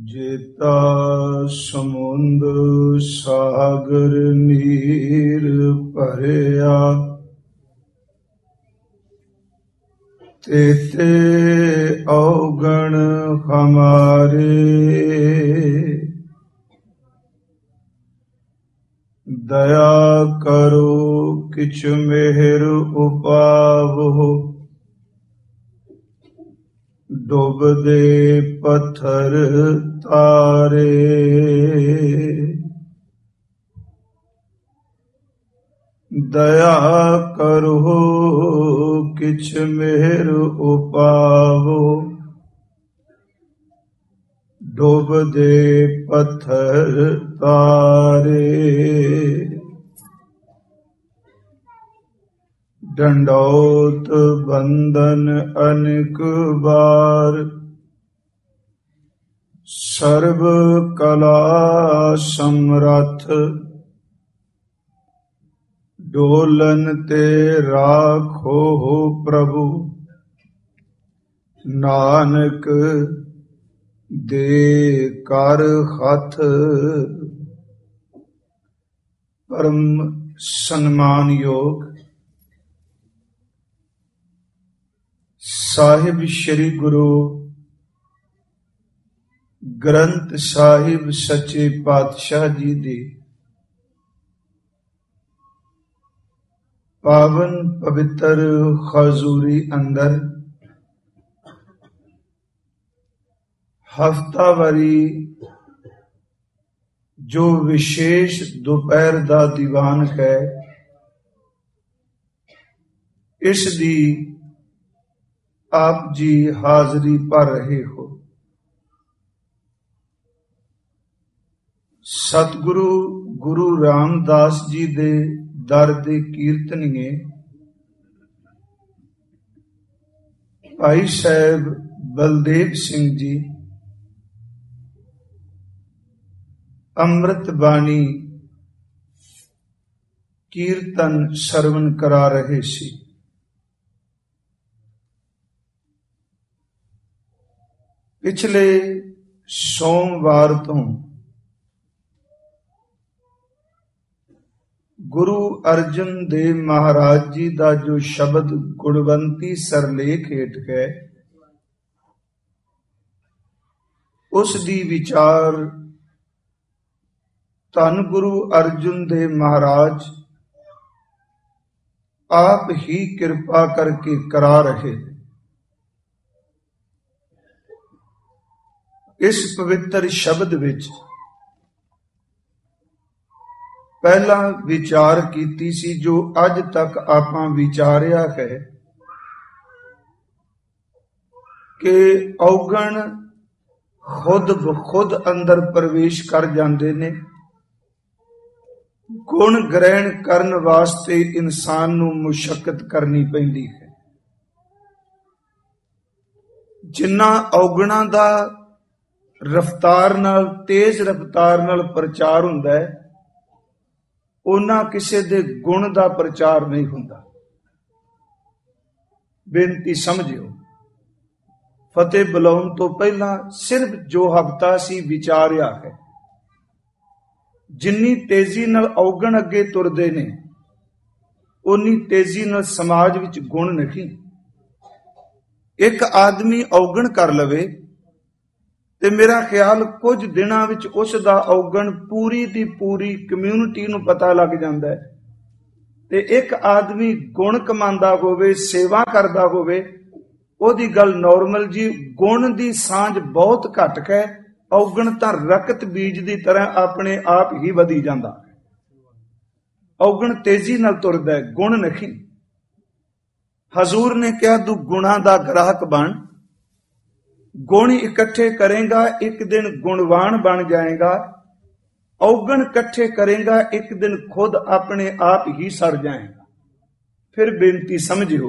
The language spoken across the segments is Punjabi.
जेता समुंद सागर नीर भरिया, तेते अवगण हमारे। दया करो किछ मेहर उपावो, डुबदे पत्थर तारे। दया करो किछ मेहर उपावो, डुबदे पत्थर तारे। डंडौत बंदन अनेक बार, सर्व कला समरथ। डोलन ते राखो प्रभु, नानक दे कर हथ। परम सम्मान योग ਸਾਹਿਬ ਸ਼੍ਰੀ ਗੁਰੂ ਗ੍ਰੰਥ ਸਾਹਿਬ ਸੱਚੇ ਪਾਤਸ਼ਾਹ ਜੀ ਦੀ ਪਾਵਨ ਪਵਿੱਤਰ ਹਜ਼ੂਰੀ ਅੰਦਰ ਹਫ਼ਤਾਵਾਰੀ ਜੋ ਵਿਸ਼ੇਸ਼ ਦੁਪਹਿਰ ਦਾ ਦੀਵਾਨ ਹੈ, ਇਸ ਦੀ ਆਪ ਜੀ ਹਾਜ਼ਰੀ ਭਰ ਰਹੇ ਹੋ। ਸਤਿਗੁਰੂ ਗੁਰੂ ਰਾਮਦਾਸ ਜੀ ਦੇ ਦਰ ਦੇ ਕੀਰਤਨੀਏ ਭਾਈ ਸਾਹਿਬ ਬਲਦੇਵ ਸਿੰਘ ਜੀ ਅੰਮ੍ਰਿਤ ਬਾਣੀ ਕੀਰਤਨ ਸਰਵਣ ਕਰਾ ਰਹੇ ਸੀ। ਪਿਛਲੇ ਸੋਮਵਾਰ ਤੋਂ ਗੁਰੂ ਅਰਜਨ ਦੇਵ ਮਹਾਰਾਜ ਜੀ ਦਾ ਜੋ ਸ਼ਬਦ ਗੁਣਵੰਤੀ ਸਰਲੇਖ ਹੇਠ ਹੈ, ਉਸ ਦੀ ਵਿਚਾਰ ਧੰਨ ਗੁਰੂ ਅਰਜਨ ਦੇਵ ਮਹਾਰਾਜ ਆਪ ਹੀ ਕਿਰਪਾ ਕਰਕੇ ਕਰਾ ਰਹੇ। ਇਸ ਪਵਿੱਤਰ ਸ਼ਬਦ ਵਿੱਚ ਪਹਿਲਾਂ ਵਿਚਾਰ ਕੀਤੀ ਸੀ, ਜੋ ਅੱਜ ਤੱਕ ਆਪਾਂ ਵਿਚਾਰਿਆ ਹੈ ਕਿ ਔਗਣ ਖੁਦ ਬਖੁਦ ਅੰਦਰ ਪ੍ਰਵੇਸ਼ ਕਰ ਜਾਂਦੇ ਨੇ। ਗੁਣ ਗ੍ਰਹਿਣ ਕਰਨ ਵਾਸਤੇ ਇਨਸਾਨ ਨੂੰ ਮੁਸ਼ੱਕਤ ਕਰਨੀ ਪੈਂਦੀ ਹੈ। ਜਿੰਨਾ ਔਗਣਾਂ ਦਾ ਰਫਤਾਰ ਨਾਲ, ਤੇਜ਼ ਰਫਤਾਰ ਨਾਲ ਪ੍ਰਚਾਰ ਹੁੰਦਾ ਹੈ, ਉਹਨਾਂ ਕਿਸੇ ਦੇ ਗੁਣ ਦਾ ਪ੍ਰਚਾਰ ਨਹੀਂ ਹੁੰਦਾ। ਬੇਨਤੀ ਸਮਝਿਓ, ਫਤਿਹ ਬੁਲਾਉਣ ਤੋਂ ਪਹਿਲਾਂ ਸਿਰਫ ਜੋ ਹਫ਼ਤਾ ਸੀ ਵਿਚਾਰਿਆ ਹੈ, ਜਿੰਨੀ ਤੇਜ਼ੀ ਨਾਲ ਔਗਣ ਅੱਗੇ ਤੁਰਦੇ ਨੇ, ਉਨੀ ਤੇਜ਼ੀ ਨਾਲ ਸਮਾਜ ਵਿੱਚ ਗੁਣ ਨਹੀਂ। ਇੱਕ ਆਦਮੀ ਔਗਣ ਕਰ ਲਵੇ ਤੇ ਮੇਰਾ ਖਿਆਲ ਕੁਝ ਦਿਨਾਂ ਵਿੱਚ ਉਸ ਦਾ ਔਗਣ ਪੂਰੀ ਦੀ ਪੂਰੀ ਕਮਿਊਨਿਟੀ ਨੂੰ ਪਤਾ ਲੱਗ ਜਾਂਦਾ ਹੈ। ਤੇ ਇੱਕ ਆਦਮੀ ਗੁਣ ਕਮਾਉਂਦਾ ਹੋਵੇ, ਸੇਵਾ ਕਰਦਾ ਹੋਵੇ, ਉਹਦੀ ਗੱਲ ਨੋਰਮਲ ਜੀ। ਗੁਣ ਦੀ ਸਾਂਝ ਬਹੁਤ ਘੱਟ ਹੈ, ਔਗਣ ਤਾਂ ਰਕਤ ਬੀਜ ਦੀ ਤਰ੍ਹਾਂ ਆਪਣੇ ਆਪ ਹੀ ਵਧੀ ਜਾਂਦਾ। ਔਗਣ ਤੇਜ਼ੀ ਨਾਲ ਤੁਰਦਾ ਹੈ, ਗੁਣ ਨਹੀਂ। ਹਜ਼ੂਰ ਨੇ ਕਿਹਾ ਤੂੰ ਗੁਣਾਂ ਦਾ ਗ੍ਰਾਹਕ ਬਣ, ਗੁਣ ਇਕੱਠੇ ਕਰੇਗਾ ਇੱਕ ਦਿਨ ਗੁਣਵਾਨ ਬਣ ਜਾਏਗਾ, ਔਗਣ ਇਕੱਠੇ ਕਰੇਗਾ ਇੱਕ ਦਿਨ ਖੁਦ ਆਪਣੇ ਆਪ ਹੀ ਸੜ ਜਾਏਗਾ। ਫਿਰ ਬੇਨਤੀ ਸਮਝਿਓ,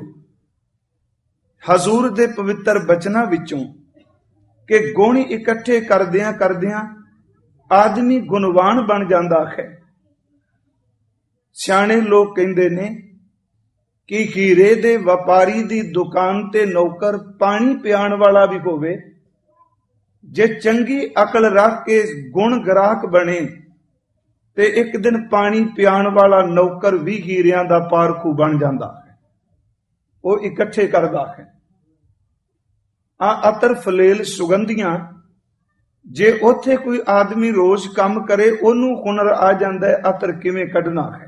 ਹਜ਼ੂਰ ਦੇ ਪਵਿੱਤਰ ਬਚਨਾਂ ਵਿੱਚੋਂ ਕਿ ਗੁਣ ਇਕੱਠੇ ਕਰਦਿਆਂ ਕਰਦਿਆਂ ਆਦਮੀ ਗੁਣਵਾਨ ਬਣ ਜਾਂਦਾ ਹੈ। ਸਿਆਣੇ ਲੋਕ ਕਹਿੰਦੇ ਨੇ ਕਿ ਹੀਰੇ ਦੇ ਵਪਾਰੀ ਦੀ ਦੁਕਾਨ ਤੇ ਨੌਕਰ ਪਾਣੀ ਪਿਆਉਣ ਵਾਲਾ ਵੀ ਹੋਵੇ, जे चंगी अकल रख के गुण ग्राहक बने ते एक दिन पानी पियाण वाला नौकर भी हीरियां दा पारखू बन जाता है। वो इकट्ठे करता है। आ अतर फलेल सुगंधियां, जे उथे कोई आदमी रोज काम करे ओनू हुनर आ जाता है अतर किवें कढना है।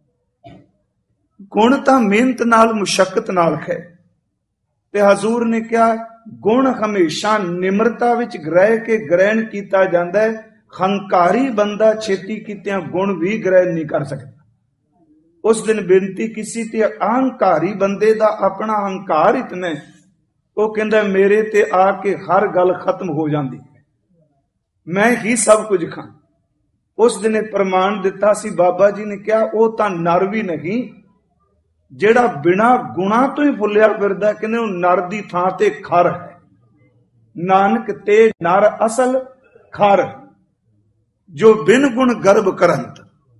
गुण तां मेहनत नाल मुशक्कत नाल है। ते हजूर ने कहा गुण हमेशा निमरता विच रह के ग्रहण किया जाता है। हंकारी बंदा छेती कीतियां गुण भी ग्रहण नहीं कर सकता। उस दिन बेनती किसी ते अहंकारी बंदे दा अपना हंकार इतना है, वो कहंदा मेरे ते आके हर गल खत्म हो जाती है, मैं ही सब कुछ खां। उस दिन प्रमाण दिता सी बाबा जी ने कहा वो तां नर भी नहीं, जेड़ा बिना गुणा तो ही फुलिया फिरदा, कहंदे वो नर दी थां ते खर है। नानक ते नर असल खर, जो बिन गुण गर्भ करंत।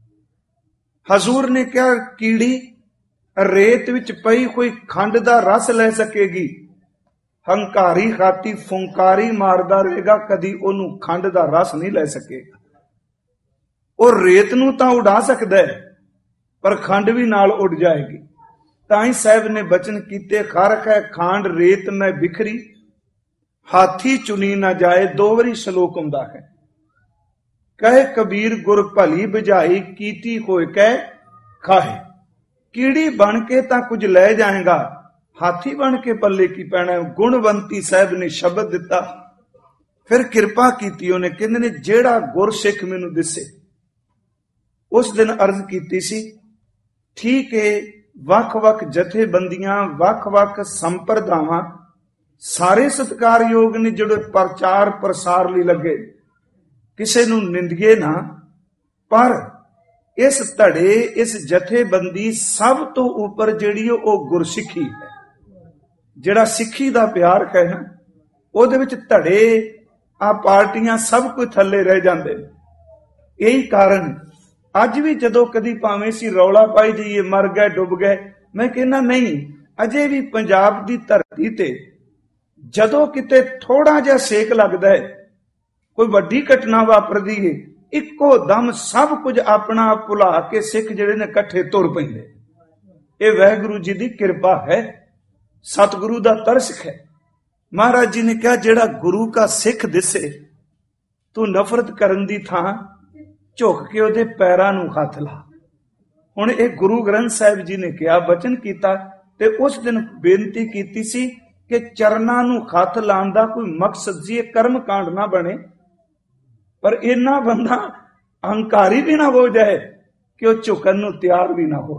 हजूर ने कहा कीड़ी रेत विच पई कोई खंड दा रस ले सकेगी? हंकारी खाती फुंकारी मारदा रहेगा, कदी ओनू खंड दा रस नहीं ले सकेगा। और रेत नू तां उड़ा सकदा है, पर खंड भी नाल उड़ जाएगी। ताई साहब ने बचन कीते खारख है खांड रेत में बिखरी, हाथी चुनी ना जाए। दो बारी श्लोक हुंदा है। कहे कबीर गुर भली बुझाई, कीती होए कह खाहे। कीड़ी बन के तां कुछ ले जाएगा, हाथी बन के पल्ले की पैना। गुणवंती साहब ने शब्द दिता, फिर किरपा कीती उन्हें, कहंदे ने जेड़ा गुर सिख मैनू दिसे। उस दिन अर्ज कीती सी ठीक है, वख-वख जथेबंदियां वख-वख संप्रदावां सारे सत्कारयोग ने जिहड़े प्रचार प्रसार लई लगे, किसे नू निंदिए ना, पर इस धड़े इस जथेबंदी सब तो उपर जिहड़ी ओ गुरसिੱਖੀ है। जिहड़ा सिੱਖੀ दा प्यार है ना, ਉਹਦੇ ਵਿੱਚ ਧੜੇ आ पार्टियां सब कुछ थल्ले रह जाते। यही कारण अज भी जदों कदी भावें सी रौला पाई जाइए मर गए डुब गए, मैं कहना नहीं, अजे भी पंजाब की धरती ते जदों किते थोड़ा जिहा सेक लगता है, कोई वड्डी घटना वापरदी है, इक्को दम सब कुछ अपना भुला के सिख जिहड़े ने इकट्ठे तुर पैंदे। ये वाहिगुरू जी की कृपा है, सतगुरु दा तरस है। महाराज जी ने कहा जेड़ा गुरु का सिख दिसे, तू नफरत करन दी थां झुक के उहदे पैरां नूं हथ ला। हुण ये गुरु ग्रंथ साहिब जी ने कहा, बचन कीता, ते उस दिन बेनती कीती सी कि चरनां नूं हथ लाण दा कोई मकसद सी, कर्म कांड ना बने, पर इन्ना बंदा अहंकारी भी ना हो जाए कि वह झुकन नूं तैयार भी ना हो।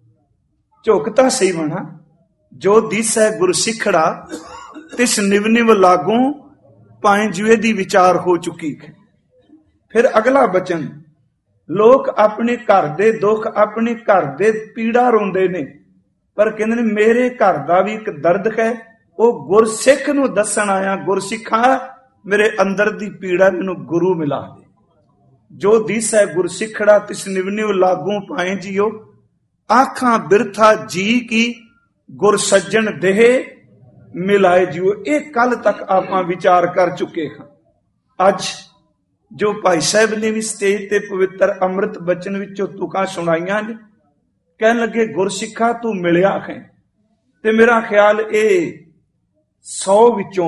झुकता सही बना, जो दिसै गुर सिखड़ा तिस निव निव लागू, पाए जुए दी विचार हो चुकी है। फिर अगला बचन, लोग अपने घर दे दुख अपने घर दे पीड़ा रोंदे ने, पर कहंदे ने मेरे घर दा भी एक दर्द है, वो गुरसिख नूं दस्सण आया। गुरसिखा मेरे अंदर दी पीड़ा मैनू गुरु मिला दे। जो दिस है गुरसिखड़ा तिस निव निव लागू, पाए जियो आखां बिरथा जी की, गुर सज्जन देह मिलाए जियो। ये कल तक आपां विचार कर चुके हैं। अज जो भाई साहब ने भी स्टेज ते पवित्र अमृत बचन विचों तुकां सुनाइयां ने, कहन लगे गुरसिखा तू मिलिया है, ते मेरा ख्याल ये 100 विचों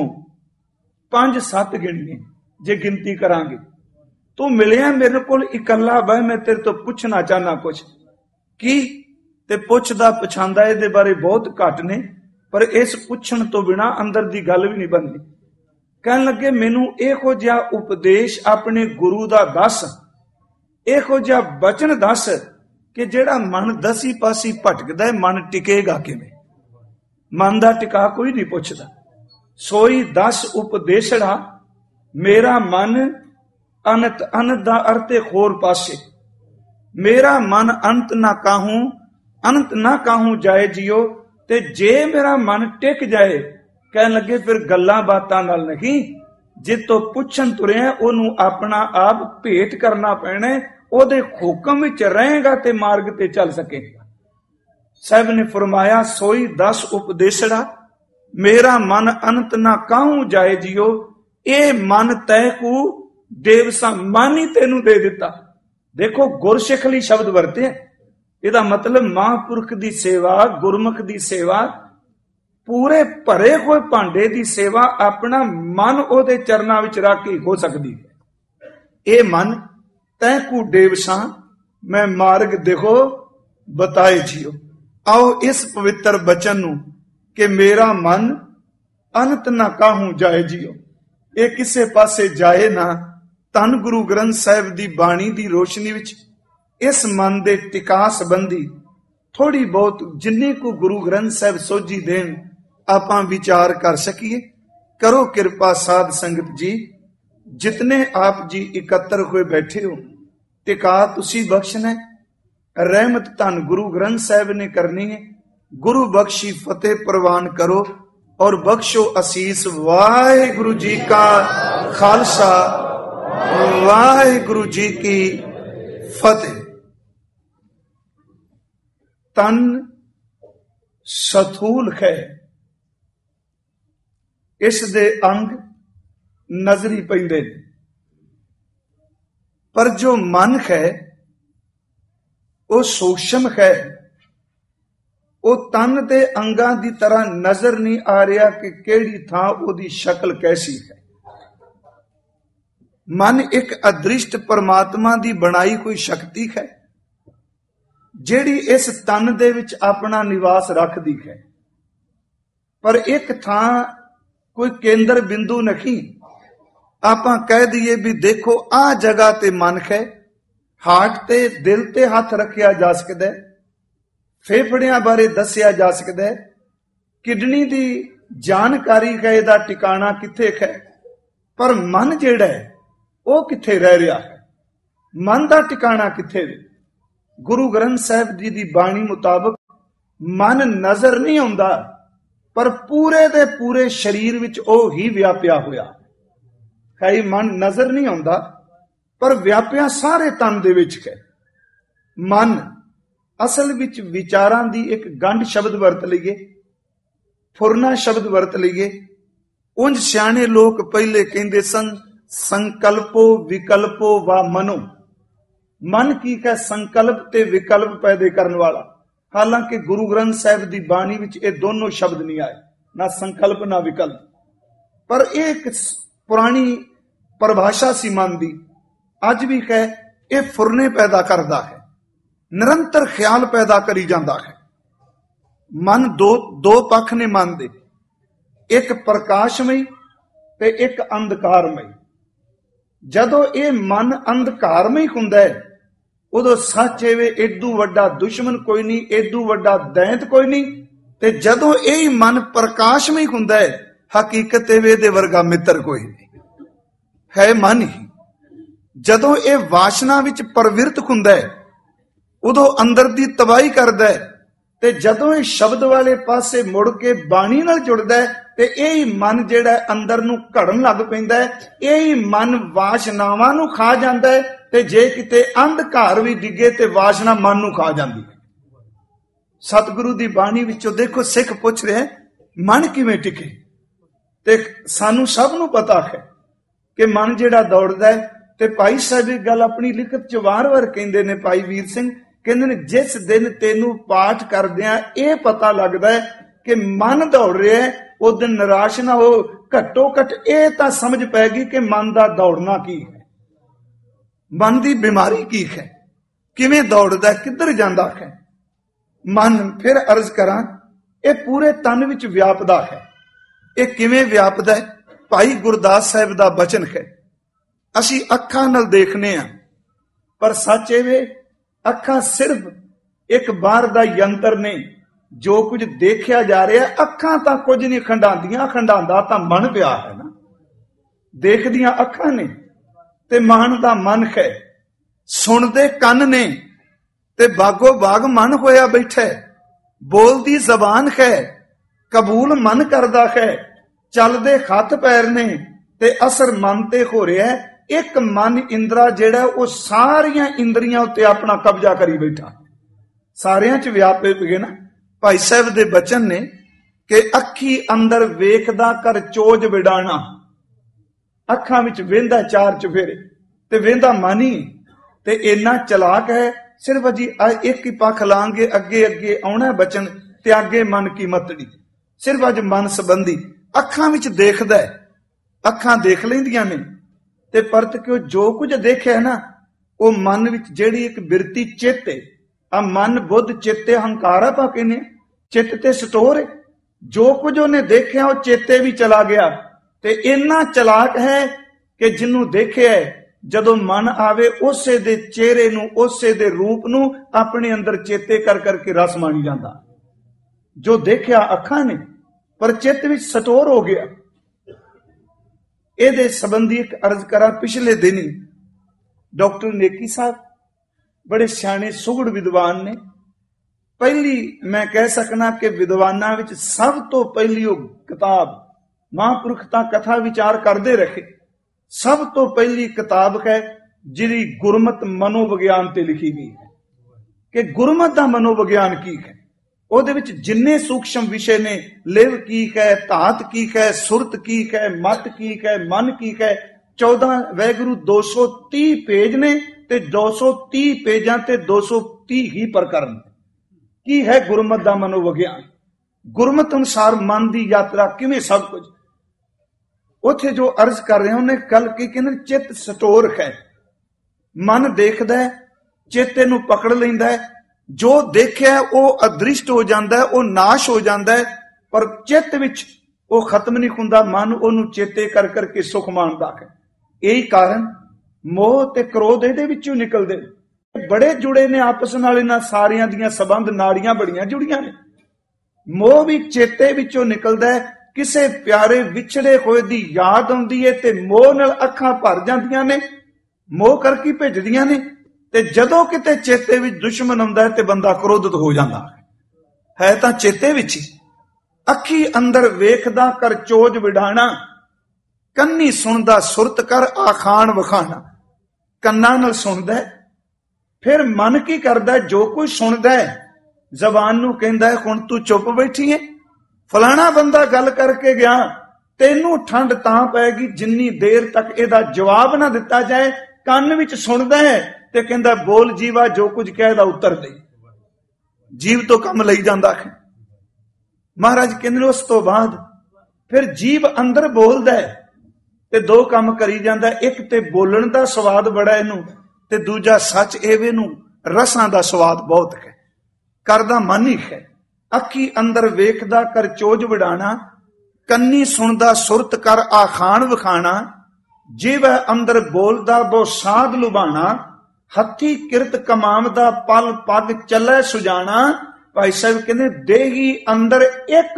5-7 गिणने जे गिनती करांगे। तू मिलिया मेरे कोल इकल्ला बह, मैं तेरे तो पुछना चाहना कुछ की, ते पुछदा पछांदा इहदे बारे बहुत घट ने, पर इस पुछण तो बिना अंदर दी गल भी नहीं बनदी। कहन लगे मैनू इहो जिहा उपदेश अपने गुरु दा दस, इहो जिहा बचन दस कि जेड़ा मन दसी पासी भटकदा है, मन टिकेगा किवें? मन दा टिका कोई नहीं पुछदा। सोई दस उपदेशड़ा, मेरा मन अनत अनत दा अर्थे होर पासे। मेरा मन अंत ना काहूं, अंत ना काहूं जाए जियो। ते जे मेरा मन टिक जाए, कहन लगे फिर गल्लां बातां नाल नहीं, जितों पुछन तुरिया ओनू अपना आप भेट करना पैना, ओदे हुक्म विच रहेगा ते मार्ग ते चल सकेगा। साहब ने फरमाया सोई 10 उपदेशड़ा, मेरा मन अंत ना काहूं जाए जियो। ਇਹ ਮਨ ਤੈ ਕੂ ਦੇਵਸਾ, ਮਨ ਹੀ ਤੈਨੂੰ ਦੇ ਦਿੱਤਾ। ਦੇਖੋ ਗੁਰਸਿੱਖ ਲਈ ਸ਼ਬਦ ਵਰਤੇ, ਇਹਦਾ ਮਤਲਬ ਮਹਾਂਪੁਰਖ ਦੀ ਸੇਵਾ, ਗੁਰਮੁਖ ਦੀ ਸੇਵਾ, ਪੂਰੇ ਭਰੇ ਹੋਏ ਭਾਂਡੇ ਦੀ ਸੇਵਾ ਆਪਣਾ ਮਨ ਉਹਦੇ ਚਰਨਾਂ ਵਿੱਚ ਰੱਖ ਕੇ ਹੋ ਸਕਦੀ ਹੈ। ਇਹ ਮਨ ਤੈ ਕੂ ਦੇਵਸਾ, ਮੈਂ ਮਾਰਗ ਦੇਖੋ ਬਤਾਏ ਜੀਓ। ਆਓ ਇਸ ਪਵਿੱਤਰ ਬਚਨ ਨੂੰ ਕਿ ਮੇਰਾ ਮਨ ਅਨੰਤ ਨਾ ਕਾਹੂ ਜਾਏ ਜੀਓ, ਇਹ ਕਿਸੇ ਪਾਸੇ ਜਾਏ ਨਾ। ਧੰਨ ਗੁਰੂ ਗ੍ਰੰਥ ਸਾਹਿਬ ਦੀ ਬਾਣੀ ਦੀ ਰੋਸ਼ਨੀ ਵਿੱਚ ਇਸ ਮਨ ਦੇ ਟਿਕਾ ਸੰਬੰਧੀ ਥੋੜੀ ਬਹੁਤ ਜਿੰਨੀ ਕੁ ਗੁਰੂ ਗ੍ਰੰਥ ਸਾਹਿਬ ਸੋਝੀ ਦੇਣ ਆਪਾਂ ਵਿਚਾਰ ਕਰ ਸਕੀਏ। ਕਰੋ ਕਿਰਪਾ ਸਾਧ ਸੰਗਤ ਜੀ, ਜਿਤਨੇ ਆਪ ਜੀ ਇਕੱਤਰ ਹੋਏ ਬੈਠੇ ਹੋ, ਟਿਕਾ ਤੁਸੀਂ ਬਖਸ਼ਣਾ, ਰਹਿਮਤ ਧੰਨ ਗੁਰੂ ਗ੍ਰੰਥ ਸਾਹਿਬ ਨੇ ਕਰਨੀ ਹੈ। ਗੁਰੂ ਬਖਸ਼ੀ ਫਤਿਹ ਪ੍ਰਵਾਨ ਕਰੋ ਔਰ ਬਖਸ਼ੋ ਅਸੀਸ। ਵਾਹਿਗੁਰੂ ਜੀ ਕਾ ਖਾਲਸਾ, ਵਾਹਿਗੁਰੂ ਜੀ ਕੀ ਫਤਿਹ। ਤਨ ਸਥੂਲ ਹੈ, ਇਸ ਦੇ ਅੰਗ ਨਜ਼ਰੀ ਪੈਂਦੇ ਨੇ, ਪਰ ਜੋ ਮਨ ਹੈ ਉਹ ਸੂਖਸ਼ਮ ਹੈ। ਉਹ ਤਨ ਦੇ ਅੰਗਾਂ ਦੀ ਤਰ੍ਹਾਂ ਨਜ਼ਰ ਨਹੀਂ ਆ ਰਿਹਾ ਕਿ ਕਿਹੜੀ ਥਾਂ ਉਹਦੀ ਸ਼ਕਲ ਕੈਸੀ ਹੈ। ਮਨ ਇੱਕ ਅਦ੍ਰਿਸ਼ਟ ਪਰਮਾਤਮਾ ਦੀ ਬਣਾਈ ਕੋਈ ਸ਼ਕਤੀ ਹੈ ਜਿਹੜੀ ਇਸ ਤਨ ਦੇ ਵਿੱਚ ਆਪਣਾ ਨਿਵਾਸ ਰੱਖਦੀ ਹੈ, ਪਰ ਇੱਕ ਥਾਂ ਕੋਈ ਕੇਂਦਰ ਬਿੰਦੂ ਨਹੀਂ। ਆਪਾਂ ਕਹਿ ਦਈਏ ਵੀ ਦੇਖੋ ਆਹ ਜਗ੍ਹਾ ਤੇ ਮਨ ਹੈ, ਹਾਰਟ ਤੇ ਦਿਲ ਤੇ ਹੱਥ ਰੱਖਿਆ ਜਾ ਸਕਦਾ ਹੈ, ਫੇਫੜਿਆਂ ਬਾਰੇ ਦੱਸਿਆ ਜਾ ਸਕਦਾ ਹੈ, ਕਿਡਨੀ ਦੀ ਜਾਣਕਾਰੀ ਹੈ ਇਹਦਾ ਟਿਕਾਣਾ ਕਿੱਥੇ ਹੈ, ਪਰ ਮਨ ਜਿਹੜਾ ਹੈ ਉਹ ਕਿੱਥੇ ਰਹਿ ਰਿਹਾ ਹੈ, ਮਨ ਦਾ ਟਿਕਾਣਾ ਕਿੱਥੇ ਹੈ। ਗੁਰੂ ਗ੍ਰੰਥ ਸਾਹਿਬ ਜੀ ਦੀ ਬਾਣੀ ਮੁਤਾਬਕ ਮਨ ਨਜ਼ਰ ਨਹੀਂ ਆਉਂਦਾ, ਪਰ ਪੂਰੇ ਦੇ ਪੂਰੇ ਸਰੀਰ ਵਿੱਚ ਉਹ ਹੀ ਵਿਆਪਿਆ ਹੋਇਆ ਹੈ। ਮਨ ਨਜ਼ਰ ਨਹੀਂ ਆਉਂਦਾ ਪਰ ਵਿਆਪਿਆ ਸਾਰੇ ਤਨ ਦੇ ਵਿੱਚ ਹੈ। ਮਨ ਅਸਲ ਵਿੱਚ ਵਿਚਾਰਾਂ ਦੀ ਇੱਕ ਗੰਢ ਸ਼ਬਦ ਵਰਤ ਲਈਏ, ਫੁਰਨਾ ਸ਼ਬਦ ਵਰਤ ਲਈਏ। ਉਂਝ ਸਿਆਣੇ ਲੋਕ ਪਹਿਲੇ ਕਹਿੰਦੇ ਸਨ ਸੰਕਲਪੋ ਵਿਕਲਪੋ ਵਾ ਮਨੋ। ਮਨ ਕੀ ਹੈ? ਸੰਕਲਪ ਤੇ ਵਿਕਲਪ ਪੈਦਾ ਕਰਨ ਵਾਲਾ। ਹਾਲਾਂਕਿ ਗੁਰੂ ਗ੍ਰੰਥ ਸਾਹਿਬ ਦੀ ਬਾਣੀ ਵਿੱਚ ਇਹ ਦੋਨੋਂ ਸ਼ਬਦ ਨਹੀਂ ਆਏ, ਨਾ ਸੰਕਲਪ ਨਾ ਵਿਕਲਪ, ਪਰ ਇਹ ਇੱਕ ਪੁਰਾਣੀ ਪਰਿਭਾਸ਼ਾ ਸੀ ਮਨ ਦੀ। ਅੱਜ ਵੀ ਹੈ ਇਹ ਫੁਰਨੇ ਪੈਦਾ ਕਰਦਾ ਹੈ, ਨਿਰੰਤਰ ਖਿਆਲ ਪੈਦਾ ਕਰੀ ਜਾਂਦਾ ਹੈ। ਮਨ ਦੋ ਪੱਖ ਨੇ ਮਨ ਦੇ, ਇੱਕ ਪ੍ਰਕਾਸ਼ਮਈ ਤੇ ਇੱਕ ਅੰਧਕਾਰਮਈ। ਜਦੋਂ ਇਹ ਮਨ ਅੰਧਕਾਰਮਈ ਹੁੰਦਾ ਹੈ ਉਦੋਂ ਸੱਚ ਐਵੇਂ ਏਦੂ ਵੱਡਾ ਦੁਸ਼ਮਣ ਕੋਈ ਨਹੀਂ, ਏਦੂ ਵੱਡਾ ਦੈਂਤ ਕੋਈ ਨਹੀਂ। ਤੇ ਜਦੋਂ ਇਹ ਮਨ ਪ੍ਰਕਾਸ਼ਮਈ ਹੁੰਦਾ ਹੈ ਹਕੀਕਤ ਐਵੇਂ ਦੇ ਵਰਗਾ ਮਿੱਤਰ ਕੋਈ ਨਹੀਂ ਹੈ, ਮਨ ਹੀ। ਜਦੋਂ ਇਹ ਵਾਸ਼ਨਾ ਵਿੱਚ ਪ੍ਰਵਿਰਤ ਹੁੰਦਾ ਹੈ ਉਦੋਂ ਅੰਦਰ ਦੀ ਤਬਾਹੀ ਕਰਦਾ ਹੈ, ਤੇ ਜਦੋਂ ਇਹ ਸ਼ਬਦ ਵਾਲੇ ਪਾਸੇ ਮੁੜ ਕੇ ਬਾਣੀ ਨਾਲ ਜੁੜਦਾ ਹੈ ਤੇ ਇਹ ਹੀ ਮਨ ਜਿਹੜਾ ਅੰਦਰ ਨੂੰ ਘੜਨ ਲੱਗ ਪੈਂਦਾ ਹੈ। ਇਹ ਹੀ ਮਨ ਵਾਸ਼ਨਾਵਾਂ ਨੂੰ ਖਾ ਜਾਂਦਾ ਹੈ, ਤੇ ਜੇ ਕਿਤੇ ਅੰਧਕਾਰ ਵੀ ਡਿੱਗੇ ਤੇ ਵਾਸ਼ਨਾ ਮਨ ਨੂੰ ਖਾ ਜਾਂਦੀ ਹੈ। ਸਤਿਗੁਰੂ ਦੀ ਬਾਣੀ ਵਿੱਚੋਂ ਦੇਖੋ ਸਿੱਖ ਪੁੱਛ ਰਿਹਾ ਮਨ ਕਿਵੇਂ ਟਿਕੇ, ਤੇ ਸਾਨੂੰ ਸਭ ਨੂੰ ਪਤਾ ਹੈ ਕਿ ਮਨ ਜਿਹੜਾ ਦੌੜਦਾ ਹੈ। ਤੇ ਭਾਈ ਸਾਹਿਬ ਇਹ ਗੱਲ ਆਪਣੀ ਲਿਖਤ ਚ ਵਾਰ-ਵਾਰ ਕਹਿੰਦੇ ਨੇ, ਭਾਈ ਵੀਰ ਸਿੰਘ ਕਹਿੰਦੇ ਨੇ ਜਿਸ ਦਿਨ ਤੈਨੂੰ ਪਾਠ ਕਰਦਿਆਂ ਇਹ ਪਤਾ ਲੱਗਦਾ ਹੈ ਕਿ ਮਨ ਦੌੜ ਰਿਹਾ ਹੈ, ਉਸ ਦਿਨ ਨਿਰਾਸ਼ ਨਾ ਹੋ। ਘੱਟੋ ਘੱਟ ਇਹ ਤਾਂ ਸਮਝ ਪੈ ਗਈ ਕਿ ਮਨ ਦਾ ਦੌੜਨਾ ਕੀ ਹੈ, ਮਨ ਦੀ ਬਿਮਾਰੀ ਕੀ ਹੈ, ਕਿਵੇਂ ਦੌੜਦਾ, ਕਿੱਧਰ ਜਾਂਦਾ ਹੈ ਮਨ। ਫਿਰ ਅਰਜ਼ ਕਰਾਂ, ਇਹ ਪੂਰੇ ਤਨ ਵਿੱਚ ਵਿਆਪਦਾ ਹੈ। ਇਹ ਕਿਵੇਂ ਵਿਆਪਦਾ ਹੈ? ਭਾਈ ਗੁਰਦਾਸ ਸਾਹਿਬ ਦਾ ਬਚਨ ਹੈ, ਅਸੀਂ ਅੱਖਾਂ ਨਾਲ ਦੇਖਨੇ ਆ, ਪਰ ਸੱਚ ਇਹ ਅੱਖਾਂ ਸਿਰਫ ਇੱਕ ਬਾਹਰ ਦਾ ਯੰਤਰ ਨੇ। ਜੋ ਕੁਝ ਦੇਖਿਆ ਜਾ ਰਿਹਾ ਅੱਖਾਂ ਤਾਂ ਕੁਝ ਨਹੀਂ ਖੰਡਾਉਂਦੀਆਂ, ਖੰਡਾਉਂਦਾ ਤਾਂ ਮਨ ਪਿਆ ਹੈ ਨਾ। ਦੇਖਦੀਆਂ ਅੱਖਾਂ ਨੇ ਤੇ ਮਨ ਦਾ ਮਨ ਹੈ, ਸੁਣਦੇ ਕੰਨ ਨੇ ਤੇ ਬਾਗੋ ਬਾਗ ਮਨ ਹੋਇਆ ਬੈਠਾ, ਬੋਲਦੀ ਜ਼ਬਾਨ ਹੈ, ਕਬੂਲ ਮਨ ਕਰਦਾ ਹੈ, ਚੱਲਦੇ ਹੱਥ ਪੈਰ ਨੇ ਤੇ ਅਸਰ ਮਨ ਤੇ ਹੋ ਰਿਹਾ। ਇੱਕ ਮਨ ਇੰਦਰਾ ਜਿਹੜਾ ਉਹ ਸਾਰੀਆਂ ਇੰਦਰੀਆਂ ਉੱਤੇ ਆਪਣਾ ਕਬਜ਼ਾ ਕਰੀ ਬੈਠਾ, ਸਾਰਿਆਂ ਚ ਵਿਆਪੇ ਪਏ ਨਾ। ਭਾਈ ਸਾਹਿਬ ਦੇ ਬਚਨ ਨੇ ਕਿ ਅੱਖੀ ਅੰਦਰ ਵੇਖਦਾ ਕਰ ਚੋਜ ਵਿਡਾਣਾ, ਅੱਖਾਂ ਵਿੱਚ ਵੇਂਦਾ ਚਾਰ ਚੁਫੇਰੇ ਤੇ ਵੇਂਦਾ ਮਨ ਹੀ, ਤੇ ਇੰਨਾ ਚਲਾਕ ਹੈ ਸਿਰਫ ਜੀ ਇੱਕ ਹੀ ਪੱਖ ਲਾਂਗੇ, ਅੱਗੇ ਅੱਗੇ ਆਉਣਾ ਬਚਨ ਤੇ ਅੱਗੇ ਮਨ ਕੀ ਮਤੜੀ। ਸਿਰਫ ਅੱਜ ਮਨ ਸੰਬੰਧੀ ਅੱਖਾਂ ਵਿੱਚ ਦੇਖਦਾ ਹੈ, ਅੱਖਾਂ ਦੇਖ ਲੈਂਦੀਆਂ ਨੇ, ਤੇ ਪਰਤ ਕਿ ਜੋ ਕੁਝ ਦੇਖਿਆ ਨਾ ਉਹ ਮਨ ਵਿੱਚ ਜਿਹੜੀ ਇੱਕ ਬਿਰਤੀ ਚਿੱਤ ਹੈ, ਆ ਮਨ ਬੁੱਧ ਚਿੱਤੇ ਹੰਕਾਰਾ ਪਾ ਕੇ ਨੇ ਚਿੱਤ ਤੇ ਸਟੋਰ ਹੈ, ਜੋ ਕੁਝ ਉਹਨੇ ਦੇਖਿਆ ਉਹ ਚੇਤੇ ਵੀ ਚਲਾ ਗਿਆ। ਤੇ ਇੰਨਾ ਚਲਾਕ ਹੈ ਕਿ ਜਿਹਨੂੰ ਦੇਖਿਆ ਜਦੋਂ ਮਨ ਆਵੇ ਉਸੇ ਦੇ ਚਿਹਰੇ ਨੂੰ, ਉਸੇ ਦੇ ਰੂਪ ਨੂੰ ਆਪਣੇ ਅੰਦਰ ਚੇਤੇ ਕਰ ਕਰਕੇ ਰਸ ਮਾਣੀ ਜਾਂਦਾ। ਜੋ ਦੇਖਿਆ ਅੱਖਾਂ ਨੇ ਪਰ ਚਿੱਤ ਵਿੱਚ ਸਟੋਰ ਹੋ ਗਿਆ। ਇਹਦੇ ਸੰਬੰਧੀ ਇੱਕ ਅਰਜ਼ ਕਰਾਂ, ਪਿਛਲੇ ਦਿਨ ਹੀ ਡਾਕਟਰ ਨੇਕੀ ਸਾਹਿਬ ਬੜੇ ਸਿਆਣੇ ਸੁਗੜ ਵਿਦਵਾਨ ਨੇ। ਪਹਿਲੀ ਮੈਂ ਕਹਿ ਸਕਣਾ ਕਿ ਵਿਦਵਾਨਾਂ ਵਿੱਚ ਸਭ ਤੋਂ ਪਹਿਲੀ ਉਹ ਕਿਤਾਬ ਮਹਾਂਪੁਰਖ ਤਾਂ ਕਥਾ ਵਿਚਾਰ ਕਰਦੇ ਰਹੇ, ਸਭ ਤੋਂ ਪਹਿਲੀ ਕਿਤਾਬ ਹੈ ਜਿਹੜੀ ਗੁਰਮਤ ਮਨੋਵਿਗਿਆਨ ਤੇ ਲਿਖੀ ਗਈ ਹੈ ਕਿ ਗੁਰਮਤ ਦਾ ਮਨੋਵਿਗਿਆਨ ਕੀ ਹੈ। ਉਹਦੇ ਵਿੱਚ ਜਿੰਨੇ ਸੂਖਸ਼ਮ ਵਿਸ਼ੇ ਨੇ, ਲਿਵ ਕੀ ਹੈ, ਧਾਤ ਕੀ ਹੈ, ਸੁਰਤ ਕੀ ਹੈ, ਮਤ ਕੀ ਹੈ, ਮਨ ਕੀ ਹੈ, 14 ਵੈਗੁਰੂ 230 ਪੇਜ ਨੇ ਤੇ 230 ਪੇਜਾਂ ਤੇ 230 ਹੀ ਪ੍ਰਕਰਨ। ਕੀ ਹੈ ਗੁਰਮਤ ਦਾ ਮਨੋਵਿਗਿਆਨ? ਗੁਰਮਤ ਅਨੁਸਾਰ ਮਨ ਦੀ ਯਾਤਰਾ ਕਿਵੇਂ, ਸਭ ਕੁਝ ਉੱਥੇ ਜੋ ਅਰਜ਼ ਕਰ ਰਹੇ ਉਹਨੇ ਕੱਲ ਕੀ ਕਹਿੰਦੇ, ਚਿੱਤ ਸਟੋਰ ਹੈ। ਮਨ ਦੇਖਦਾ ਹੈ, ਚਿੱਤ ਨੂੰ ਪਕੜ ਲੈਂਦਾ ਹੈ, ਜੋ ਦੇਖਿਆ ਉਹ ਅਦ੍ਰਿਸ਼ਟ ਹੋ ਜਾਂਦਾ ਹੈ, ਉਹ ਨਾਸ਼ ਹੋ ਜਾਂਦਾ ਹੈ, ਪਰ ਚਿੱਤ ਵਿੱਚ ਉਹ ਖਤਮ ਨਹੀਂ ਹੁੰਦਾ। ਮਨ ਉਹਨੂੰ ਚੇਤੇ ਕਰ ਕਰਕੇ ਸੁਖ ਮਾਣਦਾ ਹੈ। ਇਹੀ ਕਾਰਨ ਮੋਹ ਤੇ ਕ੍ਰੋਧ ਇਹਦੇ ਵਿੱਚੋਂ ਨਿਕਲਦੇ, ਬੜੇ ਜੁੜੇ ਨੇ ਆਪਸ ਨਾਲ। ਇਹਨਾਂ ਸਾਰਿਆਂ ਦੀਆਂ ਸੰਬੰਧ ਨਾੜੀਆਂ ਬੜੀਆਂ ਜੁੜੀਆਂ ਨੇ। ਮੋਹ ਵੀ ਚੇਤੇ ਵਿੱਚੋਂ ਨਿਕਲਦਾ ਹੈ। ਕਿਸੇ ਪਿਆਰੇ ਵਿਛੜੇ ਹੋਏ ਦੀ ਯਾਦ ਆਉਂਦੀ ਹੈ ਤੇ ਮੋਹ ਨਾਲ ਅੱਖਾਂ ਭਰ ਜਾਂਦੀਆਂ ਨੇ, ਮੋਹ ਕਰਕੇ ਭੇਜਦੀਆਂ ਨੇ। ਤੇ ਜਦੋਂ ਕਿਤੇ ਚੇਤੇ ਵਿੱਚ ਦੁਸ਼ਮਣ ਆਉਂਦਾ ਹੈ ਤੇ ਬੰਦਾ ਕ੍ਰੋਧਿਤ ਹੋ ਜਾਂਦਾ ਹੈ ਤਾਂ ਚੇਤੇ ਵਿੱਚ ਹੀ। ਅੱਖੀ ਅੰਦਰ ਵੇਖਦਾ ਕਰ ਚੋਜ ਵਿਡਾਣਾ, ਕੰਨੀ ਸੁਣਦਾ ਸੁਰਤ ਕਰ ਆਖਾਣ ਵਖਾਣਾ। ਕੰਨਾਂ ਨਾਲ ਸੁਣਦਾ, ਫਿਰ ਮਨ ਕੀ ਕਰਦਾ, ਜੋ ਕੁਝ ਸੁਣਦਾ ਹੈ ਜ਼ਬਾਨ ਨੂੰ ਕਹਿੰਦਾ ਹੈ ਹੁਣ ਤੂੰ ਚੁੱਪ ਬੈਠੀ ਹੈ, ਫਲਾਣਾ ਬੰਦਾ ਗੱਲ ਕਰਕੇ ਗਿਆ, ਤੈਨੂੰ ਠੰਡ ਤਾਂ ਪੈਗੀ ਜਿੰਨੀ ਦੇਰ ਤੱਕ ਇਹਦਾ ਜਵਾਬ ਨਾ ਦਿੱਤਾ ਜਾਏ। ਕੰਨ ਵਿੱਚ ਸੁਣਦਾ ਹੈ ਤੇ ਕਹਿੰਦਾ ਬੋਲ ਜੀਵਾ, ਜੋ ਕੁਝ ਕਹੇਦਾ ਉੱਤਰ ਦੇ। ਜੀਵ ਤੋਂ ਕੰਮ ਲਈ ਜਾਂਦਾ ਹੈ। ਮਹਾਰਾਜ ਕਹਿੰਦੇ ਉਸ ਤੋਂ ਬਾਅਦ ਫਿਰ ਜੀਵ ਅੰਦਰ ਬੋਲਦਾ ਹੈ ਤੇ ਦੋ ਕੰਮ ਕਰੀ ਜਾਂਦਾ। ਇੱਕ ਤੇ ਬੋਲਣ ਦਾ ਸਵਾਦ ਬੜਾ ਇਹਨੂੰ, ਤੇ ਦੂਜਾ ਸੱਚ ਇਹਵੇ ਨੂੰ ਰਸਾਂ ਦਾ ਸਵਾਦ ਬਹੁਤ ਹੈ। ਕਰਦਾ ਮਨ ਹੀ ਹੈ। ਅੱਖੀ ਅੰਦਰ ਵੇਖਦਾ ਕਰ ਚੋਜ ਵਿਡਾਣਾ, ਕੰਨੀ ਸੁਣਦਾ ਸੁਰਤ ਕਰ ਆਖਾਣ ਵਿਖਾਣਾ। ਜਿਵ ਅੰਦਰ ਬੋਲਦਾ ਬੋ ਸਾਧ ਲੁਭਾਣਾ, ਹੱਥੀ ਕਿਰਤ ਕਮਾਵਦਾ ਪਲ ਪੱਗ ਚੱਲੇ ਸੁਜਾਣਾ। ਭਾਈ ਸਾਹਿਬ ਕਹਿੰਦੇ ਦੇਹੀ ਅੰਦਰ ਇੱਕ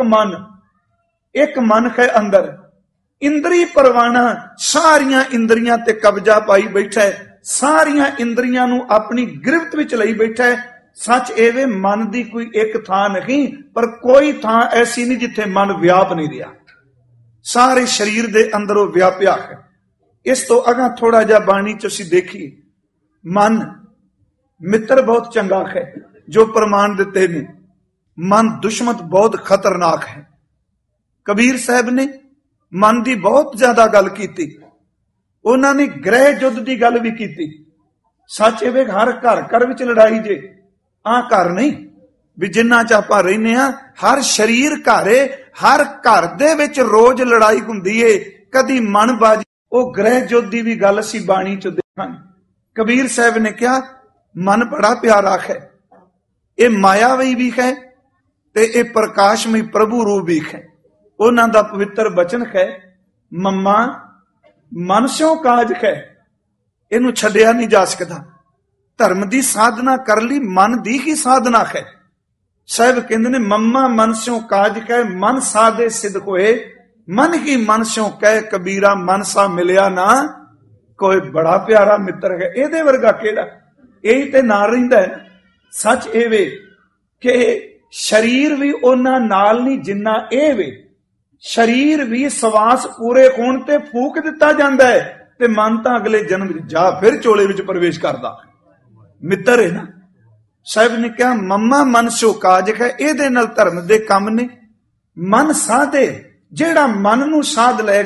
ਮਨ ਹੈ ਅੰਦਰ, ਇੰਦਰੀ ਪਰਵਾਣਾ। ਸਾਰੀਆਂ ਇੰਦਰੀਆਂ ਤੇ ਕਬਜ਼ਾ ਪਾਈ ਬੈਠਾ ਹੈ, ਸਾਰੀਆਂ ਇੰਦਰੀਆਂ ਨੂੰ ਆਪਣੀ ਗਿਰਫਤ ਵਿੱਚ ਲਈ ਬੈਠਾ ਹੈ। ਸੱਚ ਇਹਵੇ ਮਨ ਦੀ ਕੋਈ ਇੱਕ ਥਾਂ ਨਹੀਂ, ਪਰ ਕੋਈ ਥਾਂ ਐਸੀ ਨਹੀਂ ਜਿੱਥੇ ਮਨ ਵਿਆਪ ਨਹੀਂ ਰਿਹਾ। ਸਾਰੇ ਸਰੀਰ ਦੇ ਅੰਦਰ ਉਹ ਵਿਆਪਿਆ ਹੈ। ਇਸ ਤੋਂ ਅਗਾਂ ਥੋੜਾ ਜਿਹਾ ਬਾਣੀ ਚ ਅਸੀਂ ਦੇਖੀਏ, ਮਨ ਮਿੱਤਰ ਬਹੁਤ ਚੰਗਾ ਹੈ ਜੋ ਪ੍ਰਮਾਣ ਦਿੱਤੇ ਨੇ, ਮਨ ਦੁਸ਼ਮਣ ਬਹੁਤ ਖਤਰਨਾਕ ਹੈ। ਕਬੀਰ ਸਾਹਿਬ ਨੇ ਮਨ ਦੀ ਬਹੁਤ ਜ਼ਿਆਦਾ ਗੱਲ ਕੀਤੀ। ਉਹਨਾਂ ਨੇ ਗ੍ਰਹਿ ਯੁੱਧ ਦੀ ਗੱਲ ਵੀ ਕੀਤੀ। ਸੱਚ ਇਹ ਹਰ ਘਰ ਵਿੱਚ ਲੜਾਈ ਜੇ, ਆਹ ਘਰ ਨਹੀਂ ਵੀ ਜਿੰਨਾ ਚ ਆਪਾਂ ਰਹਿੰਦੇ ਆ, ਹਰ ਸਰੀਰ ਘਰੇ, ਹਰ ਘਰ ਦੇ ਵਿੱਚ ਰੋਜ਼ ਲੜਾਈ ਹੁੰਦੀ ਏ, ਕਦੀ ਮਨ ਬਾਜੀ। ਉਹ ਗ੍ਰਹਿ ਯੁੱਧ ਦੀ ਵੀ ਗੱਲ ਅਸੀਂ ਬਾਣੀ ਚ ਦੇਖਾਂਗੇ। ਕਬੀਰ ਸਾਹਿਬ ਨੇ ਕਿਹਾ ਮਨ ਬੜਾ ਪਿਆਰਾ ਹੈ, ਇਹ ਮਾਇਆਵੀ ਵੀ ਹੈ ਤੇ ਇਹ ਪ੍ਰਕਾਸ਼ਮਈ ਪ੍ਰਭੂ ਰੂਪ ਵੀ ਹੈ। ਉਹਨਾਂ ਦਾ ਪਵਿੱਤਰ ਬਚਨ ਹੈ, ਮੰਮਾ ਮਨ ਸਿਓ ਕਾਜ ਹੈ, ਇਹਨੂੰ ਛੱਡਿਆ ਨਹੀਂ ਜਾ ਸਕਦਾ। ਧਰਮ ਦੀ ਸਾਧਨਾ ਕਰ ਲਈ ਮਨ ਦੀ ਹੀ ਸਾਧਨਾ ਹੈ। ਸਾਹਿਬ ਕਹਿੰਦੇ ਨੇ ਮੰਮਾ ਮਨ ਸਿਓ ਕਾਜ ਹੈ, ਮਨ ਸਾਧੇ ਸਿੱਧ ਹੋਏ, ਮਨ ਹੀ ਮਨ ਸਿਓ ਕਹਿ ਕਬੀਰਾ, ਮਨ ਸਾ ਮਿਲਿਆ ਨਾ ਕੋਈ। ਬੜਾ ਪਿਆਰਾ ਮਿੱਤਰ ਹੈ, ਇਹਦੇ ਵਰਗਾ ਕਿਹੜਾ। ਇਹੀ ਤੇ ਨਾਲ ਰਹਿੰਦਾ ਹੈ। ਸੱਚ ਇਹ ਵੇ ਕਿ ਸਰੀਰ ਵੀ ਉਹਨਾਂ ਨਾਲ ਨਹੀਂ ਜਿੰਨਾ ਇਹ ਵੇ। ਸਰੀਰ ਵੀ ਸਵਾਸ ਪੂਰੇ ਹੋਣ ਤੇ ਫੂਕ ਦਿੱਤਾ ਜਾਂਦਾ ਹੈ, ਤੇ ਮਨ ਤਾਂ ਅਗਲੇ ਜਨਮ ਵਿੱਚ ਜਾ ਫਿਰ ਚੋਲੇ ਵਿੱਚ ਪ੍ਰਵੇਸ਼ ਕਰਦਾ। ਮਿੱਤਰ ਹੈ ਨਾ। ਸਾਹਿਬ ਨੇ ਕਿਹਾ ਮੰਮਾ ਮਨ ਸਿਓ ਕਾਜ ਹੈ, ਇਹਦੇ ਨਾਲ ਧਰਮ ਦੇ ਕੰਮ ਨੇ। ਮਨ ਸਾਧੇ, ਜਿਹੜਾ ਮਨ ਨੂੰ ਸਾਧ ਲਏਗਾ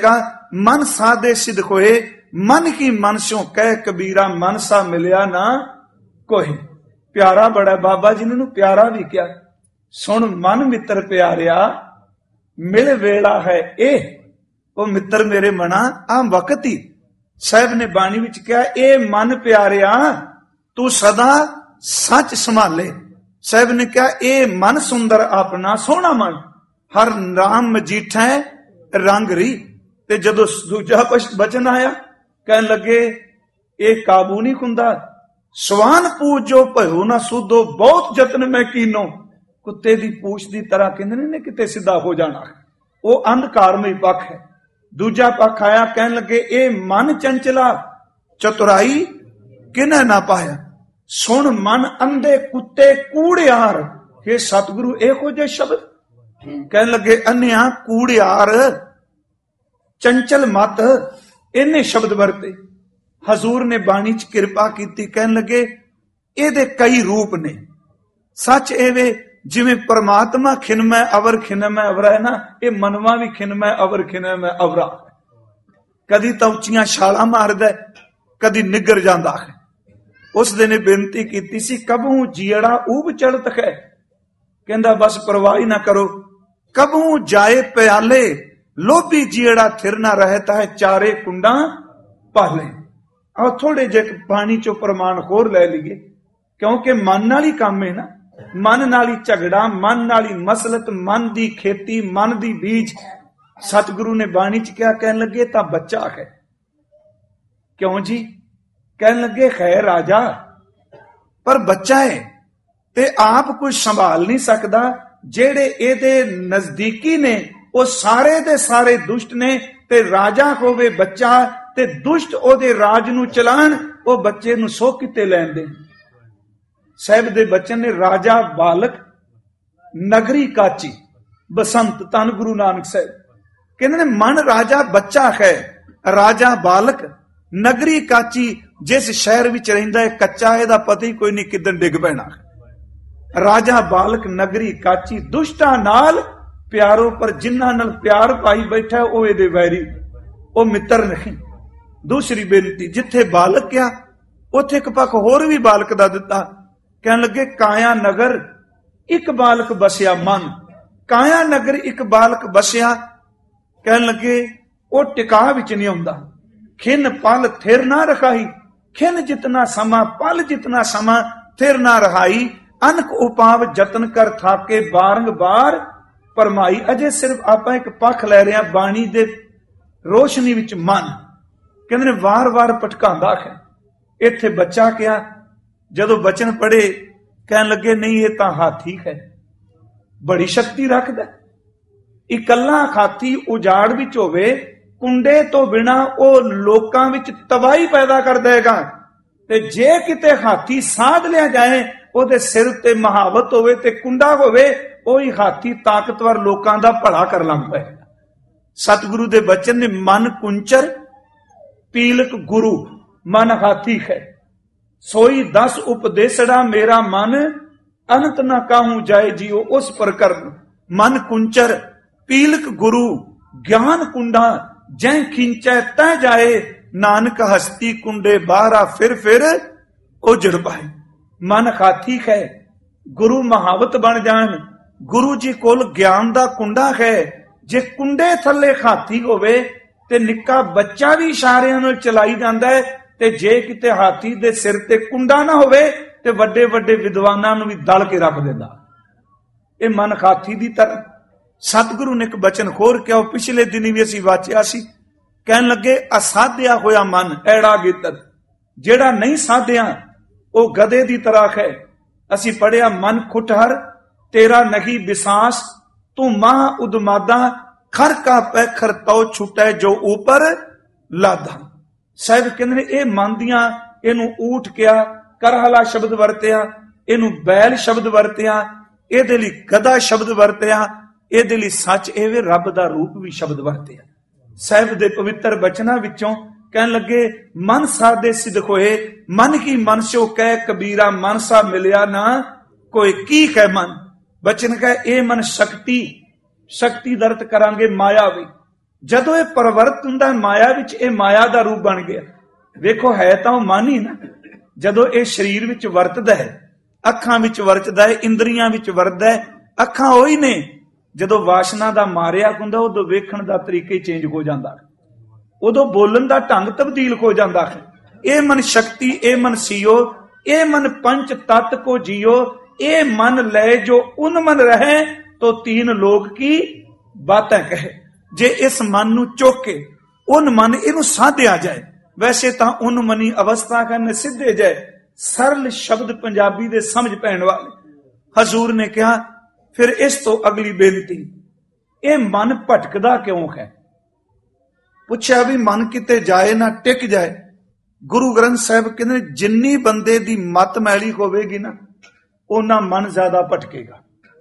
मन साधे सिद्ध होए, मन की मन स्यों कह कबीरा, मन सा मिलिया ना कोई। प्यारा बड़ा बाबा जी ने प्यारा भी क्या, सुन मन मित्र प्यारिया, मिल वेला है ए, ओ मित्र मेरे मना आ वक्त ही। साहब ने बाणी विच कहा, ए मन प्यारिया तू सदा सच संभाले। साहब ने कहा, ए मन सुंदर अपना सोहना मन, हर राम मजीठा रंग री। ते जदों दूजा बचन आया, कहन लगे ए काबू नहीं खुंदा, सवान पूजो भयो ना सुधो, बहुत जतन मैं कीनो। कुत्ते दी पूछ दी तरह कहंदे ने किते सीधा हो जाना, वो अंधकारमय पक्ष है। दूजा पक्ष आया, कहन लगे ए मन चंचला, चतुराई किने ना पाया। सुन मन अंधे कुत्ते कूड़ियार, हे सतगुरु एहो जे शब्द। कहन लगे अन्या कूड़ियार चंचल मत, इन्ने शब्द वरते। हजूर ने बाणी च किरपा की, कहन लगे एदे कई रूप ने। सच एवे जिवें परमात्मा खिनमै अवर खिनमै अवरा है ना, ये मनवा भी खिनमै अवर खिनमै अवरा। कदी तो उच्चियां छालां मारदा, कदी निगर जांदा है। उस दिन बेनती की सी, कबू जीड़ा ऊब चढ़त है, कहंदा बस परवाह ही ना करो। कबू जाए प्याले, लोभी जीड़ा थिर ना रहता है, चारे कुंडा पाले। और थोड़े जे पानी चो प्रमाण होर ले लीए, क्योंकि मन नाल ही काम है ना, मन नाल ही झगड़ा, मन नाल ही मसलत, मन दी खेती, मन दी बीज। सतगुरु ने बाणी च क्या कहन लगे, ता बच्चा है। क्यों जी? कहन लगे है राजा, पर बच्चा है ते आप कुछ संभाल नहीं सकता। जेड़े एदे नजदीकी ने वो सारे दे सारे दुष्ट ने, ते राजा होवे बच्चा ते दुष्ट ओदे राज नू चलान, वो बच्चे नू सो किते लैन देन। साहब दे बच्चन ने राजा बालक नगरी काची बसंत, धन गुरु नानक साहब कहते ने मन राजा बच्चा है, राजा बालक नगरी काची। जिस शहर विच रहिंदा है कच्चा, इहदा पता ही कोई नहीं किदन डिग पैना। राजा बालक नगरी काची, दुष्टा नाल प्यारो, पर जिन्हां नाल प्यार पाई बैठा वो इहदे वैरी, वो मित्र नहीं। दूसरी बेनती, जिथे बालक क्या उथे एक पक्ष होर भी बालक दा दिता। कहन लगे काया नगर एक बालक बसिया मन, काया नगर एक बालक बसिया। कहन लगे वो टिका विच नहीं आउंदा, खिन पल थिर ना रखाई। खिन जितना समा, पल जितना समा, थिर ना रहाई। अनक उपाव जतन कर थाके, बारंबार परमाई। अजे सिर्फ आपां एक पक्ष लै रहे हैं बाणी दे रोशनी विच मन, कहंदे ने वार वार भटकांदा है। इत्थे बच्चा क्या, जदों बचन पढ़े कहन लगे नहीं ये तां हाथी है, बड़ी शक्ति रखदा। इकल्ला हाथी उजाड़ विच होवे, कुंडे तो बिना वो लोकां विच तबाही पैदा कर देगा। ते जे किते हाथी साध लिया जाए, ओदे सिर ते महावत होवे ते कुंडा होवे, ओही हाथी ताकतवर लोकां दा भला कर लंघ पए। सतगुरु दे बचन ने मन कुंचर पीलक गुरु, मन हाथी है। सोई 10 उपदेशड़ा, मेरा मन अनंत न काहू जाए जियो उस पर कर्म। मन कुंचर पीलक गुरु, ज्ञान कुंडा जै खिंचै तै जाए। नानक हस्ती कुंडे बाहरा, फिर उजड़ पाए। मन हाथी है, गुरु महावत बन जान। गुरु जी कोल ज्ञान दा कुंडा है। जे कुंडे थले हाथी होवे ते निक्का बच्चा भी इशारियां नाल चलाई जांदा है, ते जे किते हाथी दे सिर ते कुंडा ना होवे ते वड्डे वड्डे विद्वानां नूं भी दल के रख देंदा। ये मन हाथी दी तरह। सतगुरु ने एक बचन होर किया, पिछले दिन भी असीं वाचिया सी। कहन लगे असाध्या होया मन ऐड़ा गितर, जेड़ा नहीं साध्या वो गधे दी तरह है। असीं पढ़िया मन खुटहर तेरा नहीं विसास, तू मां उदमादा खर का पैखर तो छुटे जो ऊपर लादा। साहिब कहंदे ने ये मन दियां, इनू ऊठ किया, करहला शब्द वरतिया, इनू बैल शब्द वरतिया, इहदे लई गधा शब्द वरतिया, इहदे लई सच एवे रब दा रूप भी शब्द वरतिया। साहिब दे पवित्र बचना विचों कहन लगे मन साधे सिद्ध होए, मन की मन स्यो कह कबीरा, मन सा मिलिया ना कोई। की कह मन? बचन कह ए मन शक्ति, शक्ति दर्थ करांगे माया भी। ਜਦੋਂ ਇਹ ਪਰਵਰਤ ਹੁੰਦਾ ਮਾਇਆ ਵਿੱਚ, ਇਹ ਮਾਇਆ ਦਾ ਰੂਪ ਬਣ ਗਿਆ। ਵੇਖੋ ਹੈ ਤਾਂ ਉਹ ਮਨ ਹੀ ਨਾ। ਜਦੋਂ ਇਹ ਸਰੀਰ ਵਿੱਚ ਵਰਤਦਾ ਹੈ, ਅੱਖਾਂ ਵਿੱਚ ਵਰਤਦਾ ਹੈ, ਇੰਦਰੀਆਂ ਵਿੱਚ ਵਰਤਦਾ ਹੈ, ਅੱਖਾਂ ਉਹੀ ਨੇ। ਜਦੋਂ ਵਾਸ਼ਨਾ ਦਾ ਮਾਰਿਆ ਹੁੰਦਾ, ਉਦੋਂ ਵੇਖਣ ਦਾ ਤਰੀਕਾ ਹੀ ਚੇਂਜ ਹੋ ਜਾਂਦਾ, ਉਦੋਂ ਬੋਲਣ ਦਾ ਢੰਗ ਤਬਦੀਲ ਹੋ ਜਾਂਦਾ ਹੈ। ਇਹ ਮਨ ਸ਼ਕਤੀ, ਇਹ ਮਨ ਸੀਓ, ਇਹ ਮਨ ਪੰਚ ਤਤ ਕੋ ਜੀਓ, ਇਹ ਮਨ ਲੈ ਜੋ ਉਨ ਮਨ ਰਹੇ, ਤੋ तीन लोक की बातें कहे। जे इस मन ਨੂੰ ਚੁੱਕ ਕੇ ਉਨ ਮਨ ਇਹਨੂੰ ਸਾਧਿਆ ਜਾਏ, ਵੈਸੇ ਤਾਂ ਉਨ ਮਨੀ ਅਵਸਥਾ ਕਰਨੇ ਸਿੱਧੇ ਜਾਏ। ਸਰਲ ਸ਼ਬਦ ਪੰਜਾਬੀ ਦੇ ਸਮਝ ਪੈਣ ਵਾਲੇ। ਹਜ਼ੂਰ ਨੇ ਕਿਹਾ ਫਿਰ ਇਸ ਤੋਂ ਅਗਲੀ ਬੇਨਤੀ, ਇਹ ਮਨ ਭਟਕਦਾ ਕਿਉਂ ਹੈ? ਪੁੱਛਿਆ ਵੀ ਮਨ ਕਿਤੇ ਜਾਏ ਨਾ ਟਿਕ ਜਾਏ। ਗੁਰੂ ਗ੍ਰੰਥ ਸਾਹਿਬ ਕਹਿੰਦੇ ਜਿੰਨੀ ਬੰਦੇ ਦੀ ਮਤ ਮੈਲੀ ਹੋਵੇਗੀ ਨਾ, ਉਹਨਾਂ ਮਨ ਜ਼ਿਆਦਾ ਭਟਕੇਗਾ।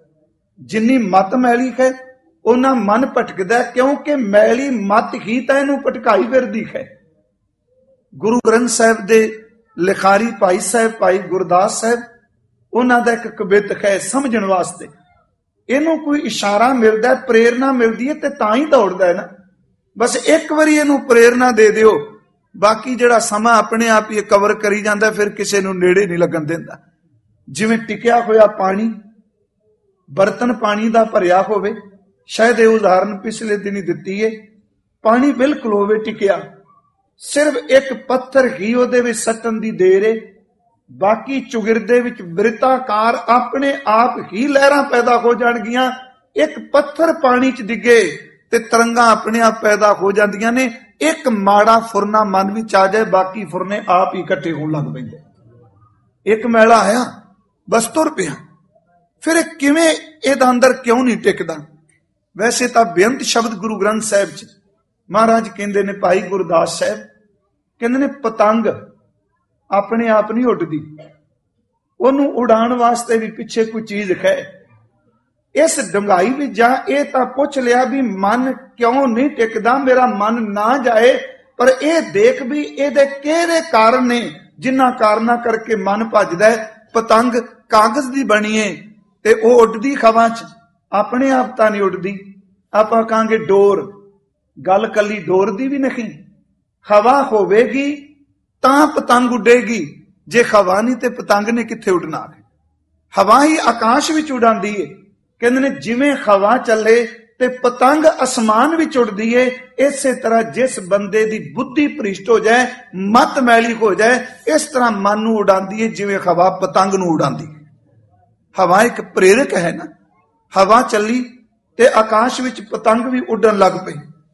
ਜਿੰਨੀ ਮਤ ਮੈਲੀ ਹੈ ਉਹਨਾਂ ਮਨ ਭਟਕਦਾ, ਕਿਉਂਕਿ ਮੈਲੀ ਮਤ ਹੀ ਤਾਂ ਇਹਨੂੰ ਭਟਕਾਈ ਫਿਰਦੀ ਹੈ। ਗੁਰੂ ਗ੍ਰੰਥ ਸਾਹਿਬ ਦੇ ਲਿਖਾਰੀ ਭਾਈ ਸਾਹਿਬ, ਭਾਈ ਗੁਰਦਾਸ ਸਾਹਿਬ, ਉਹਨਾਂ ਦਾ ਇੱਕ ਕਵਿਤ ਹੈ ਸਮਝਣ ਵਾਸਤੇ। ਇਹਨੂੰ ਕੋਈ ਇਸ਼ਾਰਾ ਮਿਲਦਾ, ਪ੍ਰੇਰਨਾ ਮਿਲਦੀ ਹੈ ਤੇ ਤਾਂ ਹੀ ਦੌੜਦਾ ਹੈ ਨਾ। ਬਸ ਇੱਕ ਵਾਰੀ ਇਹਨੂੰ ਪ੍ਰੇਰਨਾ ਦੇ ਦਿਓ, ਬਾਕੀ ਜਿਹੜਾ ਸਮਾਂ ਆਪਣੇ ਆਪ ਹੀ ਕਵਰ ਕਰੀ ਜਾਂਦਾ, ਫਿਰ ਕਿਸੇ ਨੂੰ ਨੇੜੇ ਨਹੀਂ ਲੱਗਣ ਦਿੰਦਾ। ਜਿਵੇਂ ਟਿਕਿਆ ਹੋਇਆ ਪਾਣੀ, ਬਰਤਨ ਪਾਣੀ ਦਾ ਭਰਿਆ ਹੋਵੇ, ਸ਼ਾਇਦ ਇਹ ਉਦਾਹਰਨ ਪਿਛਲੇ ਦਿਨ ਹੀ ਦਿੱਤੀ ਹੈ। ਪਾਣੀ ਬਿਲਕੁਲ ਹੋਵੇ ਟਿਕਿਆ, ਸਿਰਫ ਇੱਕ ਪੱਥਰ ਹੀ ਉਹਦੇ ਵਿੱਚ ਸੱਟਣ ਦੀ ਦੇਰ ਹੈ, ਬਾਕੀ ਚੁਗਿਰਦੇ ਵਿੱਚ ਬਿਰਤਾਕਾਰ ਆਪਣੇ ਆਪ ਹੀ ਲਹਿਰਾਂ ਪੈਦਾ ਹੋ ਜਾਣਗੀਆਂ। ਇੱਕ ਪੱਥਰ ਪਾਣੀ 'ਚ ਡਿੱਗੇ ਤੇ ਤਰੰਗਾਂ ਆਪਣੇ ਆਪ ਪੈਦਾ ਹੋ ਜਾਂਦੀਆਂ ਨੇ। ਇੱਕ ਮਾੜਾ ਫੁਰਨਾ ਮਨ ਵਿੱਚ ਆ ਜਾਏ, ਬਾਕੀ ਫੁਰਨੇ ਆਪ ਹੀ ਇਕੱਠੇ ਹੋਣ ਲੱਗ ਪੈਂਦੇ। ਇੱਕ ਮੈਲਾ ਆਇਆ, ਬਸ ਤੁਰ ਪਿਆ। ਫਿਰ ਇਹ ਕਿਵੇਂ, ਇਹਦਾ ਅੰਦਰ ਕਿਉਂ ਨਹੀਂ ਟਿਕਦਾ? ਵੈਸੇ ਤਾਂ ਬੇਅੰਤ ਸ਼ਬਦ ਗੁਰੂ ਗ੍ਰੰਥ ਸਾਹਿਬ 'ਚ ਮਹਾਰਾਜ ਕਹਿੰਦੇ ਨੇ, ਭਾਈ ਗੁਰਦਾਸ ਸਾਹਿਬ ਕਹਿੰਦੇ ਨੇ, ਪਤੰਗ ਆਪਣੇ ਆਪ ਨਹੀਂ ਉੱਡਦੀ, ਉਹਨੂੰ ਉਡਾਉਣ ਵਾਸਤੇ ਵੀ ਪਿੱਛੇ ਕੋਈ ਚੀਜ਼ ਹੈ। ਇਸ ਡੰਗਾਈ ਵਿੱਚ ਜਾ ਇਹ ਤਾਂ ਪੁੱਛ ਲਿਆ ਵੀ ਮਨ ਕਿਉਂ ਨਹੀਂ ਟਿਕਦਾ, ਮੇਰਾ ਮਨ ਨਾ ਜਾਏ, ਪਰ ਇਹ ਦੇਖ ਵੀ ਇਹਦੇ ਕਿਹੜੇ ਕਾਰਨ ਨੇ ਜਿਨ੍ਹਾਂ ਕਾਰਨਾਂ ਕਰਕੇ ਮਨ ਭੱਜਦਾ। ਪਤੰਗ ਕਾਗਜ਼ ਦੀ ਬਣੀ ਏ ਤੇ ਉਹ ਉੱਡਦੀ ਹਵਾ 'ਚ, ਆਪਣੇ ਆਪ ਤਾਂ ਨਹੀਂ ਉੱਡਦੀ। ਆਪਾਂ ਕਹਾਂਗੇ ਡੋਰ, ਗੱਲ ਕੱਲੀ ਡੋਰ ਦੀ ਵੀ ਨਹੀਂ। ਹਵਾ ਹੋਵੇਗੀ ਤਾਂ ਪਤੰਗ ਉੱਡੇਗੀ, ਜੇ ਹਵਾ ਨਹੀਂ ਤੇ ਪਤੰਗ ਨੇ ਕਿੱਥੇ ਉੱਡਣਾ? ਹਵਾ ਹੀ ਆਕਾਸ਼ ਵਿੱਚ ਉਡਾਉਂਦੀ ਏ। ਕਹਿੰਦੇ ਨੇ ਜਿਵੇਂ ਹਵਾ ਚੱਲੇ ਤੇ ਪਤੰਗ ਅਸਮਾਨ ਵਿੱਚ ਉੱਡਦੀ ਏ, ਇਸੇ ਤਰ੍ਹਾਂ ਜਿਸ ਬੰਦੇ ਦੀ ਬੁੱਧੀ ਭ੍ਰਿਸ਼ਟ ਹੋ ਜਾਏ, ਮਤ ਮੈਲੀ ਹੋ ਜਾਏ, ਇਸ ਤਰ੍ਹਾਂ ਮਨ ਨੂੰ ਉਡਾਉਂਦੀ ਏ ਜਿਵੇਂ ਹਵਾ ਪਤੰਗ ਨੂੰ ਉਡਾਉਂਦੀ ਹੈ। ਹਵਾ ਇੱਕ ਪ੍ਰੇਰਕ ਹੈ ਨਾ। ਹਵਾ ਚੱਲੀ ਤੇ ਆਕਾਸ਼ ਵਿੱਚ ਪਤੰਗ ਵੀ ਉੱਡਣ ਲੱਗ ਪਈ।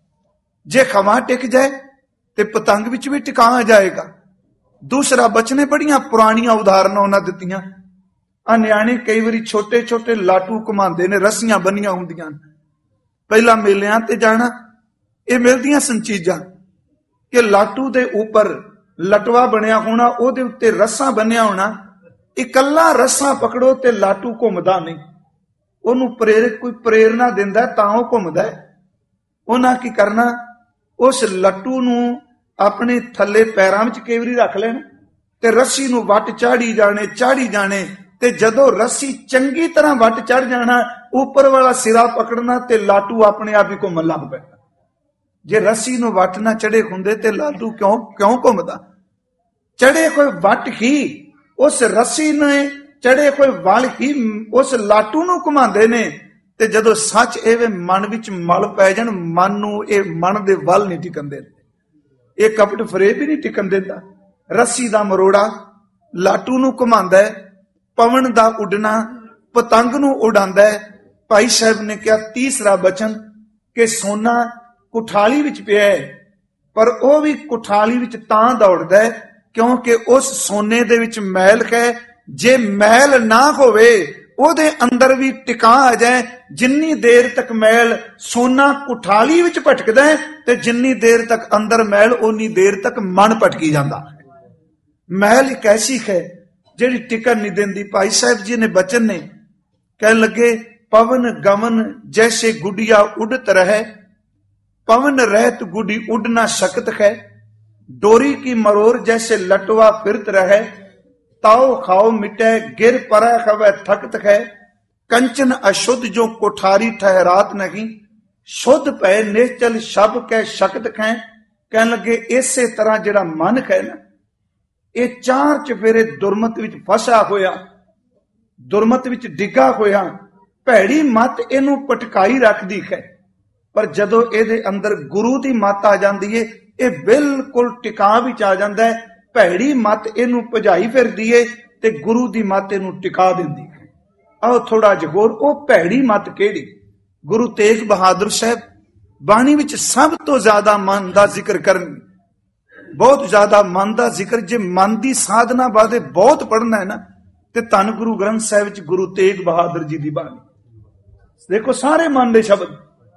ਜੇ ਹਵਾ ਟਿਕ ਜਾਏ ਤੇ ਪਤੰਗ ਵਿੱਚ ਵੀ ਟਿਕਾ ਆ ਜਾਏਗਾ। ਦੂਸਰਾ ਬਚਨੇ ਬੜੀਆਂ ਪੁਰਾਣੀਆਂ ਉਦਾਹਰਨਾਂ ਉਹਨਾਂ ਦਿੱਤੀਆਂ। ਆ ਨਿਆਣੇ ਕਈ ਵਾਰੀ ਛੋਟੇ ਛੋਟੇ ਲਾਟੂ ਘੁਮਾਉਂਦੇ ਨੇ, ਰੱਸੀਆਂ ਬੰਨੀਆਂ ਹੁੰਦੀਆਂ। ਪਹਿਲਾਂ ਮੇਲਿਆਂ ਤੇ ਜਾਣਾ, ਇਹ ਮਿਲਦੀਆਂ ਸਨ ਚੀਜ਼ਾਂ ਕਿ ਲਾਟੂ ਦੇ ਉੱਪਰ ਲਟਵਾ ਬਣਿਆ ਹੋਣਾ, ਉਹਦੇ ਉੱਤੇ ਰੱਸਾ ਬੰਨਿਆ ਹੋਣਾ। ਇਕੱਲਾ ਰੱਸਾ ਪਕੜੋ ਤੇ ਲਾਟੂ ਘੁੰਮਦਾ ਨਹੀਂ, ਉਹਨੂੰ ਪ੍ਰੇਰਕ ਕੋਈ ਪ੍ਰੇਰਨਾ ਦਿੰਦਾ ਤਾਂ ਉਹ ਘੁੰਮਦਾ। ਉਹਨਾਂ ਕੀ ਕਰਨਾ, ਉਸ ਲੱਟੂ ਨੂੰ ਆਪਣੇ ਥੱਲੇ ਪੈਰਾਂ ਵਿੱਚ ਕਈ ਵਾਰੀ ਰੱਖ ਲੈਣ ਤੇ ਰੱਸੀ ਨੂੰ ਵੱਟ ਚਾੜੀ ਜਾਣੇ ਤੇ ਜਦੋਂ ਰੱਸੀ ਚੰਗੀ ਤਰ੍ਹਾਂ ਵੱਟ ਚੜ ਜਾਣਾ, ਉੱਪਰ ਵਾਲਾ ਸਿਰਾ ਪਕੜਨਾ ਤੇ ਲਾਟੂ ਆਪਣੇ ਆਪ ਹੀ ਘੁੰਮਣ ਲੱਗ ਪੈਣਾ। ਜੇ ਰੱਸੀ ਨੂੰ ਵੱਟ ਨਾ ਚੜੇ ਹੁੰਦੇ ਤੇ ਲਾਟੂ ਕਿਉਂ ਘੁੰਮਦਾ? ਚੜੇ ਕੋਈ ਵੱਟ ਹੀ ਉਸ ਰੱਸੀ ਨੇ, ਚੜੇ ਕੋਈ ਵਲ ਹੀ ਉਸ ਲਾਟੂ ਨੂੰ ਘੁਮਾਉਂਦੇ ਨੇ। ਤੇ ਜਦੋਂ ਸੱਚ ਇਹ ਮਨ ਵਿੱਚ ਮਲ ਪੈ ਜਾਣ, ਮਨ ਨੂੰ ਇਹ ਮਨ ਦੇ ਵੱਲ ਨਹੀਂ ਟਿਕਣ ਦਿੰਦੇ। ਇਹ ਕਪਟ ਫਰੇਬ ਹੀ ਨਹੀਂ ਟਿਕਣ ਦਿੰਦਾ। ਰੱਸੀ ਦਾ ਮਰੋੜਾ ਲਾਟੂ ਨੂੰ ਘੁਮਾਉਂਦਾ ਹੈ, ਪਵਨ ਦਾ ਉੱਡਣਾ ਪਤੰਗ ਨੂੰ ਉਡਾਉਂਦਾ ਹੈ। ਭਾਈ ਸਾਹਿਬ ਨੇ ਕਿਹਾ ਤੀਸਰਾ ਬਚਨ ਕਿ ਸੋਨਾ ਕੁਠਾਲੀ ਵਿੱਚ ਪਿਆ ਹੈ, ਪਰ ਉਹ ਵੀ ਕੁਠਾਲੀ ਵਿੱਚ ਤਾਂ ਦੌੜਦਾ ਹੈ ਕਿਉਂਕਿ ਉਸ ਸੋਨੇ ਦੇ ਵਿੱਚ ਮੈਲ ਹੈ। ਜੇ ਮੈਲ ਨਾ ਹੋਵੇ, ਉਹਦੇ ਅੰਦਰ ਵੀ ਟਿਕਾ ਆ ਜਾਏ, ਜਿੰਨੀ ਦੇਰ ਤੱਕ ਮੈਲ, ਸੋਨਾ ਕੁਠਾਲੀ ਵਿੱਚ ਭਟਕਦਾ ਹੈ ਤੇ ਜਿੰਨੀ ਦੇਰ ਤੱਕ ਅੰਦਰ ਮੈਲ, ਓਨੀ ਦੇਰ ਤੱਕ ਮਨ ਭਟਕੀ ਜਾਂਦਾ। ਮੈਲ ਇੱਕ ਐਸੀ ਹੈ ਜਿਹੜੀ ਟਿਕਣ ਨਹੀਂ ਦਿੰਦੀ। ਭਾਈ ਸਾਹਿਬ ਜੀ ਨੇ ਬਚਨ ਨੇ ਕਹਿਣ ਲੱਗੇ, ਪਵਨ ਗਮਨ ਜੈਸੇ ਗੁੱਡੀਆ ਉਡਤ ਰਹੇ, पवन रहत गुडी उड़ न सकत है, डोरी की मरोर जैसे लटवा फिरत रहे, ताओ खाओ मिटे गिर परै खवै थकत है, कंचन अशुद्ध जो कोठारी ठहरात नहीं, शुद्ध पै निश्चल शब कै शक्त खै। कहन लगे इसे तरह जिहड़ा मन है ना, ये चार चफेरे दुरमत विच फसा होया, दुरमत विच डिगा होया, भैड़ी मत इनू पटकाई रखदी है। पर जदों इहदे अंदर गुरु की मत आ जाती है, ये बिल्कुल टिका विच आ जाता है। भैड़ी मत इनू भजाई फिरदी है ते गुरु की मत इनू टिका दिंदी है। आओ थोड़ा जिहा होर, वो भैड़ी मत किहड़ी? गुरु तेग बहादुर साहब बाणी विच सब तो ज्यादा मन का जिक्र करन, बहुत ज्यादा मन का जिक्र। जे मन की साधना बारे बहुत पढ़ना है ना, ते धन गुरु ग्रंथ साहिब च गुरु तेग बहादुर जी की बाणी देखो, सारे मन के शब्द।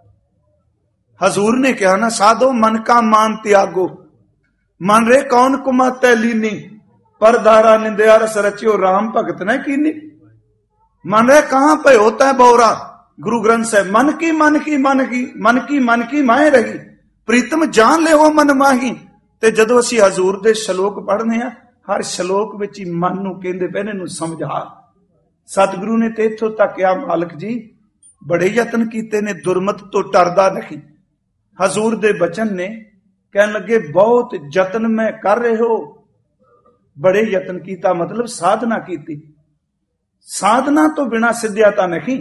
हजूर ने कहा ना, साधो मन का मान त्यागो, मन रे कौन कुमाते लीनी, पर दारा निंदया रस रचियो राम भगत ने कीनी। मन रे कहां पे होता है बौरा, गुरु ग्रंथ साहिब। मन की मन की मन की मन की मन की माए रही, प्रीतम जान ले हो मन माही। ते जदों असीं हजूर दे श्लोक पढ़ने आ, हर श्लोक विच ही मन नूं कहंदे पए ने, नूं समझा। सतगुरु ने ते इत्थों तक कहा, मालक जी बड़े यतन कीते ने, दुरमत तो डरदा नहीं। हजूर दे बचन ने, कहन लगे बहुत यतन मैं कर रहे हो। बड़े यतन कीता मतलब साधना कीती। साधना तो बिना सिद्धिया तां नहीं।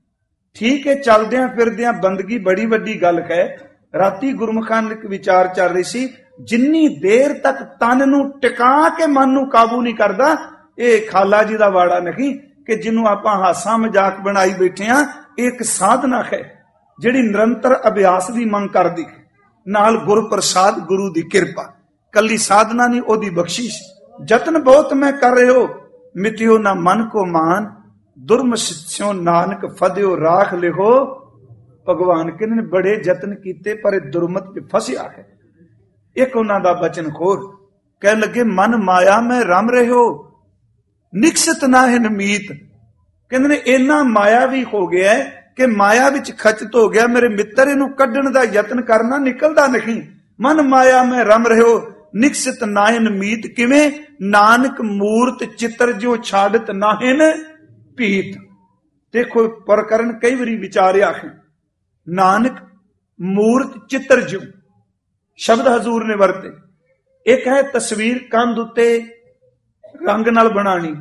ठीक है, चलदियां फिरदियां बंदगी बड़ी वड्डी गल है। राती गुरमुखां ने विचार चल रही सी, जिन्नी देर तक तन नूं टिका के मन नूं काबू नहीं करदा, ये खाला जी दा वाड़ा नहीं कि जिन्हों आपां हासा मजाक बनाई बैठे हां। एक साधना है जिहड़ी निरंतर अभ्यास की मंग करदी है, नाल गुर प्रसाद गुरु की कृपा। कली साधना नहीं, ओदी बख्शिश। जतन बहुत मैं कर रहे हो, मिटियो ना मन को मान, दुर्मसित्स्यों नानक फदियो राख लिहो भगवान। किन्ने बड़े जतन कीते पर दुरमत च फसिया है। एक उन्हां दा बचन खोर, कह लगे मन माया में रम रहे हो, निकसत ना है मीत। कहंदे इन्ना माया भी हो गया है कि माया विच खचित हो गया। मेरे मित्र इनू कड्ढण दा यतन करना, निकलदा नहीं। मन माया में रम रहे हो, निकसित नाहिन मीत। किवें? नानक मूर्त चित्र जो छाड़त नाहिन पीत। देखो प्रकरण कई बारी विचारिया है। नानक मूर्त चित्र जो शब्द हजूर ने वरते। एक है तस्वीर कंध उत्ते रंग नाल बनानी,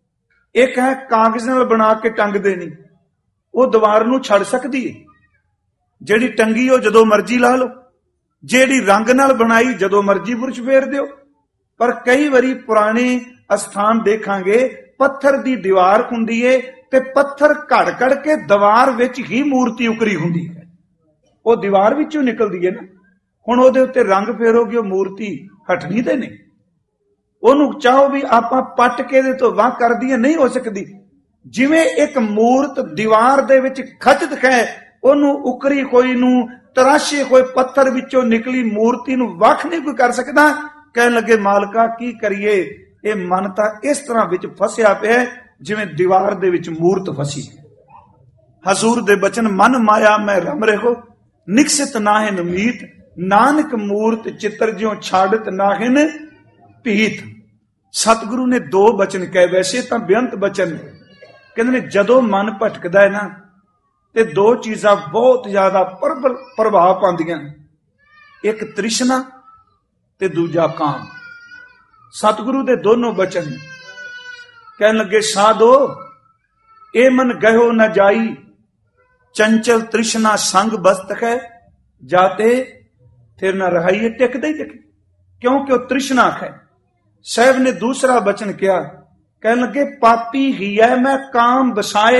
एक है कागज नाल बना के टंग देनी। वो दीवार नूं छड़ सकदी है। जिहड़ी टंगी हो जदों मर्जी ला लो, जिहड़ी रंग नाल बनाई जदों मर्जी बुरश फेर दिओ। पर कई बारी पुराने स्थान देखांगे, पत्थर दी दीवार हुंदी है ते पत्थर घड़ घड़ के दीवार विच ही मूर्ति उकरी हुंदी है। वो दीवार विचों निकलदी है ना। हुण ओहदे उत्ते रंग फेरोगे, मूर्ति हटनी ते नहीं। ओनू चाहो भी आपां पट के दे तो वाह कर दी, नहीं हो सकती। जिवें एक मूर्त दीवार दे विच खचित है, ओनू उकरी होई नू तराशे होए पत्थर विचों निकली मूर्ति नू वख नहीं कोई कर सकदा। कहन लगे मालका की करिए, ये मन तां इस तरह विच फसिया पिया जिवें दीवार दे विच मूर्त फसी। हजूर दे बचन, मन माया में रम रहो, निकसित नाहिन मीत। नानक मूर्त चित्र ज्यों छाड़त नाहिन पीत। सतगुरु ने दो बचन कहे, वैसे तो बेअंत बचन। कहते जदों मन भटकदा है ना, ते दो चीजां बहुत ज्यादा प्रभाव पांदियां, एक तृष्णा ते दूजा काम। सतगुरु दे दोनों बचन कहन लगे, साधो ए मन गयो न जाई, चंचल तृष्णा संग बस्त है, जाते फिर न रहाइए। टिकदे ही टिके, क्योंकि वह तृष्णा है। साहब ने दूसरा बचन किया, कहने लगे पापी ही है मैं काम बसाए,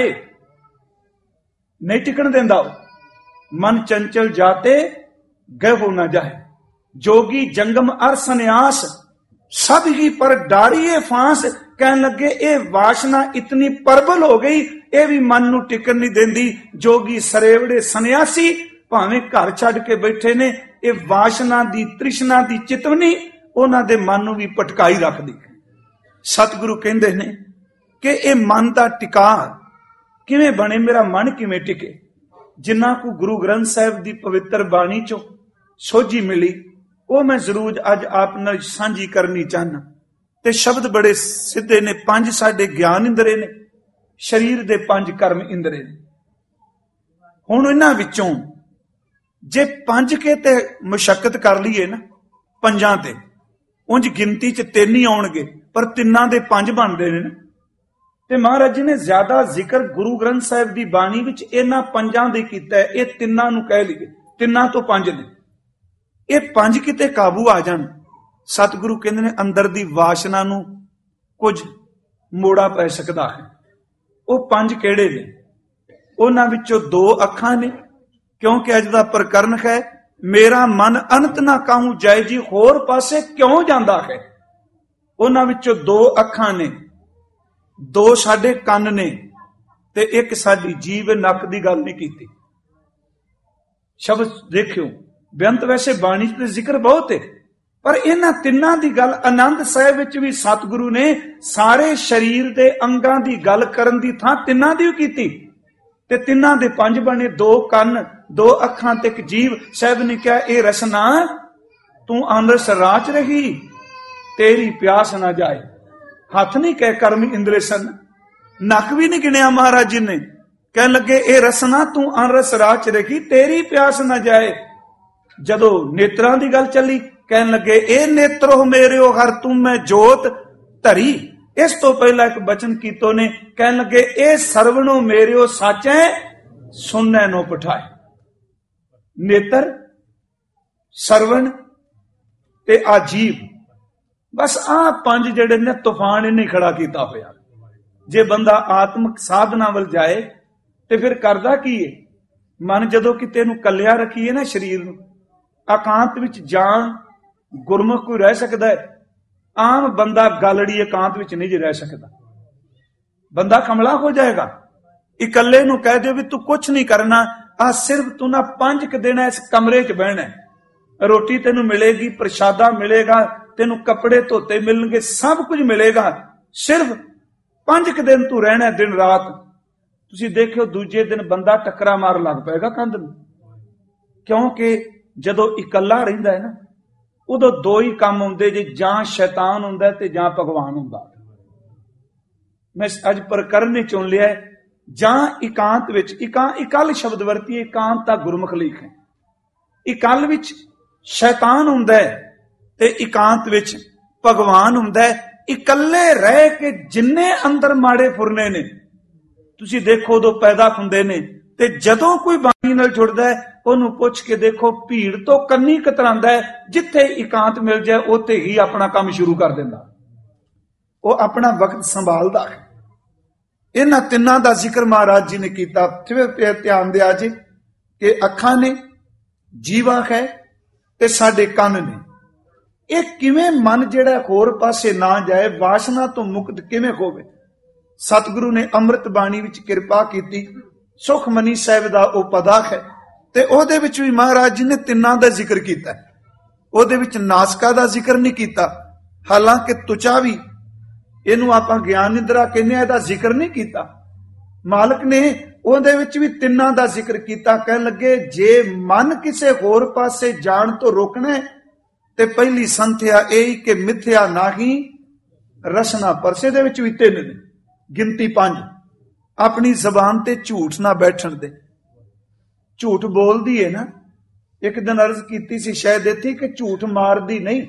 नहीं टिकन देंदा। मन चंचल जाते गए हो न जाए, जोगी जंगम अर सन्यास, सब ही पर डारिए फांस। कहने लगे ए वासना इतनी प्रबल हो गई, ये भी मन नू टिकन नहीं देंदी। जोगी सरेवड़े सन्यासी भावें घर छड़ के बैठे ने, ये वासना दी तृष्णा दी चितवनी उन्हां दे मन नू भी पटकाई रखदी। सतगुरु कहंदे ने कि ये मन दा टिका किवें बने, मेरा मन किवें टिके। जिन्ना को गुरु ग्रंथ साहिब दी पवित्र बाणी चों सोझी मिली, वो मैं जरूर अज आप नाल सांझी करनी चाहना। ते शब्द बड़े सिद्धे ने। 5 साडे ज्ञान इंद्रे ने, शरीर दे 5 कर्म इंद्रे ने। हुण इन्हां विचों ਜੇ 5 ਕੇ ਤੇ ਮੁਸ਼ੱਕਤ ਕਰ ਲਈਏ ਨਾ 5 ਤੇ, ਉਂਝ ਗਿਣਤੀ 'ਚ 3 ਹੀ ਆਉਣਗੇ, ਪਰ 3 ਦੇ 5 ਬਣਦੇ ਨੇ ਨਾ। ਤੇ ਮਹਾਰਾਜ ਜੀ ਨੇ ਜ਼ਿਆਦਾ ਜ਼ਿਕਰ ਗੁਰੂ ਗ੍ਰੰਥ ਸਾਹਿਬ ਦੀ ਬਾਣੀ ਵਿੱਚ ਇਹਨਾਂ 5 ਦੇ ਕੀਤਾ। ਇਹ 3 ਨੂੰ ਕਹਿ ਲਈਏ, 3 ਤੋਂ 5 ਨੇ। ਇਹ 5 ਕਿਤੇ ਕਾਬੂ ਆ ਜਾਣ, ਸਤਿਗੁਰੂ ਕਹਿੰਦੇ ਨੇ ਅੰਦਰ ਦੀ ਵਾਸ਼ਨਾ ਨੂੰ ਕੁਝ ਮੋੜਾ ਪੈ ਸਕਦਾ ਹੈ। ਉਹ 5 ਕਿਹੜੇ ਨੇ? ਉਹਨਾਂ ਵਿੱਚੋਂ 2 ਅੱਖਾਂ ਨੇ, ਕਿਉਂਕਿ ਅੱਜ ਦਾ ਪ੍ਰਕਰਨ ਹੈ ਮੇਰਾ ਮਨ ਅਨੰਤ ਨਾ ਕਾਹੂ ਜਾਏ ਜੀ, ਹੋਰ ਪਾਸੇ ਕਿਉਂ ਜਾਂਦਾ ਹੈ। ਉਹਨਾਂ ਵਿੱਚੋਂ 2 ਅੱਖਾਂ ਨੇ, 2 ਸਾਡੇ ਕੰਨ ਨੇ, ਤੇ 1 ਸਾਡੀ ਜੀਭ। ਨੱਕ ਦੀ ਗੱਲ ਨਹੀਂ ਕੀਤੀ। ਸ਼ਬਦ ਦੇਖਿਓ, ਬੇਅੰਤ ਵੈਸੇ ਬਾਣੀ 'ਚ ਜ਼ਿਕਰ ਬਹੁਤ ਹੈ, ਪਰ ਇਹਨਾਂ 3 ਦੀ ਗੱਲ ਆਨੰਦ ਸਾਹਿਬ ਵਿੱਚ ਵੀ ਸਤਿਗੁਰੂ ਨੇ ਸਾਰੇ ਸਰੀਰ ਦੇ ਅੰਗਾਂ ਦੀ ਗੱਲ ਕਰਨ ਦੀ ਥਾਂ 3 ਦੀ ਕੀਤੀ, ਤੇ 3 ਦੇ 5 ਬਣੇ। 2 ਕੰਨ, 2 ਅੱਖਾਂ ਤੇ 1 ਜੀਭ। ਸਾਹਿਬ ਨੇ ਕਿਹਾ ਇਹ ਰਸਨਾ ਤੂੰ ਅੰਮ੍ਰਿਤ ਰਾਚ ਰਹੀ, ਤੇਰੀ ਪਿਆਸ ਨਾ ਜਾਏ। ਹੱਥ ਨਹੀਂ ਕਹਿ ਕਰਮ ਇੰਦਰੇ ਸਨ, ਨੱਕ ਵੀ ਨਹੀਂ ਗਿਣਿਆ ਮਹਾਰਾਜ ਜੀ ਨੇ। ਕਹਿਣ ਲੱਗੇ ਇਹ ਰਸਨਾ ਤੂੰ ਅੰਮ੍ਰਿਤ ਰਾਚ ਰਹੀ, ਤੇਰੀ ਪਿਆਸ ਨਾ ਜਾਏ। ਜਦੋਂ ਨੇਤਰਾਂ ਦੀ ਗੱਲ ਚੱਲੀ, ਕਹਿਣ ਲੱਗੇ ਇਹ ਨੇਤਰੋ ਮੇਰਿਓ ਹਰ ਤੂੰ ਮੈਂ ਜੋਤ ਧਰੀ। ਇਸ ਤੋਂ ਪਹਿਲਾਂ ਇੱਕ ਬਚਨ ਕੀਤੋ ਨੇ, ਕਹਿਣ ਲੱਗੇ ਇਹ ਸਰਵਣੋ ਮੇਰਿਓ ਸਾਚੈ ਸੁਣੈ ਨੋ ਪਠਾਏ। ਨੇਤਰ, ਸਰਵਣ ਤੇ ਆਜੀਬ, ਬਸ ਆਹ 5 ਜਿਹੜੇ ਨੇ ਤੂਫਾਨ ਇਹਨੇ ਖੜਾ ਕੀਤਾ ਹੋਇਆ। ਜੇ ਬੰਦਾ ਆਤਮਿਕ ਸਾਧਨਾ ਵੱਲ ਜਾਏ ਤੇ ਫਿਰ ਕਰਦਾ ਕੀ ਹੈ? ਮਨ ਜਦੋਂ ਕਿਤੇ ਨੂੰ ਕੱਲਿਆ ਰੱਖੀਏ ਨਾ ਸਰੀਰ ਨੂੰ, ਇਕਾਂਤ ਵਿੱਚ ਜਾਣ, ਗੁਰਮੁਖ ਕੋਈ ਰਹਿ ਸਕਦਾ ਹੈ? ਆਮ ਬੰਦਾ ਗਾਲੜੀ ਇਕਾਂਤ ਵਿੱਚ ਨਹੀਂ ਰਹਿ ਸਕਦਾ, ਬੰਦਾ ਕਮਲਾ ਹੋ ਜਾਏਗਾ। ਇਕੱਲੇ ਨੂੰ ਕਹਿ ਦਿਓ ਵੀ ਤੂੰ ਕੁਛ ਨਹੀਂ ਕਰਨਾ, ਆ ਸਿਰਫ ਤੂੰ ਨਾ 5 ਦਿਨ ਇਸ ਕਮਰੇ 'ਚ ਬਹਿਣਾ, ਰੋਟੀ ਤੈਨੂੰ ਮਿਲੇਗੀ, ਪ੍ਰਸ਼ਾਦਾ ਮਿਲੇਗਾ, ਤੈਨੂੰ ਕੱਪੜੇ ਧੋਤੇ ਮਿਲਣਗੇ, ਸਭ ਕੁਝ ਮਿਲੇਗਾ, ਸਿਰਫ 5 ਦਿਨ ਤੂੰ ਰਹਿਣਾ ਦਿਨ ਰਾਤ। ਤੁਸੀਂ ਦੇਖਿਓ ਦੂਜੇ ਦਿਨ ਬੰਦਾ ਟੱਕਰਾ ਮਾਰ ਲੱਗ ਪਏਗਾ ਕੰਧ ਨੂੰ, ਕਿਉਂਕਿ ਜਦੋਂ ਇਕੱਲਾ ਰਹਿੰਦਾ ਹੈ ਨਾ, ਉਦੋਂ 2 ਹੀ ਕੰਮ ਹੁੰਦੇ ਜੇ, ਜਾਂ ਸ਼ੈਤਾਨ ਹੁੰਦਾ ਤੇ ਜਾਂ ਭਗਵਾਨ ਹੁੰਦਾ। ਮੈਂ ਅੱਜ ਪ੍ਰਕਰਨ ਨੇ ਚੁਣ ਲਿਆ, ਜਾਂ ਇਕਾਂਤ ਵਿੱਚ। ਇਕੱਲ ਸ਼ਬਦ ਵਰਤੀਏ, ਇਕਾਂਤ ਤਾਂ ਗੁਰਮੁਖ ਲੇਖ ਹੈ। ਇਕੱਲ ਵਿੱਚ ਸ਼ੈਤਾਨ ਹੁੰਦਾ ਹੈ ਤੇ ਇਕਾਂਤ ਵਿੱਚ ਭਗਵਾਨ ਹੁੰਦਾ ਹੈ। ਇਕੱਲੇ ਰਹਿ ਕੇ ਜਿੰਨੇ ਅੰਦਰ ਮਾੜੇ ਫੁਰਨੇ ਨੇ ਤੁਸੀਂ ਦੇਖੋ ਉਦੋਂ ਪੈਦਾ ਹੁੰਦੇ ਨੇ, ਤੇ ਜਦੋਂ ਕੋਈ ਬਾਣੀ ਨਾਲ ਜੁੜਦਾ ਹੈ ਉਹਨੂੰ ਪੁੱਛ ਕੇ ਦੇਖੋ, ਭੀੜ ਤੋਂ ਕੰਨੀ ਕਤਰਾਂਦਾ ਹੈ। ਜਿੱਥੇ ਇਕਾਂਤ ਮਿਲ ਜਾਏ ਉੱਥੇ ਹੀ ਆਪਣਾ ਕੰਮ ਸ਼ੁਰੂ ਕਰ ਦਿੰਦਾ, ਉਹ ਆਪਣਾ ਵਕਤ ਸੰਭਾਲਦਾ ਹੈ। ਇਹਨਾਂ 3 ਦਾ ਜ਼ਿਕਰ ਮਹਾਰਾਜ ਜੀ ਨੇ ਕੀਤਾ। ਧਿਆਨ ਦਿਆ ਜੀ ਕਿ ਅੱਖਾਂ ਨੇ, ਜੀਵਾ ਹੈ ਤੇ ਸਾਡੇ ਕੰਨ ਨੇ। ਇਹ ਕਿਵੇਂ ਮਨ ਜਿਹੜਾ ਹੋਰ ਪਾਸੇ ਨਾ ਜਾਏ, ਵਾਸ਼ਨਾ ਤੋਂ ਮੁਕਤ ਕਿਵੇਂ ਹੋਵੇ? ਸਤਿਗੁਰੂ ਨੇ ਅੰਮ੍ਰਿਤ ਬਾਣੀ ਵਿੱਚ ਕਿਰਪਾ ਕੀਤੀ। ਸੁਖਮਨੀ ਸਾਹਿਬ ਦਾ ਉਹ ਪਦਾ ਹੈ, ਤੇ ਉਹਦੇ ਵਿੱਚ ਵੀ ਮਹਾਰਾਜ ਜੀ ਨੇ 3 ਦਾ ਜ਼ਿਕਰ ਕੀਤਾ। ਉਹਦੇ ਵਿੱਚ ਨਾਸਕਾ ਦਾ ਜ਼ਿਕਰ ਨਹੀਂ ਕੀਤਾ, ਹਾਲਾਂਕਿ ਤੁਚਾ ਵੀ, ਇਹਨੂੰ ਆਪਾਂ ਗਿਆਨ ਨਿਦਰਾ ਕਹਿੰਦੇ ਆ, ਇਹਦਾ ਜ਼ਿਕਰ ਨਹੀਂ ਕੀਤਾ। ਮਾਲਕ ਨੇ ਉਹਦੇ ਵਿੱਚ ਵੀ 3 ਦਾ ਜ਼ਿਕਰ ਕੀਤਾ। ਕਹਿਣ ਲੱਗੇ ਜੇ ਮਨ ਕਿਸੇ ਹੋਰ ਪਾਸੇ ਜਾਣ ਤੋਂ ਰੋਕਣਾ ਤੇ ਪਹਿਲੀ ਸੰਥਿਆ ਇਹ ਕਿ ਮਿਥਿਆ ਨਾਹੀ ਰਸਨਾ ਪਰਸੇ। ਦੇ ਵਿੱਚ ਵੀ 3 ਨੇ, ਗਿਣਤੀ 5। ਆਪਣੀ ਜ਼ਬਾਨ ਤੇ ਝੂਠ ਨਾ ਬੈਠਣ ਦੇ। ਝੂਠ ਬੋਲਦੀ ਹੈ ਨਾ, ਇੱਕ ਦਿਨ ਅਰਜ਼ ਕੀਤੀ ਸੀ ਸ਼ਾਇਦ ਇੱਥੇ ਕਿ ਝੂਠ ਮਾਰਦੀ ਨਹੀਂ।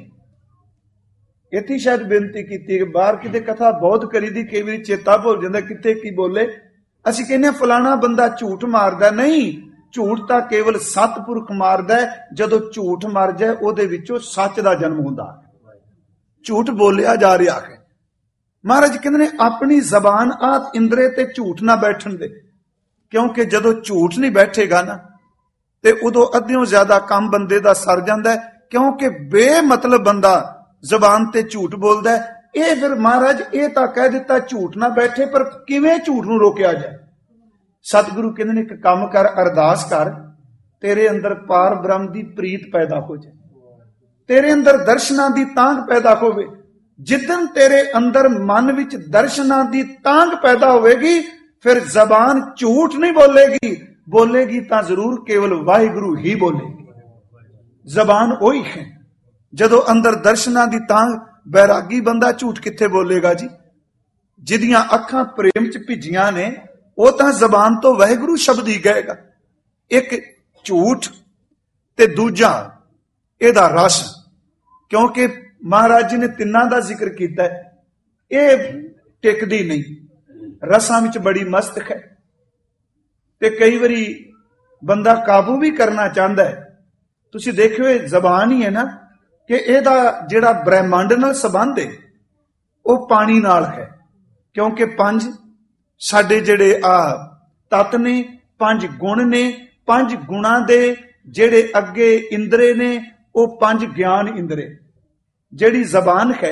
ਇੱਥੇ ਸ਼ਾਇਦ ਬੇਨਤੀ ਕੀਤੀ ਕਿ ਬਾਹਰ ਕਿਤੇ ਕਥਾ ਬਹੁਤ ਕਰੀ ਦੀ, ਕਈ ਵਾਰੀ ਚੇਤਾ ਭੁੱਲ ਜਾਂਦਾ ਕਿੱਥੇ ਕੀ ਬੋਲੇ। ਅਸੀਂ ਕਹਿੰਦੇ ਫਲਾਣਾ ਬੰਦਾ ਝੂਠ ਮਾਰਦਾ, ਨਹੀਂ, ਝੂਠ ਤਾਂ ਕੇਵਲ ਸਤਿਪੁਰਖ ਮਾਰਦਾ। ਜਦੋਂ ਝੂਠ ਮਰ ਜਾਏ ਉਹਦੇ ਵਿੱਚੋਂ ਸੱਚ ਦਾ ਜਨਮ ਹੁੰਦਾ। ਝੂਠ ਬੋਲਿਆ ਜਾ ਰਿਹਾ ਹੈ। ਮਹਾਰਾਜ ਕਹਿੰਦੇ ਨੇ ਆਪਣੀ ਜ਼ਬਾਨ ਆਤ ਇੰਦਰੇ ਤੇ ਝੂਠ ਨਾ ਬੈਠਣ ਦੇ, ਕਿਉਂਕਿ ਜਦੋਂ ਝੂਠ ਨਹੀਂ ਬੈਠੇਗਾ ਨਾ ਤੇ ਉਦੋਂ ਅੱਧਿਓਂ ਜ਼ਿਆਦਾ ਕੰਮ ਬੰਦੇ ਦਾ ਸਰ ਜਾਂਦਾ ਹੈ, ਕਿਉਂਕਿ ਬੇਮਤਲਬ ਬੰਦਾ ਜ਼ਬਾਨ ਤੇ ਝੂਠ ਬੋਲਦਾ ਹੈ। ਇਹ ਫਿਰ ਮਹਾਰਾਜ ਇਹ ਤਾਂ ਕਹਿ ਦਿੱਤਾ ਝੂਠ ਨਾ ਬੈਠੇ, ਪਰ ਕਿਵੇਂ ਝੂਠ ਨੂੰ ਰੋਕਿਆ ਜਾਏ? ਸਤਿਗੁਰੂ ਕਹਿੰਦੇ ਨੇ ਇੱਕ ਕੰਮ ਕਰ, ਅਰਦਾਸ ਕਰ, ਤੇਰੇ ਅੰਦਰ ਪਾਰ ਬ੍ਰਹਮ ਦੀ ਪ੍ਰੀਤ ਪੈਦਾ ਹੋ ਜਾਏ, ਤੇਰੇ ਅੰਦਰ ਦਰਸ਼ਨਾਂ ਦੀ ਤਾਂਘ ਪੈਦਾ ਹੋਵੇ। ਜਿੱਦਨ ਤੇਰੇ ਅੰਦਰ ਮਨ ਵਿੱਚ ਦਰਸ਼ਨਾਂ ਦੀ ਤਾਂਘ ਪੈਦਾ ਹੋਵੇਗੀ, ਫਿਰ ਜ਼ਬਾਨ ਝੂਠ ਨਹੀਂ ਬੋਲੇਗੀ, ਬੋਲੇਗੀ ਤਾਂ ਜ਼ਰੂਰ ਕੇਵਲ ਵਾਹਿਗੁਰੂ ਹੀ ਬੋਲੇਗੀ। ਜ਼ਬਾਨ ਉਹੀ ਹੈ। ਜਦੋਂ ਅੰਦਰ ਦਰਸ਼ਨਾਂ ਦੀ ਤਾਂਘ, ਬੈਰਾਗੀ ਬੰਦਾ ਝੂਠ ਕਿੱਥੇ ਬੋਲੇਗਾ ਜੀ? ਜਿਹਦੀਆਂ ਅੱਖਾਂ ਪ੍ਰੇਮ ਚ ਭਿੱਜੀਆਂ ਨੇ ਉਹ ਤਾਂ ਜ਼ਬਾਨ ਤੋਂ ਵਾਹਿਗੁਰੂ ਸ਼ਬਦ ਹੀ ਕਹੇਗਾ। ਇੱਕ ਝੂਠ ਤੇ ਦੂਜਾ ਇਹਦਾ ਰਸ। ਕਿਉਂਕਿ ਮਹਾਰਾਜ ਜੀ ਨੇ ਤਿੰਨਾਂ ਦਾ ਜ਼ਿਕਰ ਕੀਤਾ, ਇਹ ਟਿਕਦੀ ਨਹੀਂ, ਰਸਾਂ ਵਿੱਚ ਬੜੀ ਮਸਤਕ ਹੈ। ਤੇ ਕਈ ਵਾਰੀ ਬੰਦਾ ਕਾਬੂ ਵੀ ਕਰਨਾ ਚਾਹੁੰਦਾ ਹੈ। ਤੁਸੀਂ ਦੇਖਿਓ ਇਹ ਜ਼ਬਾਨ ਹੀ ਹੈ ਨਾ, ਕਿ ਇਹਦਾ ਜਿਹੜਾ ਬ੍ਰਹਿਮੰਡ ਨਾਲ ਸੰਬੰਧ ਹੈ ਉਹ ਪਾਣੀ ਨਾਲ ਹੈ। ਕਿਉਂਕਿ 5 ਸਾਡੇ ਜਿਹੜੇ ਤੱਤ ਨੇ, 5 ਗੁਣ ਨੇ, 5 ਗੁਣਾਂ ਦੇ ਜਿਹੜੇ ਅੱਗੇ ਇੰਦਰੇ ਨੇ ਉਹ 5 ਗਿਆਨ ਇੰਦਰੇ। ਜਿਹੜੀ ਜ਼ਬਾਨ ਹੈ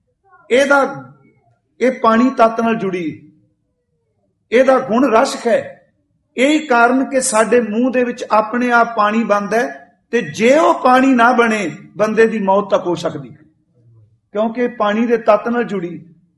ਇਹ ਪਾਣੀ ਤੱਤ ਨਾਲ ਜੁੜੀ, ਇਹਦਾ ਗੁਣ ਰਸ ਹੈ। ਇਹੀ ਕਾਰਨ ਕਿ ਸਾਡੇ ਮੂੰਹ ਦੇ ਵਿੱਚ ਆਪਣੇ ਆਪ ਪਾਣੀ ਬਣਦਾ ਹੈ, ਤੇ ਜੇ ਉਹ ਪਾਣੀ ਨਾ ਬਣੇ ਬੰਦੇ ਦੀ ਮੌਤ ਤੱਕ ਹੋ ਸਕਦੀ ਹੈ, ਕਿਉਂਕਿ ਪਾਣੀ ਦੇ ਤੱਤ ਨਾਲ ਜੁੜੀ।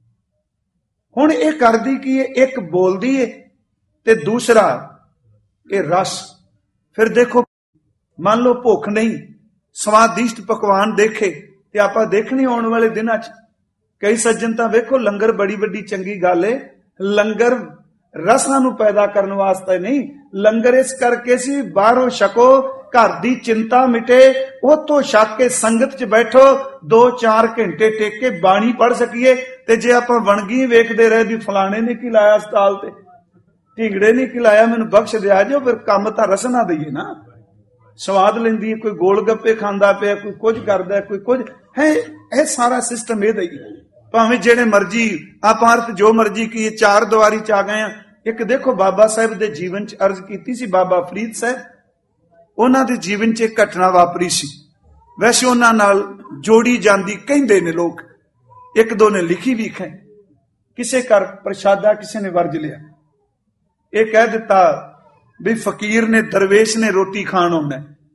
ਹੁਣ ਇਹ ਕਰਦੀ ਕੀ ਹੈ? ਇੱਕ ਬੋਲਦੀ ਹੈ ਤੇ ਦੂਸਰਾ ਇਹ ਰਸ। ਫਿਰ ਦੇਖੋ, ਮੰਨ ਲਓ ਭੁੱਖ ਨਹੀਂ, ਸਵਾਦਿਸ਼ਟ ਪਕਵਾਨ ਦੇਖੇ, ਤੇ ਆਪਾਂ ਦੇਖਣੀ ਆਉਣ ਵਾਲੇ ਦਿਨਾਂ 'ਚ ਕਈ ਸੱਜਣ ਤਾਂ ਵੇਖੋ, ਲੰਗਰ ਬੜੀ ਵੱਡੀ ਚੰਗੀ ਗੱਲ ਹੈ, ਲੰਗਰ ਰਸਾਂ ਨੂੰ ਪੈਦਾ ਕਰਨ ਵਾਸਤੇ ਨਹੀਂ, ਲੰਗਰ ਇਸ ਕਰਕੇ ਸੀ ਬਾਹਰੋਂ ਛਕੋ, ਘਰ ਦੀ ਚਿੰਤਾ ਮਿਟੇ, ਉਤੋਂ ਛਕ ਕੇ ਸੰਗਤ 'ਚ ਬੈਠੋ, 2-4 ਘੰਟੇ ਟੇਕ ਕੇ ਬਾਣੀ ਪੜ੍ਹ ਸਕੀਏ। ਤੇ ਜੇ ਆਪਾਂ ਵਣਗੀ ਵੇਖਦੇ ਰਹੇ ਵੀ ਫਲਾਣੇ ਨੇ ਕੀ ਲਾਇਆ ਹਸਪਤਾਲ ਤੇ, ਢਿੰਗੜੇ ਨੇ ਕੀ ਲਾਇਆ, ਮੈਨੂੰ ਬਖਸ਼ ਦਿਆ ਜੋ, ਫਿਰ ਕੰਮ ਤਾਂ ਰਸ ਨਾ ਦਈਏ ਨਾ। ਸਵਾਦ ਲੈਂਦੀ, ਕੋਈ ਗੋਲ ਗੱਪੇ ਖਾਂਦਾ ਪਿਆ, ਕੋਈ ਕੁਝ ਕਰਦਾ, ਕੋਈ ਕੁਝ ਹੈ। ਇਹ ਸਾਰਾ ਸਿਸਟਮ ਇਹਦਾ ਹੀ। ਭਾਵੇਂ ਜਿਹੜੇ ਮਰਜੀ ਆਪਾਂ ਅਰਥ ਜੋ ਮਰਜੀ ਕੀ, 4 ਦੀਵਾਰੀ 'ਚ ਆ ਗਏ ਆ। ਇੱਕ ਦੇਖੋ ਬਾਬਾ ਸਾਹਿਬ ਦੇ ਜੀਵਨ 'ਚ ਅਰਜ਼ ਕੀਤੀ ਸੀ, ਬਾਬਾ ਫਰੀਦ ਸਾਹਿਬ, ਉਹਨਾਂ ਦੇ ਜੀਵਨ 'ਚ ਇੱਕ ਘਟਨਾ ਵਾਪਰੀ ਸੀ। ਵੈਸੇ ਉਹਨਾਂ ਨਾਲ ਜੋੜੀ ਜਾਂਦੀ ਕਹਿੰਦੇ ਨੇ ਲੋਕ, ਇੱਕ ਦੋ ਨੇ ਲਿਖੀ ਵੀ ਹੈ। ਕਿਸੇ ਘਰ ਪ੍ਰਸ਼ਾਦਾ ਕਿਸੇ ਨੇ ਵਰਜ ਲਿਆ, ਇਹ ਕਹਿ ਦਿੱਤਾ ਵੀ ਫਕੀਰ ਨੇ, ਦਰਵੇਸ਼ ਨੇ ਰੋਟੀ ਖਾਣ ਆਉਣਾ,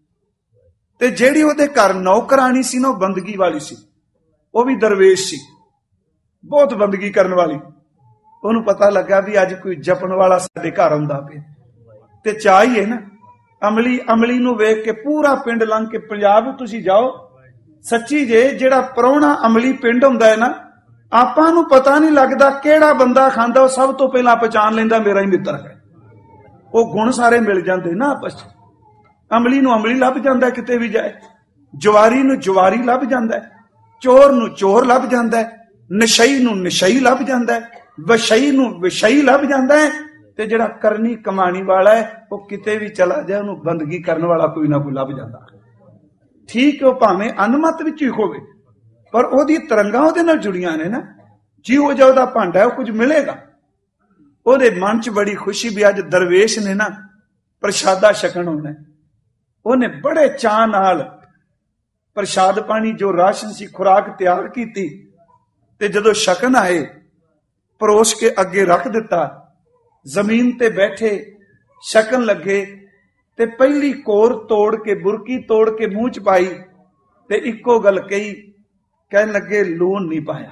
ਤੇ ਜਿਹੜੀ ਉਹਦੇ ਘਰ ਨੌਕਰਾਣੀ ਸੀ ਨਾ, ਉਹ ਬੰਦਗੀ ਵਾਲੀ ਸੀ, ਉਹ ਵੀ ਦਰਵੇਸ਼ ਸੀ, ਬਹੁਤ ਬੰਦਗੀ ਕਰਨ ਵਾਲੀ। ਉਹਨੂੰ ਪਤਾ ਲੱਗਾ ਵੀ ਅੱਜ ਕੋਈ ਜਪਣ ਵਾਲਾ ਸਾਡੇ ਘਰ ਆਉਂਦਾ ਪਿਆ, ਤੇ ਚਾਹ ਹੀ ਹੈ ਨਾ। ਅਮਲੀ ਨੂੰ ਵੇਖ ਕੇ ਪੂਰਾ ਪਿੰਡ ਲੰਘ ਕੇ, ਪੰਜਾਬ ਤੁਸੀਂ ਜਾਓ, ਸੱਚੀ ਜੇ ਜਿਹੜਾ ਪ੍ਰਾਹੁਣਾ ਅਮਲੀ ਪਿੰਡ ਹੁੰਦਾ ਹੈ ਨਾ, ਆਪਾਂ ਨੂੰ ਪਤਾ ਨਹੀਂ ਲੱਗਦਾ ਕਿਹੜਾ ਬੰਦਾ ਖਾਂਦਾ, ਉਹ ਸਭ ਤੋਂ ਪਹਿਲਾਂ ਪਛਾਣ ਲੈਂਦਾ ਮੇਰਾ ਹੀ ਮਿੱਤਰ ਹੈ। ਉਹ ਗੁਣ ਸਾਰੇ ਮਿਲ ਜਾਂਦੇ ਨਾ ਆਪਸ 'ਚ। ਅਮਲੀ ਨੂੰ ਅਮਲੀ ਲੱਭ ਜਾਂਦਾ ਕਿਤੇ ਵੀ ਜਾਏ, ਜਵਾਰੀ ਨੂੰ ਜਵਾਰੀ ਲੱਭ ਜਾਂਦਾ, ਚੋਰ ਨੂੰ ਚੋਰ ਲੱਭ ਜਾਂਦਾ, ਨਸ਼ਈ ਨੂੰ ਨਸ਼ਈ ਲੱਭ ਜਾਂਦਾ, ਵਸ਼ਈ ਨੂੰ ਵਿਸ਼ਈ ਲੱਭ ਜਾਂਦਾ ਹੈ। ਤੇ ਜਿਹੜਾ ਕਰਨੀ ਕਮਾਣੀ ਵਾਲਾ ਹੈ, ਉਹ ਕਿਤੇ ਵੀ ਚਲਾ ਜਾਏ, ਉਹਨੂੰ ਬੰਦਗੀ ਕਰਨ ਵਾਲਾ ਕੋਈ ਨਾ ਕੋਈ ਲੱਭ ਜਾਂਦਾ। ਠੀਕ ਹੈ, ਉਹ ਭਾਵੇਂ ਅਨਮਤ ਵਿੱਚ ਹੀ ਹੋਵੇ, ਪਰ ਉਹਦੀ ਤਰੰਗਾਂ ਉਹਦੇ ਨਾਲ ਜੁੜੀਆਂ ਨੇ ਨਾ। ਜਿਹੋ ਜਿਹਾ ਉਹਦਾ ਭਾਂਡਾ ਉਹ ਕੁਝ ਮਿਲੇਗਾ। ਉਹਦੇ ਮਨ 'ਚ ਬੜੀ ਖੁਸ਼ੀ ਵੀ ਅੱਜ ਦਰਵੇਸ਼ ਨੇ ਨਾ ਪ੍ਰਸ਼ਾਦਾ ਛਕਣ ਆਉਣਾ। ਉਹਨੇ ਬੜੇ ਚਾਅ ਨਾਲ ਪ੍ਰਸ਼ਾਦ ਪਾਣੀ, ਜੋ ਰਾਸ਼ਨ ਸੀ, ਖੁਰਾਕ ਤਿਆਰ ਕੀਤੀ, ਤੇ ਜਦੋਂ ਛਕਣ ਆਏ ਪਰੋਸ ਕੇ ਅੱਗੇ ਰੱਖ ਦਿੱਤਾ। ਜ਼ਮੀਨ ਤੇ ਬੈਠੇ ਛਕਣ ਲੱਗੇ, ਤੇ ਪਹਿਲੀ ਕੋਰ ਤੋੜ ਕੇ, ਬੁਰਕੀ ਤੋੜ ਕੇ ਮੂੰਹ 'ਚ ਪਾਈ, ਤੇ ਇੱਕੋ ਗੱਲ ਕਹੀ, ਕਹਿਣ ਲੱਗੇ ਲੂਣ ਨਹੀਂ ਪਾਇਆ,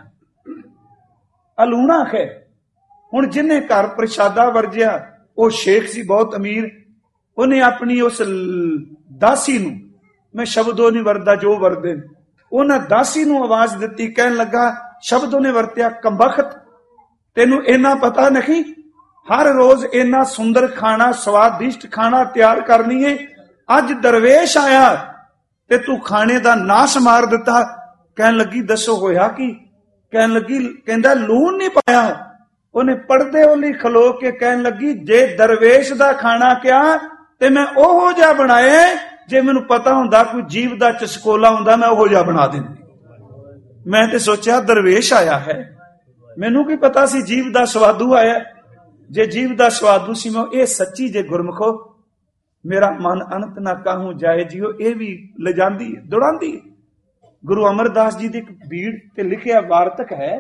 ਅਲੂਣਾ ਹੈ। ਹੁਣ ਜਿਹਨੇ ਘਰ ਪ੍ਰਸ਼ਾਦਾ ਵਰਜਿਆ ਉਹ ਸ਼ੇਖ ਸੀ, ਬਹੁਤ ਅਮੀਰ। ਉਹਨੇ ਆਪਣੀ ਉਸ ਦਾਸੀ ਨੂੰ, ਮੈਂ ਸ਼ਬਦੋਂ ਨਹੀਂ ਵਰਦਾ ਜੋ ਵਰਦੇ, ਉਹਨਾਂ ਦਾਸੀ ਨੂੰ ਆਵਾਜ਼ ਦਿੱਤੀ, ਕਹਿਣ ਲੱਗਾ, ਸ਼ਬਦੋਂ ਨੇ ਵਰਤਿਆ, ਕੰਬਖਤ, ਤੈਨੂੰ ਇੰਨਾ ਪਤਾ ਨਹੀਂ, ਹਰ ਰੋਜ਼ ਇੰਨਾ ਸੁੰਦਰ ਖਾਣਾ, ਸਵਾਦਿਸ਼ਟ ਖਾਣਾ ਤਿਆਰ ਕਰਨੀ ਹੈ, ਅੱਜ ਦਰਵੇਸ਼ ਆਇਆ ਤੇ ਤੂੰ ਖਾਣੇ ਦਾ ਨਾਸ਼ ਮਾਰ ਦਿੱਤਾ। ਕਹਿਣ ਲੱਗੀ ਦੱਸੋ ਹੋਇਆ ਕੀ? ਕਹਿਣ ਲੱਗੀ, ਕਹਿੰਦਾ ਲੂਣ ਨਹੀਂ ਪਾਇਆ। ਉਹਨੇ ਪਰਦੇ ਉਹਲੀ ਖਲੋ ਕੇ ਕਹਿਣ ਲੱਗੀ, ਜੇ ਦਰਵੇਸ਼ ਦਾ ਖਾਣਾ ਕਿਹਾ ਤੇ ਮੈਂ ਉਹੋ ਜਿਹਾ ਬਣਾਇਆ, ਜੇ ਮੈਨੂੰ ਪਤਾ ਹੁੰਦਾ ਕੋਈ ਜੀਵ ਦਾ ਚਸਕੋਲਾ ਹੁੰਦਾ ਮੈਂ ਉਹੋ ਜਿਹਾ ਬਣਾ ਦਿੰਦੀ। ਮੈਂ ਤੇ ਸੋਚਿਆ ਦਰਵੇਸ਼ ਆਇਆ ਹੈ, ਮੈਨੂੰ ਕੀ ਪਤਾ ਸੀ ਜੀਵ ਦਾ ਸਵਾਦੂ ਆਇਆ। ਜੇ ਜੀਵ ਦਾ ਸਵਾਦੂ ਸੀ ਮੈਂ ਇਹ ਸੱਚੀ, ਜੇ ਗੁਰਮੁਖੋ ਮੇਰਾ ਮਨ ਅਨੰਤ ਨਾ ਕਾਹੂ ਜਾਏ ਜੀਓ, ਇਹ ਵੀ ਲਿਜਾਂਦੀ ਦੌੜਾਂਦੀ। ਗੁਰੂ ਅਮਰਦਾਸ ਜੀ ਦੀ ਇੱਕ ਬੀੜ ਤੇ ਲਿਖਿਆ ਵਾਰਤਕ ਹੈ,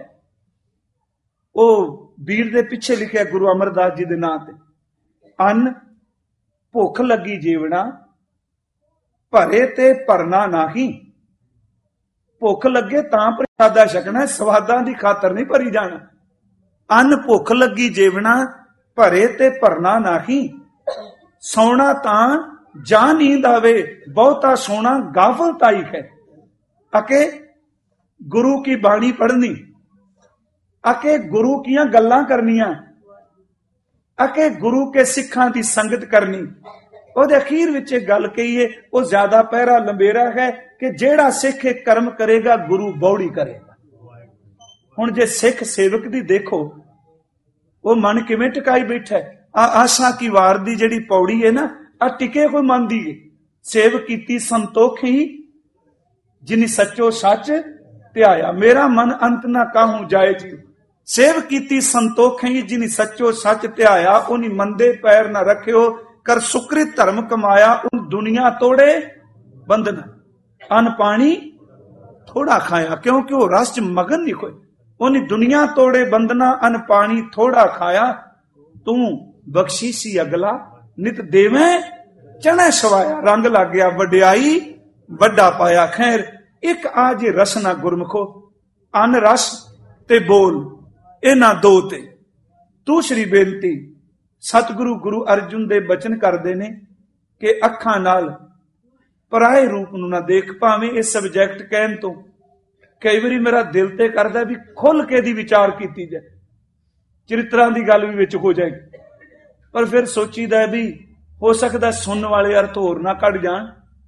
ਉਹ ਬੀੜ ਦੇ ਪਿੱਛੇ ਲਿਖਿਆ ਗੁਰੂ ਅਮਰਦਾਸ ਜੀ ਦੇ ਨਾਂ ਤੇ, ਅੰਨ ਭੁੱਖ ਲੱਗੀ ਜੀਵਣਾ, ਭਰੇ ਤੇ ਭਰਨਾ ਨਹੀਂ। ਭੁੱਖ ਲੱਗੇ ਤਾਂ ਪ੍ਰਸ਼ਾਦਾ ਛਕਣਾ, ਸਵਾਦਾਂ ਦੀ ਖਾਤਰ ਨਹੀਂ ਭਰੀ ਜਾਣਾ। ਅੰਨ ਭੁੱਖ ਲੱਗੀ ਜੀਵਣਾ, ਭਰੇ ਤੇ ਭਰਨਾ ਨਹੀਂ। ਸੌਣਾ ਤਾਂ ਜਾਂ ਨੀਂਦ ਆਵੇ, ਬਹੁਤਾ ਸੋਣਾ ਗਾਫਲਤਾਈ ਹੈ। ਅਕੇ ਗੁਰੂ ਕੀ ਬਾਣੀ ਪੜ੍ਹਨੀ, ਅਕੇ ਗੁਰੂ कीਆਂ ਗੱਲਾਂ ਕਰਨੀਆਂ, ਅਕੇ ਗੁਰੂ ਕੇ ਸਿੱਖਾਂ ਦੀ ਸੰਗਤ ਕਰਨੀ, ਉਹਦੇ ਅਖੀਰ ਵਿੱਚ ਇਹ ਗੱਲ ਕਹੀਏ, ਉਹ ਜ਼ਿਆਦਾ ਪਹਿਰਾ ਲੰਬੇਰਾ ਹੈ ਕਿ ਜਿਹੜਾ ਸਿੱਖ ਇਹ ਕਰਮ ਕਰੇਗਾ ਗੁਰੂ ਬੌੜੀ ਕਰੇਗਾ। ਹੁਣ ਜੇ ਸਿੱਖ ਸੇਵਕ ਦੀ ਦੇਖੋ, ਉਹ ਮਨ ਕਿਵੇਂ ਟਿਕਾਈ ਬੈਠਾ ਹੈ। ਆਸਾ ਕੀ ਵਾਰ ਦੀ ਜਿਹੜੀ ਪੌੜੀ ਹੈ ਨਾ, ਆ ਟਿਕੇ ਕੋਈ ਮਨ ਦੀ ਹੈ। ਸੇਵ ਕੀਤੀ ਸੰਤੋਖੀ ਜਿਨੀ ਸੱਚੋ ਸੱਚ ਧਿਆਇਆ, ਮੇਰਾ ਮਨ ਅੰਤ ਨਾ ਕਾਹੂ ਜਾਏ ਜੀ। ਸੇਵ ਕੀਤੀ ਸੰਤੋਖੀ ਜਿਨੀ ਸੱਚੋ ਸੱਚ ਧਿਆਇਆ, ਉਹਨੀ ਮੰਦੇ ਪੈਰ ਨਾ ਰੱਖਿਓ, ਕਰ ਸੁਕ੍ਰਿਤ ਧਰਮ ਕਮਾਇਆ। ਉਹ ਦੁਨੀਆ ਤੋੜੇ ਬੰਧਨ, ਅਨ ਪਾਣੀ ਥੋੜਾ ਖਾਇਆ, ਕਿਉਂਕਿ ਉਹ ਰਸ ਚ ਮਗਨ ਨਹੀਂ ਕੋਈ। ਉਹਨੀ ਦੁਨੀਆ ਤੋੜੇ ਬੰਧਨਾ, ਅਨ ਪਾਣੀ ਥੋੜਾ ਖਾਇਆ। ਤੂੰ ਬਖਸ਼ੀਸੀ ਅਗਲਾ ਨਿਤ ਦੇਵੇਂ ਚਣੇ ਸਵਾਇਆ, ਰੰਗ ਲੱਗ ਗਿਆ ਵਡਿਆਈ ਵੱਡਾ ਪਾਇਆ। ਖੈਰ ਇੱਕ ਆ ਜੇ ਰਸਨਾ ਗੁਰਮੁਖੋ, ਅਨ ਰਸ ਤੇ ਬੋਲ, ਇਹਨਾਂ ਦੋ ਤੇ ਦੂਸਰੀ ਬੇਨਤੀ ਸਤਿਗੁਰੂ ਗੁਰੂ ਅਰਜੁਨ ਦੇ ਬਚਨ ਕਰਦੇ ਨੇ ਕਿ ਅੱਖਾਂ ਨਾਲ ਪਰਾਏ ਰੂਪ ਨੂੰ ਨਾ ਦੇਖ। ਭਾਵੇਂ ਇਹ ਸਬਜੈਕਟ ਕਹਿਣ ਤੋਂ ਕਈ ਵਾਰੀ ਮੇਰਾ ਦਿਲ ਤੇ ਕਰਦਾ ਵੀ ਖੁੱਲ ਕੇ ਦੀ ਵਿਚਾਰ ਕੀਤੀ ਜਾਏ, ਚਰਿੱਤਰਾਂ ਦੀ ਗੱਲ ਵੀ ਵਿੱਚ ਹੋ ਜਾਏਗੀ, ਪਰ ਫਿਰ ਸੋਚੀਦਾ ਵੀ ਹੋ ਸਕਦਾ ਸੁਣਨ ਵਾਲੇ ਅਰਥ ਹੋਰ ਨਾ ਕੱਢ ਜਾਣ।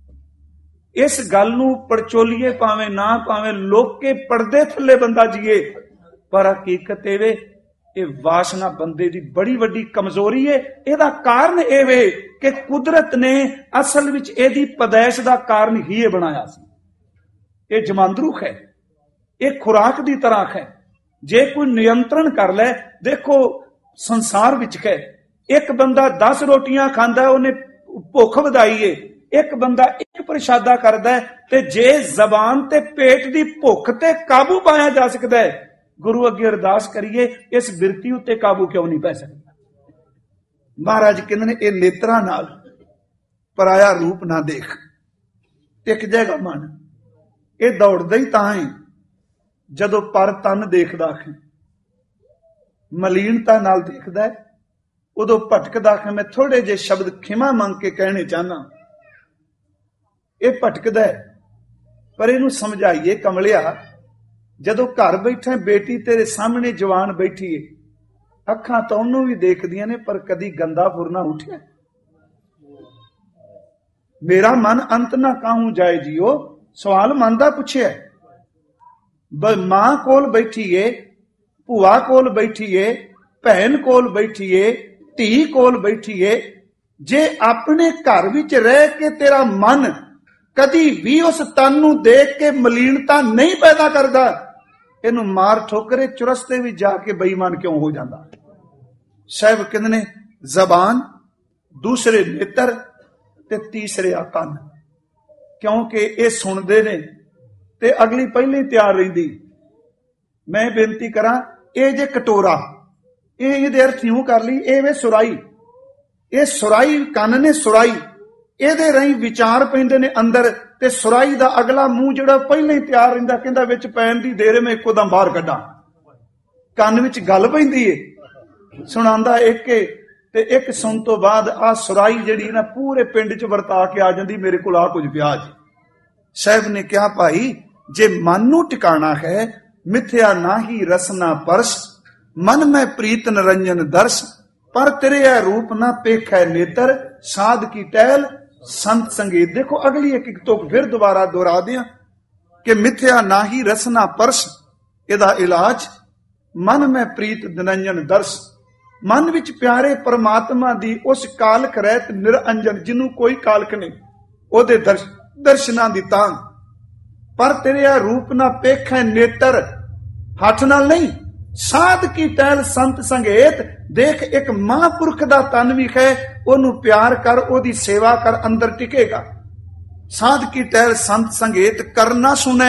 ਇਸ ਗੱਲ ਨੂੰ ਪੜਚੋਲੀਏ ਭਾਵੇਂ ਨਾ ਭਾਵੇਂ, ਲੋਕੇ ਪਰਦੇ ਥੱਲੇ ਬੰਦਾ ਜੀਏ, ਪਰ ਹਕੀਕਤ ਇਹ ਵੇ ਇਹ ਵਾਸਨਾ ਬੰਦੇ ਦੀ ਬੜੀ ਵੱਡੀ ਕਮਜ਼ੋਰੀ ਹੈ। ਇਹਦਾ ਕਾਰਨ ਇਹ ਵੇ ਕਿ ਕੁਦਰਤ ਨੇ ਅਸਲ ਵਿੱਚ ਇਹਦੀ ਪੈਦਾਇਸ਼ ਦਾ ਕਾਰਨ ਹੀ ਇਹ ਬਣਾਇਆ ਸੀ। ਇਹ ਜਮਾਂਦਰੂਖ ਹੈ, ਇਹ ਖੁਰਾਕ ਦੀ ਤਰ੍ਹਾਂ ਹੈ। ਜੇ ਕੋਈ ਨਿਯੰਤਰਣ ਕਰ ਲੈ, ਦੇਖੋ ਸੰਸਾਰ ਵਿੱਚ ਹੈ, ਇੱਕ ਬੰਦਾ 10 ਰੋਟੀਆਂ ਖਾਂਦਾ, ਉਹਨੇ ਭੁੱਖ ਵਧਾਈ ਏ। ਇੱਕ ਬੰਦਾ ਇੱਕ ਪ੍ਰਸ਼ਾਦਾ ਕਰਦਾ, ਤੇ ਜੇ ਜ਼ਬਾਨ ਤੇ ਪੇਟ ਦੀ ਭੁੱਖ ਤੇ ਕਾਬੂ ਪਾਇਆ ਜਾ ਸਕਦਾ ਹੈ, ਗੁਰੂ ਅੱਗੇ ਅਰਦਾਸ ਕਰੀਏ ਇਸ ਬਿਰਤੀ ਉੱਤੇ ਕਾਬੂ ਕਿਉਂ ਨਹੀਂ ਪੈ ਸਕਦਾ। ਮਹਾਰਾਜ ਕਹਿੰਦੇ ਨੇ ਇਹ ਨੇਤਰਾਂ ਨਾਲ ਪਰਾਇਆ ਰੂਪ ਨਾ ਦੇਖ, ਟਿਕ ਜਾਏਗਾ ਮਨ। ਇਹ ਦੌੜਦਾ ਹੀ ਤਾਂ ਹੈ ਜਦੋਂ ਪਰ ਤਨ ਦੇਖਦਾ ਹੈ, ਮਲੀਨਤਾ ਨਾਲ ਦੇਖਦਾ, ਉਦੋਂ ਭਟਕਦਾ ਹੈ। ਮੈਂ ਥੋੜੇ ਜਿਹੇ ਸ਼ਬਦ ਖਿਮਾ ਮੰਗ ਕੇ ਕਹਿਣੇ ਚਾਹਨਾ। ਇਹ ਭਟਕਦਾ ਹੈ, ਪਰ ਇਹਨੂੰ ਸਮਝਾਈਏ ਕਮਲਿਆ, ਜਦੋਂ ਘਰ ਬੈਠੇ ਬੇਟੀ ਤੇਰੇ ਸਾਹਮਣੇ ਜਵਾਨ ਬੈਠੀ ਏ, ਅੱਖਾਂ ਤਾਂ ਉਹਨੂੰ ਵੀ ਦੇਖਦੀਆਂ ਨੇ, ਪਰ ਕਦੀ ਗੰਦਾ ਫੁਰਨਾ ਉੱਠਿਆ? ਮੇਰਾ ਮਨ ਅੰਤ ਨਾ ਕਾਹੂ ਜਾਏ ਜੀਓ, ਸਵਾਲ ਮਨ ਦਾ ਪੁੱਛਿਆ। ਮਾਂ ਕੋਲ ਬੈਠੀਏ, ਭੂਆ ਕੋਲ ਬੈਠੀਏ, ਭੈਣ ਕੋਲ ਬੈਠੀਏ, ਧੀ ਕੋਲ ਬੈਠੀਏ, ਜੇ ਆਪਣੇ ਘਰ ਵਿੱਚ ਰਹਿ ਕੇ ਤੇਰਾ ਮਨ ਕਦੀ ਵੀ ਉਸ ਤਨ ਨੂੰ ਦੇਖ ਕੇ ਮਲੀਨਤਾ ਨਹੀਂ ਪੈਦਾ ਕਰਦਾ, ਇਹਨੂੰ ਮਾਰ ਠੋਕਰੇ ਚੁਰਸਤੇ ਵੀ ਜਾ ਕੇ ਬੇਈਮਾਨ ਕਿਉਂ ਹੋ ਜਾਂਦਾ? ਸਾਹਿਬ ਕਹਿੰਦੇ ਨੇ ਜ਼ਬਾਨ, ਦੂਸਰੇ ਨੇਤਰ ਤੇ ਤੀਸਰੇ ਆ ਕੰਨ, ਕਿਉਂਕਿ ਇਹ ਸੁਣਦੇ ਨੇ ਤੇ ਅਗਲੀ ਪਹਿਲੇ ਹੀ ਤਿਆਰ ਰਹਿੰਦੀ। ਮੈਂ ਬੇਨਤੀ ਕਰਾਂ, ਇਹ ਜੇ ਕਟੋਰਾ, ਇਹਦੇ ਅਰਥ ਇਉਂ ਕਰ ਲਈ, ਇਹ ਵੇ ਸੁਰਾਈ, ਇਹ ਸੁਰਾਈ ਕੰਨ ਨੇ, ਸੁਰਾਈ ਇਹਦੇ ਰਾਹੀਂ ਵਿਚਾਰ ਪੈਂਦੇ ਨੇ ਅੰਦਰ, ਤੇ ਸੁਰਾਈ ਦਾ ਅਗਲਾ ਮੂੰਹ ਜਿਹੜਾ ਪਹਿਲਾਂ ਹੀ ਤਿਆਰ ਰਹਿੰਦਾ, ਕਹਿੰਦਾ ਵਿੱਚ ਪੈਣ ਦੀ ਦੇਰ ਮੈਂ ਇੱਕੋ ਦਮ ਬਾਹਰ ਕੱਢਾਂ। ਕੰਨ ਵਿੱਚ ਗੱਲ ਪੈਂਦੀ ਏ, ਸੁਣਾਉਂਦਾ ਇੱਕ ਤੇ ਇੱਕ ਸੁਣ ਤੋਂ ਬਾਅਦ ਆ ਸੁਰਾਈ ਜਿਹੜੀ ਨਾ ਪੂਰੇ ਪਿੰਡ 'ਚ ਵਰਤਾ ਕੇ ਆ ਜਾਂਦੀ, ਮੇਰੇ ਕੋਲ ਆ ਕੁਝ ਪਿਆ ਜੀ। ਸਾਹਿਬ ਨੇ ਕਿਹਾ ਭਾਈ, ਜੇ ਮਨ ਨੂੰ ਟਿਕਾਣਾ ਹੈ, ਮਿਥਿਆ ਨਾਹੀ ਰਸਨਾ ਪਰਸ, ਮਨ ਮੈਂ ਪ੍ਰੀਤ ਨਰੰਜਨ ਦਰਸ, ਪਰ ਤੇਰੇ ਇਹ ਰੂਪ ਨਾ ਪੇਖੈ ਨੇਤਰ, ਸਾਧ ਕੀ ਟਹਿਲ ਸੰਤ ਸੰਗੀਤ। ਦੇਖੋ ਅਗਲੀ ਇੱਕ ਤੁਕ ਫਿਰ ਦੁਬਾਰਾ ਦੁਹਰਾ ਦਿਆਂ ਕਿ ਮਿਥਿਆ ਨਾਹੀ ਰਸਨਾ ਪਰਸ, ਇਹਦਾ ਇਲਾਜ ਮਨ ਮੈਂ ਪ੍ਰੀਤ ਨਿਰੰਜਨ ਦਰਸ, ਮਨ ਵਿੱਚ ਪਿਆਰੇ ਪਰਮਾਤਮਾ ਦੀ ਉਸ ਕਾਲਕ ਰਹਿਤ ਨਿਰੰਜਨ, ਜਿਹਨੂੰ ਕੋਈ ਕਾਲਕ ਨਹੀਂ, ਉਹਦੇ ਦਰਸ਼ਨਾਂ ਦੀ ਤਾਂ। ਪਰ ਤੇਰੇ ਇਹ ਰੂਪ ਨਾ ਪੇਖੈ ਨੇਤਰ, ਹੱਥ ਨਾਲ ਨਹੀਂ, ਸਾਧ ਕੀ ਟਹਿਲ ਸੰਤ ਸੰਗੇਤ। ਦੇਖ ਇੱਕ ਮਹਾਂਪੁਰਖ ਦਾ ਤਨ ਵੀ ਹੈ, ਉਹਨੂੰ ਪਿਆਰ ਕਰ, ਉਹਦੀ ਸੇਵਾ ਕਰ, ਅੰਦਰ ਟਿਕੇਗਾ। ਸਾਧ ਕੀ ਟਹਿਲ ਸੰਤ ਸੰਗੇਤ, ਕਰਨਾ ਸੁਣੈ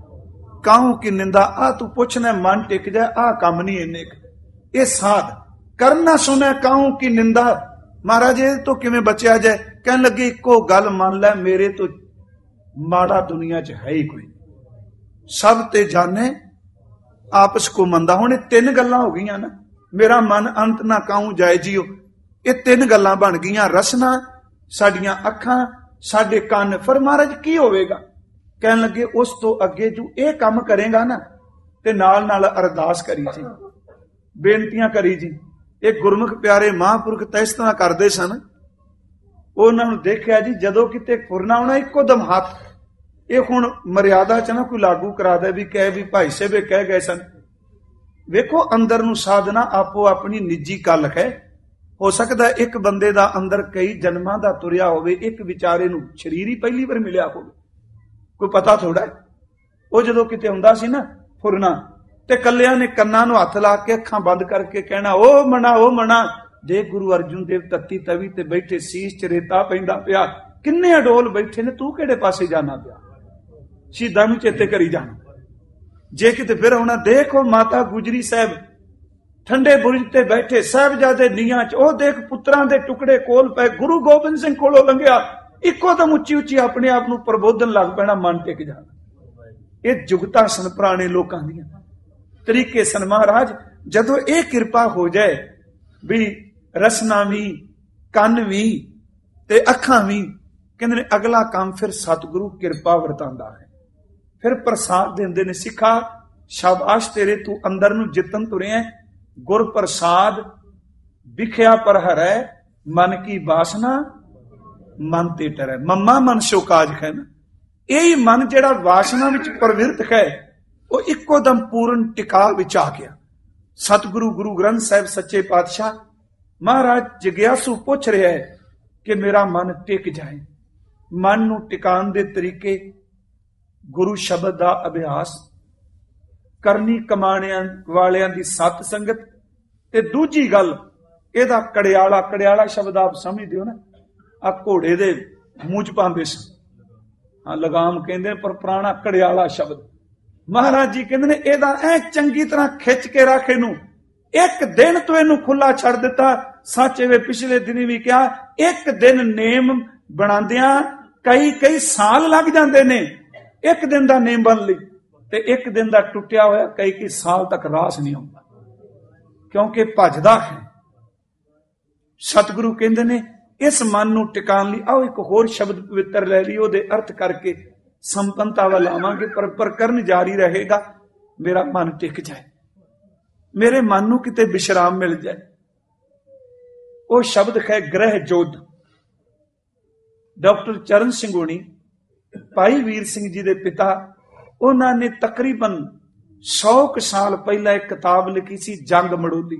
ਕਾਹੂ ਕੀ ਨਿੰਦਾ। ਆ ਤੂੰ ਪੁੱਛਣਾ ਮਨ ਟਿਕ ਜਾ, ਆ ਕੰਮ ਨਹੀਂ ਇੰਨੇ। ਇਹ ਸਾਧ ਕਰਨਾ ਸੁਣੈ ਕਾਹੂ ਕੀ ਨਿੰਦਾ। ਮਹਾਰਾਜ ਇਹ ਤੋਂ ਕਿਵੇਂ ਬਚਿਆ ਜਾਏ? ਕਹਿਣ ਲੱਗੇ ਇੱਕੋ ਗੱਲ ਮੰਨ ਲੈ, ਮੇਰੇ ਤੋਂ ਮਾੜਾ ਦੁਨੀਆ 'ਚ ਹੈ ਹੀ ਕੋਈ, ਸਭ ਤੇ ਜਾਣੇ ਆਪਸ ਕੋ ਮੰਦਾ। ਹੁਣ ਇਹ ਤਿੰਨ ਗੱਲਾਂ ਹੋ ਗਈਆਂ ਨਾ, ਮੇਰਾ ਮਨ ਅੰਤ ਨਾ ਕਾਹੂ ਜਾਏ ਜੀਓ, ਇਹ ਤਿੰਨ ਗੱਲਾਂ ਬਣ ਗਈਆਂ। ਰਸਨਾ, ਸਾਡੀਆਂ ਅੱਖਾਂ, ਸਾਡੇ ਕੰਨ। ਫਿਰ ਮਹਾਰਾਜ ਕੀ ਹੋਵੇਗਾ? ਕਹਿਣ ਲੱਗੇ ਉਸ ਤੋਂ ਅੱਗੇ ਜੋ ਇਹ ਕੰਮ ਕਰੇਗਾ ਨਾ, ਤੇ ਨਾਲ ਨਾਲ ਅਰਦਾਸ ਕਰੀ ਜੀ, ਬੇਨਤੀਆਂ ਕਰੀ ਜੀ। ਇਹ ਗੁਰਮੁਖ ਪਿਆਰੇ ਮਹਾਂਪੁਰਖ ਤਾਂ ਇਸ ਤਰ੍ਹਾਂ ਕਰਦੇ ਸਨ ਉਹਨਾਂ ਨੂੰ ਦੇਖਿਆ ਜੀ, ਜਦੋਂ ਕਿਤੇ ਫੁਰਨਾ ਆਉਣਾ ਇੱਕੋ ਦਮ ਹੱਥ। ਇਹ ਹੁਣ ਮਰਿਆਦਾ ਚ ਨਾ ਕੋਈ ਲਾਗੂ ਕਰਾ ਦੇ ਵੀ ਕਹੇ ਵੀ ਭਾਈ ਸਾਹਿਬ ਇਹ ਕਹਿ ਗਏ ਸਨ। ਵੇਖੋ ਅੰਦਰ ਨੂੰ ਸਾਧਨਾ ਆਪੋ ਆਪਣੀ ਨਿੱਜੀ ਗੱਲ ਹੈ। ਹੋ ਸਕਦਾ ਇੱਕ ਬੰਦੇ ਦਾ ਅੰਦਰ ਕਈ ਜਨਮਾਂ ਦਾ ਤੁਰਿਆ ਹੋਵੇ, ਇੱਕ ਵਿਚਾਰੇ ਨੂੰ ਸਰੀਰ ਹੀ ਪਹਿਲੀ ਵਾਰ ਮਿਲਿਆ ਹੋਵੇ, ਕੋਈ ਪਤਾ ਥੋੜਾ। ਉਹ ਜਦੋਂ ਕਿਤੇ ਆਉਂਦਾ ਸੀ ਨਾ ਫੁਰਨਾ, ਤੇ ਕੱਲਿਆਂ ਨੇ ਕੰਨਾਂ ਨੂੰ ਹੱਥ ਲਾ ਕੇ ਅੱਖਾਂ ਬੰਦ ਕਰਕੇ ਕਹਿਣਾ, ਉਹ ਮਣਾ ਉਹ ਮਣਾ। ਜੇ ਗੁਰੂ ਅਰਜੁਨ ਦੇਵ ਤੱਤੀ ਤਵੀ ਤੇ ਬੈਠੇ, ਸੀਸ ਚ ਰੇਤਾ ਪੈਂਦਾ ਪਿਆ, ਕਿੰਨੇ ਅਡੋਲ ਬੈਠੇ ਨੇ, ਤੂੰ ਕਿਹੜੇ ਪਾਸੇ ਜਾਣਾ ਪਿਆ? ਸ਼ਹੀਦਾਂ ਨੂੰ ਚੇਤੇ ਕਰੀ ਜਾਣਾ। ਜੇ ਕਿਤੇ ਫਿਰ ਆਉਣਾ, ਦੇਖੋ ਮਾਤਾ ਗੁਜਰੀ ਸਾਹਿਬ ਠੰਡੇ ਬੁਰਜ ਤੇ ਬੈਠੇ, ਸਾਹਿਬਜ਼ਾਦੇ ਨੀਹਾਂ ਚ, ਉਹ ਦੇਖ ਪੁੱਤਰਾਂ ਦੇ ਟੁਕੜੇ ਕੋਲ ਪਏ। ਗੁਰੂ ਗੋਬਿੰਦ ਸਿੰਘ ਕੋਲੋਂ ਲੰਘਿਆ, ਇੱਕੋ ਦਮ ਉੱਚੀ ਉੱਚੀ ਆਪਣੇ ਆਪ ਨੂੰ ਪ੍ਰਬੋਧਨ ਲੱਗ ਪੈਣਾ, ਮਨ ਟਿਕ ਜਾਣਾ। ਇਹ ਜੁਗਤਾਂ ਸਨ ਪੁਰਾਣੇ ਲੋਕਾਂ ਦੀਆਂ, ਤਰੀਕੇ ਸਨ। ਮਹਾਰਾਜ ਜਦੋਂ ਇਹ ਕਿਰਪਾ ਹੋ ਜਾਏ ਵੀ ਰਸਨਾ ਵੀ, ਕੰਨ ਵੀ ਤੇ ਅੱਖਾਂ ਵੀ, ਕਹਿੰਦੇ ਨੇ ਅਗਲਾ ਕੰਮ ਫਿਰ ਸਤਿਗੁਰੂ ਕਿਰਪਾ ਵਰਤਾਂਦਾ ਹੈ। ਫਿਰ ਪ੍ਰਸਾਦ ਦਿੰਦੇ ਨੇ, ਸਿੱਖਾ ਸ਼ਾਬਾਸ਼ ਤੇਰੇ, ਤੂੰ ਅੰਦਰ ਨੂੰ ਜਿੱਤਨ ਤੁਰਿਆ, ਗੁਰ ਪ੍ਰਸਾਦ ਵਿਖਿਆ ਪਰ ਹਰੈ, ਮਨ ਕੀ ਬਾਸਨਾ ਮਨ ਤੇ ਟਰੈ। ਮੰਮਾ ਮਨ ਸੋ ਕਾਜ ਹੈ ਨਾ, ਇਹੀ ਮਨ ਜਿਹੜਾ ਵਾਸਨਾ ਵਿੱਚ ਪ੍ਰਵਿਰਤ ਹੈ, ਉਹ ਇੱਕੋ ਦਮ ਪੂਰਨ ਟਿਕਾ ਵਿੱਚ ਆ ਗਿਆ। ਸਤਿਗੁਰੂ ਗੁਰੂ ਗ੍ਰੰਥ ਸਾਹਿਬ ਸੱਚੇ ਪਾਤਸ਼ਾਹ ਮਹਾਰਾਜ ਜਿਗਿਆਸੂ ਪੁੱਛ ਰਿਹਾ ਹੈ ਕਿ ਮੇਰਾ ਮਨ ਟਿਕ ਜਾਏ। ਮਨ ਨੂੰ ਟਿਕਾਣ ਦੇ ਤਰੀਕੇ, ਗੁਰੂ ਸ਼ਬਦ ਦਾ ਅਭਿਆਸ ਕਰਨੀ, ਕਮਾਣਿਆਂ ਵਾਲਿਆਂ ਦੀ ਸਤ ਸੰਗਤ, ਤੇ ਦੂਜੀ ਗੱਲ ਇਹਦਾ ਕੜਿਆਲਾ। ਕੜਿਆਲਾ ਸ਼ਬਦ ਆਪ ਸਮਝਦੇ ਹੋ ਨਾ, ਆ ਘੋੜੇ ਦੇ ਮੂੰਹ ਚ ਪਾਉਂਦੇ ਸਨ, ਹਾਂ ਲਗਾਮ ਕਹਿੰਦੇ, ਪਰ ਪੁਰਾਣਾ ਕੜਿਆਲਾ ਸ਼ਬਦ। ਮਹਾਰਾਜ ਜੀ ਕਹਿੰਦੇ ਨੇ ਇਹਦਾ ਐ ਚੰਗੀ ਤਰ੍ਹਾਂ ਖਿੱਚ ਕੇ ਰੱਖ ਇਹਨੂੰ, ਇੱਕ ਦਿਨ ਤੋਂ ਇਹਨੂੰ ਖੁੱਲਾ ਛੱਡ ਦਿੱਤਾ। ਸੱਚ ਵੇ ਪਿਛਲੇ ਦਿਨੀ ਵੀ ਕਿਹਾ, ਇੱਕ ਦਿਨ ਨੇਮ ਬਣਾਉਂਦਿਆਂ ਕਈ ਸਾਲ ਲੱਗ ਜਾਂਦੇ ਨੇ, ਇੱਕ ਦਿਨ ਦਾ ਨੇਮ ਬਣ ਲਈ, ਤੇ ਇੱਕ ਦਿਨ ਦਾ ਟੁੱਟਿਆ ਹੋਇਆ ਕਈ ਸਾਲ ਤੱਕ ਰਾਸ ਨਹੀਂ ਆਉਂਦਾ, ਕਿਉਂਕਿ ਭੱਜਦਾ ਹੈ। ਸਤਿਗੁਰੂ ਕਹਿੰਦੇ ਨੇ ਇਸ ਮਨ ਨੂੰ ਟਿਕਾਣ ਲਈ ਆਓ ਇੱਕ ਹੋਰ ਸ਼ਬਦ ਪਵਿੱਤਰ ਲੈ ਲਈ, ਉਹਦੇ ਅਰਥ ਕਰਕੇ ਸੰਪੰਨਤਾ ਵੱਲ ਆਵਾਂਗੇ, ਪਰ ਪ੍ਰਕਰਨ ਜਾਰੀ ਰਹੇਗਾ। ਮੇਰਾ ਮਨ ਟਿਕ ਜਾਏ, ਮੇਰੇ ਮਨ ਨੂੰ ਕਿਤੇ ਵਿਸ਼ਰਾਮ ਮਿਲ ਜਾਏ। ਉਹ ਸ਼ਬਦ ਹੈ ਗ੍ਰਹਿ ਜੋਧ। ਡਾਕਟਰ ਚਰਨ ਸਿੰਘ ਹੋਣੀ, ਭਾਈ ਵੀਰ ਸਿੰਘ ਜੀ ਦੇ ਪਿਤਾ, ਉਹਨਾਂ ਨੇ ਤਕਰੀਬਨ 100 ਸਾਲ ਪਹਿਲਾਂ ਇੱਕ ਕਿਤਾਬ ਲਿਖੀ ਸੀ, ਜੰਗ ਮੜੋਲੀ।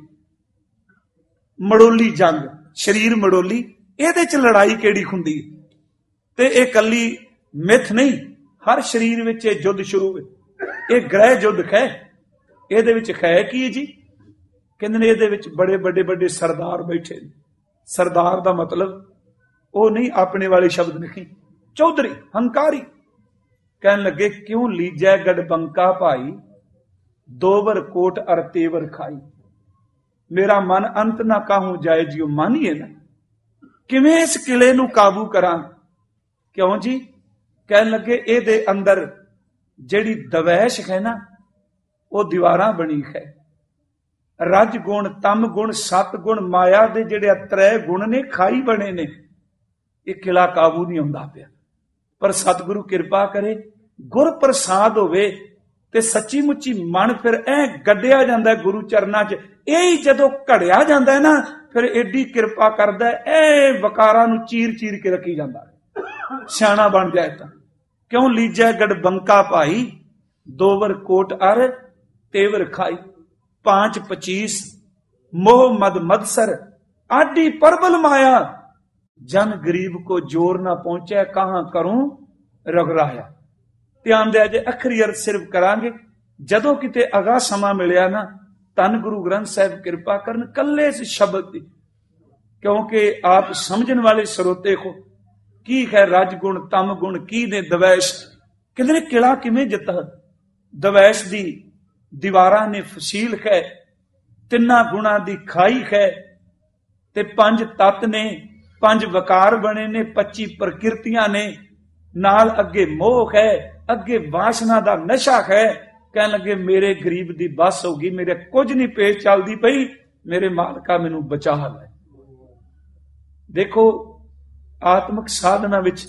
ਮੜੋਲੀ ਜੰਗ, ਸਰੀਰ ਮੜੋਲੀ, ਇਹਦੇ ਚ ਲੜਾਈ ਕਿਹੜੀ ਹੁੰਦੀ ਹੈ? ਤੇ ਇਹ ਕੱਲੀ ਮਿੱਥ ਨਹੀਂ, ਹਰ ਸਰੀਰ ਵਿੱਚ ਇਹ ਯੁੱਧ ਸ਼ੁਰੂ ਹੋਵੇ। ਇਹ ਗ੍ਰਹਿ ਯੁੱਧ ਹੈ। ਇਹਦੇ ਵਿੱਚ ਹੈ ਕੀ ਜੀ? ਕਹਿੰਦੇ ਨੇ ਇਹਦੇ ਵਿੱਚ ਬੜੇ ਵੱਡੇ ਸਰਦਾਰ ਬੈਠੇ ਨੇ। ਸਰਦਾਰ ਦਾ ਮਤਲਬ ਉਹ ਨਹੀਂ ਆਪਣੇ ਵਾਲੇ ਸ਼ਬਦ ਨਹੀਂ, ਚੌਧਰੀ, ਹੰਕਾਰੀ। ਕਹਿਣ ਲੱਗੇ, ਕਿਉਂ ਲੀਜੈ ਗੜ ਬੰਕਾ ਭਾਈ, ਦੋਵਰ ਕੋਟ ਅਰ ਤੇਵਰ ਖਾਈ। ਮੇਰਾ ਮਨ ਅੰਤ ਨਾ ਕਾਹੂ ਜਾਏ ਜਿਉ ਮਨ ਹੀ ਹੈ ਨਾ, ਕਿਵੇਂ ਇਸ ਕਿਲੇ ਨੂੰ ਕਾਬੂ ਕਰਾਂ? ਕਿਉਂ ਜੀ? ਕਹਿਣ ਲੱਗੇ, ਇਹਦੇ ਅੰਦਰ ਜਿਹੜੀ ਦਵੈਸ਼ ਹੈ ਨਾ, ਉਹ ਦੀਵਾਰਾਂ ਬਣੀ ਹੈ। ਰਜ ਗੁਣ, ਤਮ ਗੁਣ, ਸਤ ਗੁਣ, ਮਾਇਆ ਦੇ ਜਿਹੜੇ ਤ੍ਰੈ ਗੁਣ ਨੇ, ਖਾਈ ਬਣੇ ਨੇ। ਇਹ ਕਿਲਾ ਕਾਬੂ ਨਹੀਂ ਹੁੰਦਾ ਪਿਆ। ਪਰ ਸਤਿਗੁਰੂ ਕਿਰਪਾ ਕਰੇ, ਗੁਰ ਪ੍ਰਸਾਦ ਹੋਵੇ ਤੇ ਸੱਚੀ ਮੁੱਚੀ ਮਨ ਫਿਰ ਐ ਗੱਡਿਆ ਜਾਂਦਾ ਗੁਰੂ ਚਰਨਾਂ 'ਚ। ਇਹ ਜਦੋਂ ਘੜਿਆ ਜਾਂਦਾ ਹੈ ਨਾ, ਫਿਰ ਏਡੀ ਕਿਰਪਾ ਕਰਦਾ, ਇਹ ਵਕਾਰਾਂ ਨੂੰ ਚੀਰ ਕੇ ਰੱਖੀ ਜਾਂਦਾ, ਸਿਆਣਾ ਬਣ ਜਾਏ ਤਾਂ। ਕਿਉਂ ਲੀਜੈ ਗੜ ਬੰਕਾ ਭਾਈ, ਦੋਵਰ ਕੋਟ ਅਰ ਤੇਵਰ ਖਾਈ। 5-25 ਮੋਹ ਮਦ ਮਦਸਰ, ਆਡੀ ਪਰਬਲ ਮਾਇਆ। ਜਨ ਗਰੀਬ ਕੋ ਜੋਰ ਨਾ ਪਹੁੰਚਿਆ, ਕਹਾਂ ਕਰੂੰ ਰਗਰਾਇਆ। ਧਿਆਨ ਦੇ, ਅਜੇ ਅਖਰੀ ਅਰਥ ਸਿਰਫ ਕਰਾਂਗੇ। ਜਦੋਂ ਕਿਤੇ ਅਗਾ ਸਮਾਂ ਮਿਲਿਆ ਨਾ, ਧੰਨ ਗੁਰੂ ਗ੍ਰੰਥ ਸਾਹਿਬ ਕਿਰਪਾ ਕਰਨ ਕੱਲੇ ਇਸ ਸ਼ਬਦ ਦੀ, ਕਿਉਂਕਿ ਆਪ ਸਮਝਣ ਵਾਲੇ ਸਰੋਤੇ ਕੋ ਕੀ ਹੈ ਰਜ ਗੁਣ, ਤਮ ਗੁਣ, ਕੀ ਨੇ ਦਵੈਸ਼। ਕਹਿੰਦੇ ਨੇ ਕਿਲਾ ਕਿਵੇਂ ਜਿੱਤਾ? ਦਵੈਸ਼ ਦੀ ਦੀਵਾਰਾਂ ਨੇ ਫਸੀਲ ਹੈ, ਤਿੰਨਾਂ ਗੁਣਾਂ ਦੀ ਖਾਈ ਹੈ, ਤੇ 5 ਤੱਤ ਨੇ, 5 ਵਕਾਰ ਬਣੇ ਨੇ, 25 ਪ੍ਰਕਿਰਤੀਆਂ ਨੇ, ਨਾਲ ਅੱਗੇ ਮੋਹ ਹੈ, ਅੱਗੇ ਵਾਸ਼ਨਾ ਦਾ ਨਸ਼ਾ ਹੈ। ਕਹਿਣ ਲੱਗੇ, ਮੇਰੇ ਗਰੀਬ ਦੀ ਬਸ ਹੋ ਗਈ, ਮੇਰੇ ਕੁਝ ਨਹੀਂ ਪੇਸ਼ ਚੱਲਦੀ ਪਈ, ਮੇਰੇ ਮਾਲਕਾ ਮੈਨੂੰ ਬਚਾ ਲੈ। ਦੇਖੋ, ਆਤਮਿਕ ਸਾਧਨਾ ਵਿੱਚ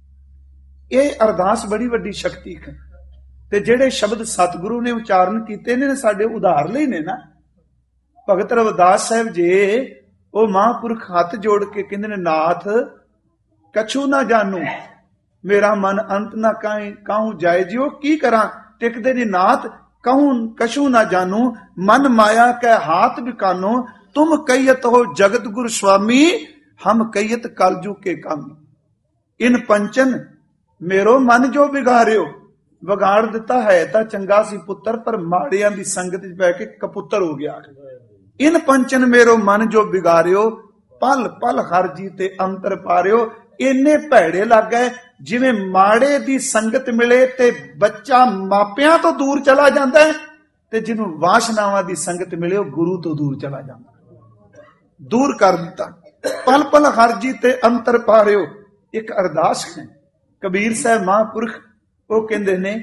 ਇਹ ਅਰਦਾਸ ਬੜੀ ਵੱਡੀ ਸ਼ਕਤੀ ਹੈ। ਤੇ ਜਿਹੜੇ ਸ਼ਬਦ ਸਤਿਗੁਰੂ ਨੇ ਉਚਾਰਨ ਕੀਤੇ ਨੇ, ਸਾਡੇ ਉਧਾਰ ਲਈ ਨੇ ਨਾ। ਭਗਤ ਰਵਿਦਾਸ ਸਾਹਿਬ ਜੀ, ਉਹ ਮਹਾਂਪੁਰਖ ਹੱਥ ਜੋੜ ਕੇ ਕਹਿੰਦੇ ਨੇ, ਨਾਥ ਕਛੂ ਨਾ ਜਾਨੂ, ਮੇਰਾ ਮਨ ਅੰਤ ਨਾ ਕਾਹੂ ਜਾਏ ਜਿਉ, ਕੀ ਕਰਾਂ ਟਿਕਦੇ ਨੀ ਨਾਥ, कहूं कछु ना जानू, मन माया के हाथ बिकानो, तुम कहियत हो जगत गुरु स्वामी, हम कहियत कलजू के कामी। इन पंचन मेरो मन जो बिगाड़ियो, ਵਿਗਾੜ ਦਿੱਤਾ ਹੈ ਤਾਂ ਚੰਗਾ ਸੀ ਪੁੱਤਰ, ਪਰ ਮਾੜਿਆਂ ਦੀ ਸੰਗਤ ਵਿੱਚ ਬੈ ਕੇ ਕਪੁੱਤਰ ਹੋ ਗਿਆ। ਇਨ ਪੰਚਨ ਮੇਰੋ ਮਨ ਜੋ ਬਿਗਾੜਿਓ, ਪਲ ਪਲ ਹਰ ਜੀ ਤੇ ਅੰਤਰ ਪਾਰਿਓ। ਇੰਨੇ ਭੈੜੇ ਲੱਗ ਗਏ ਜਿਵੇਂ ਮਾੜੇ ਦੀ ਸੰਗਤ ਮਿਲੇ ਤੇ ਬੱਚਾ ਮਾਪਿਆਂ ਤੋਂ ਦੂਰ ਚਲਾ ਜਾਂਦਾ ਹੈ, ਤੇ ਜਿਹਨੂੰ ਵਾਸ਼ਨਾਵਾਂ ਦੀ ਸੰਗਤ ਮਿਲੇ ਉਹ ਗੁਰੂ ਤੋਂ ਦੂਰ ਚਲਾ ਜਾਂਦਾ। ਦੂਰ ਕਰ ਦਿੱਤਾ। ਪਲ ਪਲ ਹਰ ਜੀ ਤੇ ਅੰਤਰ ਪਾਰਿਓ। ਇੱਕ ਅਰਦਾਸ ਹੈ ਕਬੀਰ ਸਾਹਿਬ ਮਹਾਂਪੁਰਖ, ਉਹ ਕਹਿੰਦੇ ਨੇ,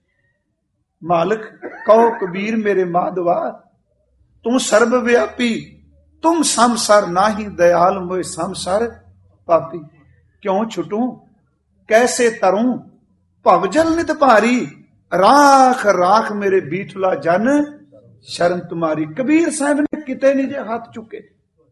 ਮਾਲਕ ਕਹੋ ਕਬੀਰ ਮੇਰੇ ਮਾਧਵਾ, ਤੂੰ ਸਰਬ ਵਿਆਪੀ, ਤੁਮ ਸੰਸਾਰ ਨਾਹੀ ਦਇਆਲ, ਮੋਏ ਸੰਸਾਰ ਪਾਪੀ। ਕਿਉਂ ਛੁਟੂ ਕੈਸੇ ਤਰੂੰ, ਭਵਜਲ ਨਿਤ ਭਾਰੀ, ਰਾਖ ਰਾਖ ਮੇਰੇ ਬੀਠਲਾ ਜਨ, ਸ਼ਰਨ ਤੁਮਾਰੀ। ਕਬੀਰ ਸਾਹਿਬ ਨੇ ਕਿਤੇ ਨਹੀਂ ਜੇ ਹੱਥ ਚੁੱਕੇ,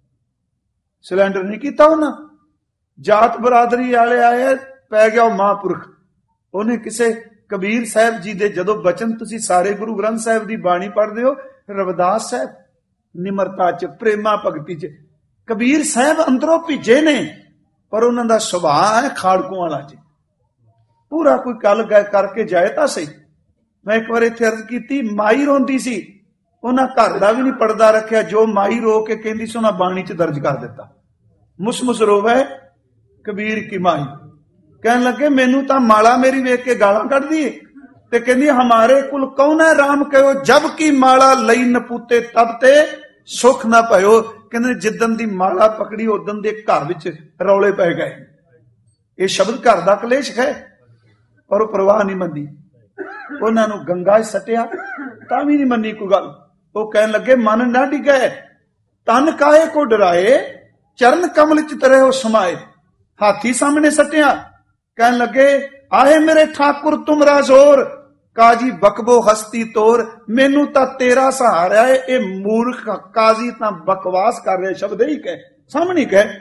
ਸਿਲੰਡਰ ਨਹੀਂ ਕੀਤਾ ਉਹਨਾਂ। ਜਾਤ ਬਰਾਦਰੀ ਵਾਲੇ ਆਏ, ਪੈ ਗਿਆ ਉਹ ਮਹਾਂਪੁਰਖ। ਉਹਨੇ ਕਿਸੇ ਕਬੀਰ ਸਾਹਿਬ ਜੀ ਦੇ ਜਦੋਂ ਬਚਨ, ਤੁਸੀਂ ਸਾਰੇ ਗੁਰੂ ਗ੍ਰੰਥ ਸਾਹਿਬ ਦੀ ਬਾਣੀ ਪੜ੍ਹਦੇ ਹੋ, ਰਵਿਦਾਸ ਸਾਹਿਬ ਨਿਮਰਤਾ ਚ, ਪ੍ਰੇਮਾ ਭਗਤੀ ਚ, ਕਬੀਰ ਸਾਹਿਬ ਅੰਦਰੋਂ ਭਿੱਜੇ ਨੇ, ਪਰ ਉਹਨਾਂ ਦਾ ਸੁਭਾਅ ਹੈ ਖਾੜਕੂਆਂ ਵਾਲਾ ਜੀ। ਪੂਰਾ ਕੋਈ ਕੱਲ ਕਰਕੇ ਜਾਏ ਤਾਂ ਸਹੀ। ਮੈਂ ਇੱਕ ਵਾਰ ਇੱਥੇ ਅਰਜ਼ ਕੀਤੀ, ਮਾਈ ਰੋਂਦੀ ਸੀ, ਉਹਨਾਂ ਘਰ ਦਾ ਵੀ ਨਹੀਂ ਪਰਦਾ ਰੱਖਿਆ, ਜੋ ਮਾਈ ਰੋ ਕੇ ਕਹਿੰਦੀ ਸੀ ਉਹਨਾਂ ਬਾਣੀ ਚ ਦਰਜ ਕਰ ਦਿੱਤਾ। ਮੁਸਮੁਸ ਰੋਵੇ ਕਬੀਰ ਕੀ ਮਾਈ। ਕਹਿਣ ਲੱਗੇ ਮੈਨੂੰ ਤਾਂ ਮਾਲਾ ਮੇਰੀ ਵੇਖ ਕੇ ਗਾਲਾਂ ਕੱਢਦੀ ਏ, ਤੇ ਕਹਿੰਦੀ ਹਮਾਰੇ ਕੁਲ ਕੌਣ ਹੈ ਰਾਮ ਕਹਿਓ, ਜਬ ਕੀ ਮਾਲਾ ਲਈ ਨਪੂਤੇ ਤਬ ਤੇ ਸੁਖ ਨਾ ਭਇਓ। ਕਹਿੰਦੇ ਜਿੱਦਣ ਦੀ ਮਾਲਾ ਪਕੜੀ ਉਦੋਂ ਦੇ ਘਰ ਵਿੱਚ ਰੌਲੇ ਪੈ ਗਏ। ਇਹ ਸ਼ਬਦ ਘਰ ਦਾ ਕਲੇਸ਼ ਹੈ, ਪਰ ਉਹ ਪਰਵਾਹ ਨਹੀਂ ਮੰਨੀ। ਉਹਨਾਂ ਨੂੰ ਗੰਗਾ 'ਚ ਸੱਟਿਆ ਤਾਂ ਵੀ ਨਹੀਂ ਮੰਨੀ ਕੋਈ ਗੱਲ। ਉਹ ਕਹਿਣ ਲੱਗੇ ਮਨ ਨਾ ਡਿਗੇ, ਤਨ ਕਾਹੇ ਕੋ ਡਰਾਏ, ਚਰਨ ਕਮਲ ਚ ਤਰੇ ਹੋ ਸਮਾਏ। ਹਾਥੀ ਸਾਹਮਣੇ ਸੱਟਿਆ, ਕਹਿਣ ਲੱਗੇ ਆਏ ਮੇਰੇ ਠਾਕੁਰ ਤੁਮਰਾ ਜ਼ੋਰ, ਕਾਜੀ ਬਕਬੋ ਹਸਤੀ ਤੋਰ। ਮੈਨੂੰ ਤਾਂ ਤੇਰਾ ਸਹਾਰਾ ਹੈ। ਇਹ ਮੂਰਖ ਕਾਜ਼ੀ ਤਾਂ ਬਕਵਾਸ ਕਰ ਰਿਹਾ, ਸ਼ਬਦ ਹੀ ਕਹੇ ਸਾਹਮਣੇ ਕਹੇ।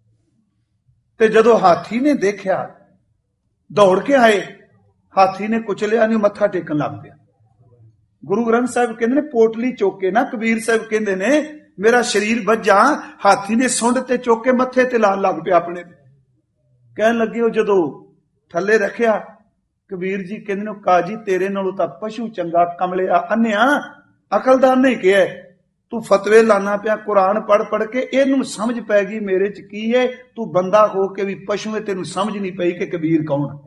ਤੇ ਜਦੋਂ ਹਾਥੀ ਨੇ ਦੇਖਿਆ, ਦੌੜ ਕੇ ਆਏ, ਹਾਥੀ ਨੇ ਕੁਚਲਿਆ ਨਹੀਂ, ਮੱਥਾ ਟੇਕਣ ਲੱਗ ਪਿਆ। ਗੁਰੂ ਗ੍ਰੰਥ ਸਾਹਿਬ ਕਹਿੰਦੇ ਨੇ ਪੋਟਲੀ ਚੁੱਕ ਕੇ ਨਾ, ਕਬੀਰ ਸਾਹਿਬ ਕਹਿੰਦੇ ਨੇ ਮੇਰਾ ਸਰੀਰ ਵੱਜਾ, ਹਾਥੀ ਨੇ ਸੁੰਡ ਤੇ ਚੁੱਕ ਕੇ ਮੱਥੇ ਤੇ ਲਾਣ ਲੱਗ ਪਿਆ ਆਪਣੇ। ਕਹਿਣ ਲੱਗੇ ਉਹ ਜਦੋਂ ਥੱਲੇ ਰੱਖਿਆ, ਕਬੀਰ ਜੀ ਕਹਿੰਦੇ ਨੇ ਕਾਜੀ ਤੇਰੇ ਨਾਲੋਂ ਤਾਂ ਪਸ਼ੂ ਚੰਗਾ, ਕਮਲਿਆ ਅੰਨਿਆ ਅਕਲਦਾਰ ਨੇ ਕਿਹਾ, ਤੂੰ ਫਤਵੇ ਲਾਣਾ ਪਿਆ ਕੁਰਾਨ ਪੜ ਪੜ ਕੇ, ਇਹਨੂੰ ਸਮਝ ਪੈ ਗਈ ਮੇਰੇ ਚ ਕੀ ਹੈ। ਤੂੰ ਬੰਦਾ ਹੋ ਕੇ ਵੀ ਪਸ਼ੂ ਹੈ, ਤੈਨੂੰ ਸਮਝ ਨਹੀਂ ਪਈ ਕਿ ਕਬੀਰ ਕੌਣ ਹੈ।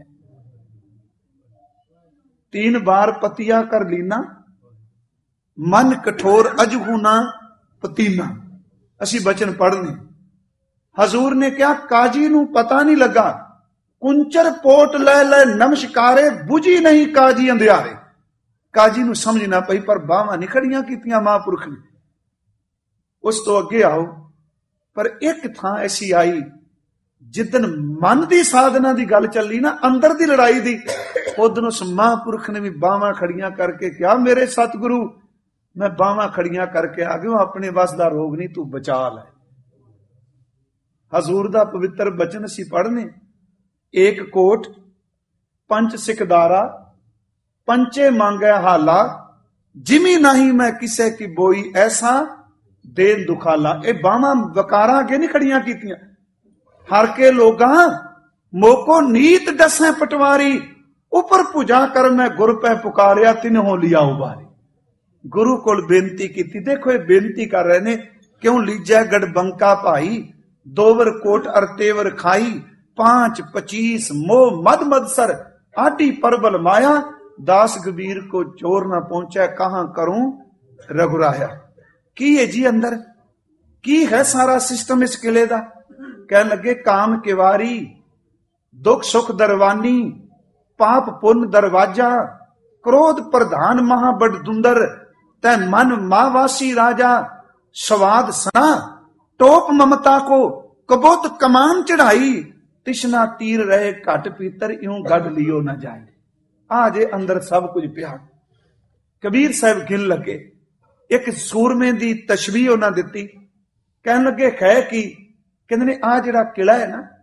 3 ਬਾਰ ਪਤੀਆ ਕਰ ਲੀਨਾ, ਮਨ ਕਠੋਰ ਅਜਹੂ ਨਾ ਪਤੀਨਾ। ਅਸੀਂ ਬਚਨ ਪੜ੍ਹਨੇ। ਹਜ਼ੂਰ ਨੇ ਕਿਹਾ ਕਾਜੀ ਨੂੰ ਪਤਾ ਨਹੀਂ ਲੱਗਾ, ਕੁੰਚਰ ਪੋਟ ਲੈ ਲੈ ਨਮਸਕਾਰੇ, ਬੁਝੀ ਨਹੀਂ ਕਾਜੀ ਅੰਧਿਆਰੇ। ਕਾਜੀ ਨੂੰ ਸਮਝ ਨਾ ਪਈ, ਪਰ ਬਾਹਾਂ ਨਹੀਂ ਖੜੀਆਂ ਕੀਤੀਆਂ ਮਹਾਂਪੁਰਖ ਨੇ। ਉਸ ਤੋਂ ਅੱਗੇ ਆਓ, ਪਰ ਇੱਕ ਥਾਂ ਐਸੀ ਆਈ ਜਿੱਦਨ ਮਨ ਦੀ ਸਾਧਨਾ ਦੀ ਗੱਲ ਚੱਲੀ ਨਾ, ਅੰਦਰ ਦੀ ਲੜਾਈ ਦੀ, ਉਦੋਂ ਉਸ ਮਹਾਂਪੁਰਖ ਨੇ ਵੀ ਬਾਹਾਂ ਖੜੀਆਂ ਕਰਕੇ ਕਿਹਾ ਮੇਰੇ ਸਤਿਗੁਰੂ ਮੈਂ ਬਾਹਾਂ ਖੜੀਆਂ ਕਰਕੇ ਆ ਗਿਆ, ਆਪਣੇ ਵੱਸ ਦਾ ਰੋਗ ਨਹੀਂ, ਤੂੰ ਬਚਾ ਲੈ। ਹਜ਼ੂਰ ਦਾ ਪਵਿੱਤਰ ਬਚਨ ਅਸੀਂ ਪੜ੍ਹਨੇ। ਏਕ ਕੋਟ ਪੰਚ ਸਿਕਦਾਰਾ, ਪੰਚੇ ਮੰਗੈ ਹਾਲਾ, ਜਿਮੀ ਨਹੀਂ ਮੈਂ ਕਿਸੇ ਕੀ ਬੋਈ, ਐਸਾ ਦੇਨ ਦੁਖਾਲਾ। ਇਹ ਬਾਹਾਂ ਵਕਾਰਾਂ ਅੱਗੇ ਨਹੀਂ ਖੜੀਆਂ ਕੀਤੀਆਂ। ਹਰ ਕੇ ਲੋਕਾਂ ਮੋਕੋ ਨੀਤ ਦਸੈ ਪਟਵਾਰੀ, ਉਪਰ ਭੁਜਾ ਕਰ ਮੈਂ ਗੁਰ ਪੈ ਪੁਕਾਰਿਆ, ਤਿਨਹੋਂ ਲਿਆ ਉਬਾਰੀ। ਗੁਰੂ ਕੋਲ ਬੇਨਤੀ ਕੀਤੀ। ਦੇਖੋ ਇਹ ਬੇਨਤੀ ਕਰ ਰਹੇ ਨੇ, ਕਿਉਂ ਲੀਜੈ ਗੜਬੰਕਾ ਭਾਈ, ਦੋਵਰ ਕੋਟ ਅਰਤੇਵਰ ਖਾਈ, 5 25 ਮੋਹ ਮਦ ਮਦਸਰ, ਆਟੀ ਪਰਬਲ ਮਾਇਆ, दास कबीर को चोर ना पहुंचा, कहां करूं रघुराया। की है जी अंदर की है सारा सिस्टम इस किले दा। कहने लगे काम किवारी, दुख सुख दरवानी, पाप पुण्य दरवाजा, क्रोध प्रधान महाबड़ दुंदर, तै मन मावासी राजा, स्वाद सना टोप ममता को, कबूत कमान चढ़ाई, तिश्ना तीर रहे घट पीतर, यूं गढ़ लियो न जाए। आज अंदर सब कुछ पिया। कबीर साहब गिन लगे, एक सूरमे दी तशबीह उन्हां दित्ती। कहन लगे है की, कहंदे ने आ जिहड़ा किला है ना,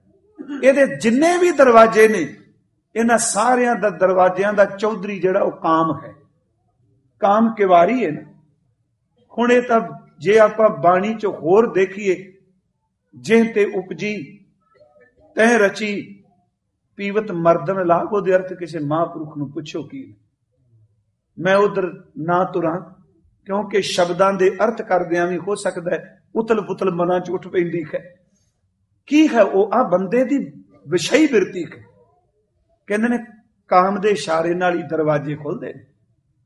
ਇਹਦੇ ਜਿੰਨੇ ਵੀ ਦਰਵਾਜ਼ੇ ਨੇ, ਇਹਨਾਂ ਸਾਰਿਆਂ ਦਾ ਦਰਵਾਜ਼ਿਆਂ ਦਾ ਚੌਧਰੀ ਜਿਹੜਾ ਉਹ ਕਾਮ ਹੈ। ਕਾਮ ਕਿਵਾਰੀ ਹੈ ਨਾ। ਹੁਣ ਇਹ ਤਾਂ ਜੇ ਆਪਾਂ ਬਾਣੀ ਚ ਹੋਰ ਦੇਖੀਏ, ਜਿਹ ਤੇ ਉਪਜੀ ਤੈਂ ਰਚੀ ਪੀਵਤ ਮਰਦਨ ਲਾਗ, ਉਹਦੇ ਅਰਥ ਕਿਸੇ ਮਹਾਂਪੁਰਖ ਨੂੰ ਪੁੱਛੋ ਕੀ। ਮੈਂ ਉਧਰ ਨਾ ਤੁਰਾਂ, ਕਿਉਂਕਿ ਸ਼ਬਦਾਂ ਦੇ ਅਰਥ ਕਰਦਿਆਂ ਵੀ ਹੋ ਸਕਦਾ ਹੈ ਉਤਲ ਪੁਤਲ ਮਨਾਂ ਚ ਉੱਠ ਪੈਂਦੀ ਹੈ। ਕੀ ਹੈ ਉਹ? ਆ ਬੰਦੇ ਦੀ ਵਿਸ਼ਈ ਬਿਰਤੀ ਹੈ। ਕਹਿੰਦੇ ਨੇ ਕਾਮ ਦੇ ਇਸ਼ਾਰੇ ਨਾਲ ਹੀ ਦਰਵਾਜ਼ੇ ਖੁੱਲਦੇ ਨੇ,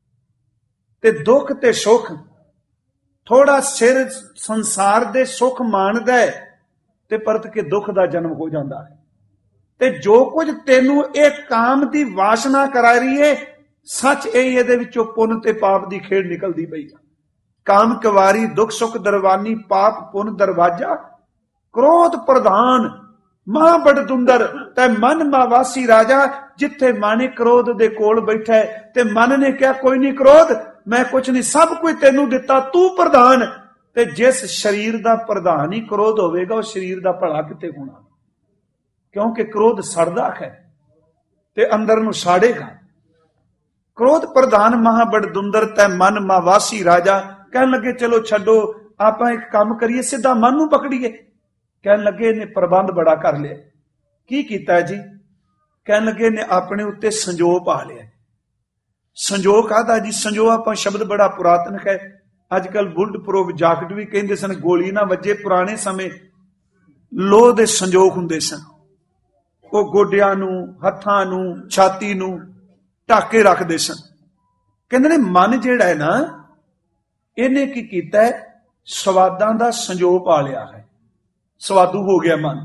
ਤੇ ਦੁੱਖ ਤੇ ਸੁੱਖ, ਥੋੜਾ ਸਿਰ ਸੰਸਾਰ ਦੇ ਸੁੱਖ ਮਾਣਦਾ ਹੈ ਤੇ ਪਰਤ ਕੇ ਦੁੱਖ ਦਾ ਜਨਮ ਹੋ ਜਾਂਦਾ ਹੈ। ਤੇ ਜੋ ਕੁਝ ਤੈਨੂੰ ਇਹ ਕਾਮ ਦੀ ਵਾਸ਼ਨਾ ਕਰਾ ਰਹੀ ਹੈ, ਸੱਚ ਇਹ ਇਹਦੇ ਵਿੱਚੋਂ ਪੁੰਨ ਤੇ ਪਾਪ ਦੀ ਖੇਡ ਨਿਕਲਦੀ ਪਈ ਆ। ਕਾਮ ਕਵਾਰੀ ਦੁੱਖ ਸੁੱਖ ਦਰਵਾਨੀ, ਪਾਪ ਪੁੰਨ ਦਰਵਾਜਾ, ਕ੍ਰੋਧ ਪ੍ਰਧਾਨ ਮਾਂ ਬੜਦੁੰਦਰ, ਤੈ ਮਨ ਮਾਵਾਸੀ ਰਾਜਾ। ਜਿੱਥੇ ਮਨ ਕ੍ਰੋਧ ਦੇ ਕੋਲ ਬੈਠਾ ਹੈ ਤੇ ਮਨ ਨੇ ਕਿਹਾ ਕੋਈ ਨਹੀਂ ਕ੍ਰੋਧ, ਮੈਂ ਕੁਛ ਨਹੀਂ, ਸਭ ਕੁਝ ਤੈਨੂੰ ਦਿੱਤਾ, ਤੂੰ ਪ੍ਰਧਾਨ। ਤੇ ਜਿਸ ਸਰੀਰ ਦਾ ਪ੍ਰਧਾਨ ਹੀ ਕ੍ਰੋਧ ਹੋਵੇਗਾ, ਉਹ ਸਰੀਰ ਦਾ ਭਲਾ ਕਿੱਥੇ ਹੋਣਾ? ਕਿਉਂਕਿ ਕ੍ਰੋਧ ਸੜਦਾ ਹੈ ਤੇ ਅੰਦਰ ਨੂੰ ਸਾੜੇਗਾ। ਕ੍ਰੋਧ ਪ੍ਰਧਾਨ ਮਹਾਬੜਦੁੰਦਰ, ਤੈ ਮਨ ਮਾਵਾਸੀ ਰਾਜਾ। ਕਹਿਣ ਲੱਗੇ ਚਲੋ ਛੱਡੋ, ਆਪਾਂ ਇੱਕ ਕੰਮ ਕਰੀਏ, ਸਿੱਧਾ ਮਨ ਨੂੰ ਪਕੜੀਏ। ਕਹਿਣ ਲੱਗੇ ਨੇ ਪ੍ਰਬੰਧ ਬੜਾ ਕਰ ਲਿਆ। ਕੀ ਕੀਤਾ ਜੀ? ਕਹਿਣ ਲੱਗੇ ਨੇ ਆਪਣੇ ਉੱਤੇ ਸੰਜੋਗ ਪਾ ਲਿਆ। ਸੰਜੋਗ ਕਾਹਦਾ ਜੀ? ਸੰਜੋਗ ਆਪਾਂ ਸ਼ਬਦ ਬੜਾ ਪੁਰਾਤਨ ਹੈ। ਅੱਜ ਕੱਲ ਬੁਲਟ ਪ੍ਰੂਫ ਜਾਕਟ ਵੀ ਕਹਿੰਦੇ ਸਨ, ਗੋਲੀ ਨਾ ਵੱਜੇ। ਪੁਰਾਣੇ ਸਮੇਂ ਲੋਹ ਦੇ ਸੰਜੋਗ ਹੁੰਦੇ ਸਨ, ਉਹ ਗੋਡਿਆਂ ਨੂੰ, ਹੱਥਾਂ ਨੂੰ, ਛਾਤੀ ਨੂੰ ਢੱਕ ਕੇ ਰੱਖਦੇ ਸਨ। ਕਹਿੰਦੇ ਨੇ ਮਨ ਜਿਹੜਾ ਹੈ ਨਾ, ਇਹਨੇ ਕੀ ਕੀਤਾ ਹੈ? ਸਵਾਦਾਂ ਦਾ ਸੰਜੋਗ ਪਾ ਲਿਆ ਹੈ। ਸਵਾਦੂ ਹੋ ਗਿਆ ਮਨ।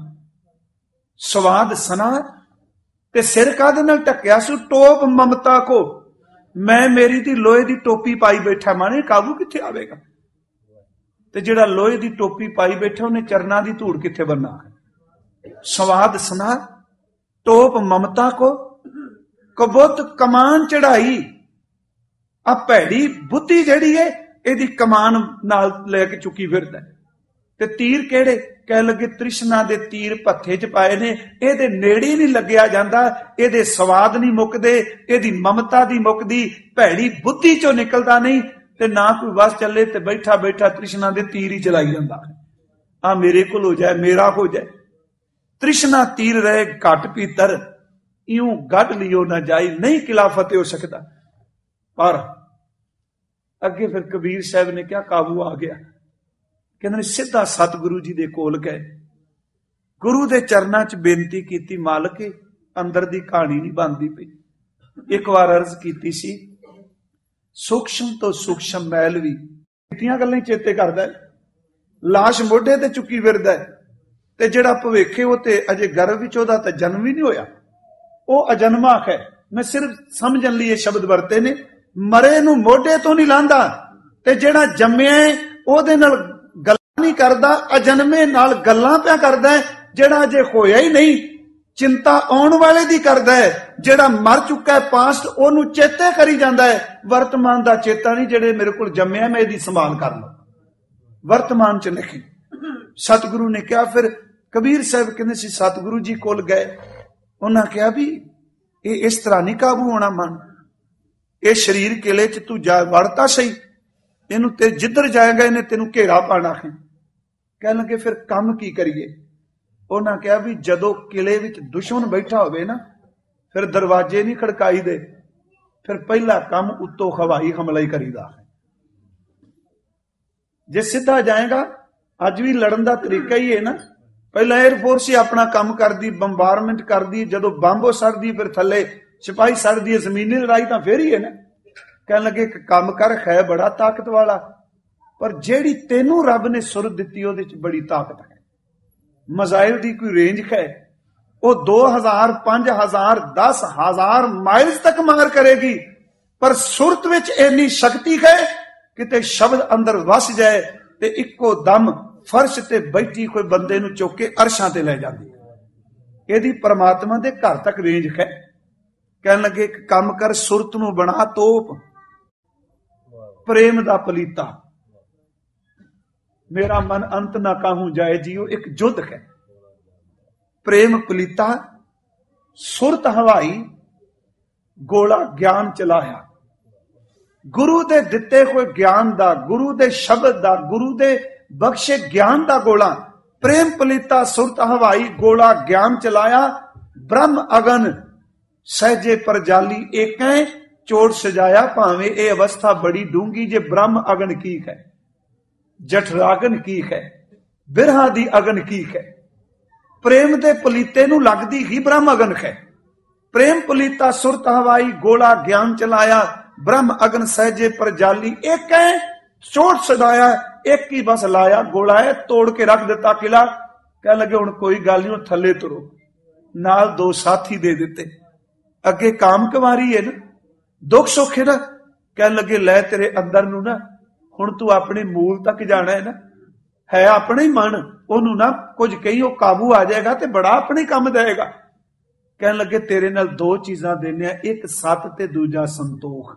ਸਵਾਦ ਸਨਾ ਤੇ ਸਿਰ ਕਾਹਦੇ ਨਾਲ ਢੱਕਿਆ ਸੀ? ਟੋਪ ਮਮਤਾ ਕੋ, ਮੈਂ ਮੇਰੀ ਦੀ ਲੋਹੇ ਦੀ ਟੋਪੀ ਪਾਈ ਬੈਠਾ। ਮਨ ਇਹ ਕਾਬੂ ਕਿੱਥੇ ਆਵੇਗਾ? ਤੇ ਜਿਹੜਾ ਲੋਹੇ ਦੀ ਟੋਪੀ ਪਾਈ ਬੈਠਾ, ਉਹਨੇ ਚਰਨਾਂ ਦੀ ਧੂੜ ਕਿੱਥੇ ਬੰਨਾ? ਸਵਾਦ ਸਨਾ ਟੋਪ ਮਮਤਾ ਕੋ, ਕਬੁੱਤ ਕਮਾਨ ਚੜਾਈ। ਆ ਭੈੜੀ ਬੁੱਧੀ ਜਿਹੜੀ ਹੈ, ਇਹਦੀ ਕਮਾਨ ਨਾਲ ਲੈ ਕੇ ਚੁੱਕੀ ਫਿਰਦਾ। ਤੇ ਤੀਰ ਕਿਹੜੇ? ਕਹਿ ਲੱਗੇ ਤ੍ਰਿਸ਼ਨਾ ਦੇ ਤੀਰ ਪੱਥੇ ਚ ਪਾਏ ਨੇ, ਇਹਦੇ ਨੇੜੇ ਨਹੀਂ ਲੱਗਿਆ ਜਾਂਦਾ, ਇਹਦੇ ਸਵਾਦ ਨਹੀਂ ਮੁੱਕਦੇ, ਇਹਦੀ ਮਮਤਾ ਦੀ ਮੁੱਕਦੀ, ਭੈੜੀ ਬੁੱਧੀ ਚੋਂ ਨਿਕਲਦਾ ਨਹੀਂ, ਤੇ ਨਾ ਕੋਈ ਵਸ ਚੱਲੇ ਤੇ ਬੈਠਾ ਬੈਠਾ ਤ੍ਰਿਸ਼ਨਾ ਦੇ ਤੀਰ ਹੀ ਚਲਾਈ ਜਾਂਦਾ। ਆ ਮੇਰੇ ਕੋਲ ਹੋ ਜਾਏ, ਮੇਰਾ ਹੋ ਜਾਏ। ਤ੍ਰਿਸ਼ਨਾ ਤੀਰ ਰਹੇ ਘਟ ਪੀਤਰ, ਇਉਂ ਗੱਡ ਲਿਓ ਨਾ ਜਾਈ, ਨਹੀਂ ਕਿਲਾ ਫਤਿਹ ਹੋ ਸਕਦਾ। ਪਰ ਅੱਗੇ ਫਿਰ ਕਬੀਰ ਸਾਹਿਬ ਨੇ ਕਿਹਾ ਕਾਬੂ ਆ ਗਿਆ। ਕਹਿੰਦੇ ਨੇ ਸਿੱਧਾ ਸਤਿਗੁਰੂ ਜੀ ਦੇ ਕੋਲ ਗਏ, ਗੁਰੂ ਦੇ ਚਰਨਾਂ 'ਚ ਬੇਨਤੀ ਕੀਤੀ, ਮਾਲਕ ਅੰਦਰ ਦੀ ਕਹਾਣੀ ਨਹੀਂ ਬਣਦੀ ਪਈ। ਇੱਕ ਵਾਰ ਅਰਜ਼ ਕੀਤੀ ਸੀ, ਸੂਖਸ਼ਮ ਤੋਂ ਸੂਖਸ਼ਮ ਮੈਲ ਵੀ ਕੀਤੀਆਂ ਗੱਲਾਂ ਚੇਤੇ ਕਰਦਾ। ਲਾਸ਼ ਮੋਢੇ ਤੇ ਚੁੱਕੀ ਫਿਰਦਾ, ਤੇ ਜਿਹੜਾ ਭਵਿੱਖੇ ਉਹ ਤੇ ਅਜੇ ਗਰਭ ਵਿੱਚ ਉਹਦਾ ਤਾਂ ਜਨਮ ਵੀ ਨਹੀਂ ਹੋਇਆ, ਉਹ ਅਜਨਮਾ ਹੈ। ਮੈਂ ਸਿਰਫ ਸਮਝਣ ਲਈ ਇਹ ਸ਼ਬਦ ਵਰਤੇ ਨੇ। ਮਰੇ ਨੂੰ ਮੋਢੇ ਤੋਂ ਨਹੀਂ ਲਾਂਦਾ, ਤੇ ਜਿਹੜਾ ਜੰਮਿਆ ਉਹਦੇ ਨਾਲ ਗੱਲਾਂ ਨਹੀਂ ਕਰਦਾ, ਅਜਨਮੇ ਨਾਲ ਗੱਲਾਂ ਪਿਆ ਕਰਦਾ। ਜਿਹੜਾ ਅਜੇ ਹੋਇਆ ਹੀ ਨਹੀਂ, ਚਿੰਤਾ ਆਉਣ ਵਾਲੇ ਦੀ ਕਰਦਾ ਹੈ। ਜਿਹੜਾ ਮਰ ਚੁੱਕਾ ਹੈ ਪਾਸਟ, ਉਹਨੂੰ ਚੇਤੇ ਕਰੀ ਜਾਂਦਾ ਹੈ, ਵਰਤਮਾਨ ਦਾ ਚੇਤਾ ਨਹੀਂ। ਜਿਹੜੇ ਮੇਰੇ ਕੋਲ ਜੰਮਿਆ ਮੈਂ ਇਹਦੀ ਸੰਭਾਲ ਕਰ ਲਵਾਂ, ਵਰਤਮਾਨ ਚ ਨਹੀਂ। ਸਤਿਗੁਰੂ ਨੇ ਕਿਹਾ, ਫਿਰ ਕਬੀਰ ਸਾਹਿਬ ਕਹਿੰਦੇ ਸੀ ਸਤਿਗੁਰੂ ਜੀ ਕੋਲ ਗਏ, ਉਹਨਾਂ ਕਿਹਾ ਵੀ ਇਹ ਇਸ ਤਰ੍ਹਾਂ ਨਹੀਂ ਕਾਬੂ ਹੋਣਾ ਮਨ, ਇਹ ਸਰੀਰ ਕਿਲੇ ਚ ਤੂੰ ਜਾ ਵੜਤਾ ਸਹੀ, ਇਹਨੂੰ ਤੇ ਜਿੱਧਰ ਜਾਏਗਾ ਇਹਨੇ ਤੈਨੂੰ ਘੇਰਾ ਪਾਣਾ ਹੈ। ਕਹਿਣ ਲੱਗੇ ਫਿਰ ਕੰਮ ਕੀ ਕਰੀਏ? ਉਹਨਾਂ ਕਿਹਾ ਵੀ ਜਦੋਂ ਕਿਲੇ ਵਿੱਚ ਦੁਸ਼ਮਣ ਬੈਠਾ ਹੋਵੇ ਨਾ, ਫਿਰ ਦਰਵਾਜ਼ੇ ਨਹੀਂ ਖੜਕਾਈਦੇ, ਫਿਰ ਪਹਿਲਾ ਕੰਮ ਉੱਤੋਂ ਹਵਾਈ ਹਮਲਾ ਹੀ ਕਰੀਦਾ। ਜੇ ਸਿੱਧਾ ਜਾਏਗਾ, ਅੱਜ ਵੀ ਲੜਨ ਦਾ ਤਰੀਕਾ ਹੀ ਹੈ ਨਾ, ਪਹਿਲਾਂ 에ਅਰਫੋਰਸ ਹੀ ਆਪਣਾ ਕੰਮ ਕਰਦੀ, ਬੰਬਾਰਮੈਂਟ ਕਰਦੀ, ਜਦੋਂ ਬੰਬ ਸੜਦੀ ਫਿਰ ਥੱਲੇ ਸਿਪਾਹੀ ਸੜਦੀ ਹੈ। ਜ਼ਮੀਨੀ ਲੜਾਈ ਤਾਂ ਫੇਰ ਹੀ ਹੈ ਨਾ। ਕਹਿਣ ਲੱਗੇ ਇੱਕ ਕੰਮ ਕਰ, ਹੈ ਬੜਾ ਤਾਕਤ ਵਾਲਾ, ਪਰ ਜਿਹੜੀ ਤੈਨੂੰ ਰੱਬ ਨੇ ਸੁਰਤ ਦਿੱਤੀ ਉਹਦੇ ਚ ਬੜੀ ਤਾਕਤ ਹੈ। ਮਜ਼ਾਇਲ ਦੀ ਕੋਈ ਰੇਂਜ ਹੈ, ਉਹ 2000, 5000, 10,000 ਮਾਈਲਸ ਤੱਕ ਮਾਰ ਕਰੇਗੀ, ਪਰ ਸੁਰਤ ਵਿੱਚ ਇੰਨੀ ਸ਼ਕਤੀ ਹੈ ਕਿਤੇ ਸ਼ਬਦ ਅੰਦਰ ਵਸ ਜਾਏ ਤੇ ਇੱਕੋ ਦਮ ਫਰਸ਼ ਤੇ ਬੈਠੀ ਕੋਈ ਬੰਦੇ ਨੂੰ ਚੁੱਕ ਕੇ ਅਰਸ਼ਾਂ ਤੇ ਲੈ ਜਾਂਦੀ ਹੈ। ਇਹਦੀ ਪਰਮਾਤਮਾ ਦੇ ਘਰ ਤੱਕ ਰੇਂਜ ਹੈ। ਕਹਿਣ ਲੱਗੇ ਇੱਕ ਕੰਮ ਕਰ, ਸੁਰਤ ਨੂੰ ਬਣਾ ਤੋਪ, ਪ੍ਰੇਮ ਦਾ ਪਲੀਤਾ, ਮੇਰਾ ਮਨ ਅੰਤ ਨਾ ਕਾਹੂ ਜਾਏ ਜੀਓ। ਇੱਕ ਜੁੱਧ ਹੈ, ਪ੍ਰੇਮ ਪਲੀਤਾ ਸੁਰਤ ਹਵਾਈ ਗੋਲਾ ਗਿਆਨ ਚਲਾਇਆ। ਗੁਰੂ ਦੇ ਦਿੱਤੇ ਹੋਏ ਗਿਆਨ ਦਾ, ਗੁਰੂ ਦੇ ਸ਼ਬਦ ਦਾ, ਗੁਰੂ ਦੇ ਬਖਸ਼ੇ ਗਿਆਨ ਦਾ ਗੋਲਾ, ਪ੍ਰੇਮ ਪਲੀਤਾ ਸੁਰਤ ਹਵਾਈ ਗੋਲਾ ਗਿਆਨ ਚਲਾਇਆ। ਬ੍ਰਹਮ ਅਗਨ ਸਹਿਜੇ ਪਰਜਾਲੀ ਏਕੈ ਚੋੜ ਸਜਾਇਆ। ਭਾਵੇਂ ਇਹ ਅਵਸਥਾ ਬੜੀ ਡੂੰਗੀ, ਜੇ ਬ੍ਰਹਮ ਅਗਨ ਕੀ ਹੈ, ਜਠਰਾਗਨ ਕੀ ਹੈ, ਬਿਰਹਾ ਦੀ ਅਗਨ ਕੀ ਹੈ। ਪ੍ਰੇਮ ਦੇ ਪਲੀਤੇ ਨੂੰ ਲੱਗਦੀ ਹੀ ਬ੍ਰਹਮ ਅਗਨ ਹੈ। ਪ੍ਰੇਮ ਪਲੀਤਾ ਸੁਰਤ ਹਵਾਈ ਗੋਲਾ ਗਿਆਨ ਚਲਾਇਆ। ਬ੍ਰਹਮ ਅਗਨ ਸਹਿਜੇ ਪਰਜਾਲੀ ਏਕੈ ਚੋੜ ਸਜਾਇਆ। ਇੱਕ ਹੀ ਬਸ ਲਾਇਆ ਗੋਲਾ ਹੈ, ਤੋੜ ਕੇ ਰੱਖ ਦਿੱਤਾ ਕਿਲਾ। ਕਹਿ ਲੱਗੇ ਹੁਣ ਕੋਈ ਗੱਲ ਨਹੀਂ, ਥੱਲੇ ਤੁਰੋ। ਨਾਲ 2 ਸਾਥੀ ਦੇ ਦਿੱਤੇ। ਅੱਗੇ ਕਾਮ ਕੁਮਾਰੀ ਹੈ ਨਾ, ਦੁੱਖ ਸੁੱਖ ਹੈ ਨਾ। ਕਹਿਣ ਲੱਗੇ ਲੈ ਤੇਰੇ ਅੰਦਰ ਨੂੰ ਨਾ ਹੁਣ ਤੂੰ ਆਪਣੇ ਮੂਲ ਤੱਕ ਜਾਣਾ ਹੈ ਨਾ, ਹੈ ਆਪਣੇ ਹੀ ਮਨ, ਉਹਨੂੰ ਨਾ ਕੁਝ ਕਹੀ ਉਹ ਕਾਬੂ ਆ ਜਾਏਗਾ ਤੇ ਬੜਾ ਆਪਣੇ ਕੰਮ ਦੇਏਗਾ। ਕਹਿਣ ਲੱਗੇ ਤੇਰੇ ਨਾਲ 2 ਚੀਜ਼ਾਂ ਦੇਣੇ ਆ, ਇੱਕ ਸਤ ਤੇ ਦੂਜਾ ਸੰਤੋਖ।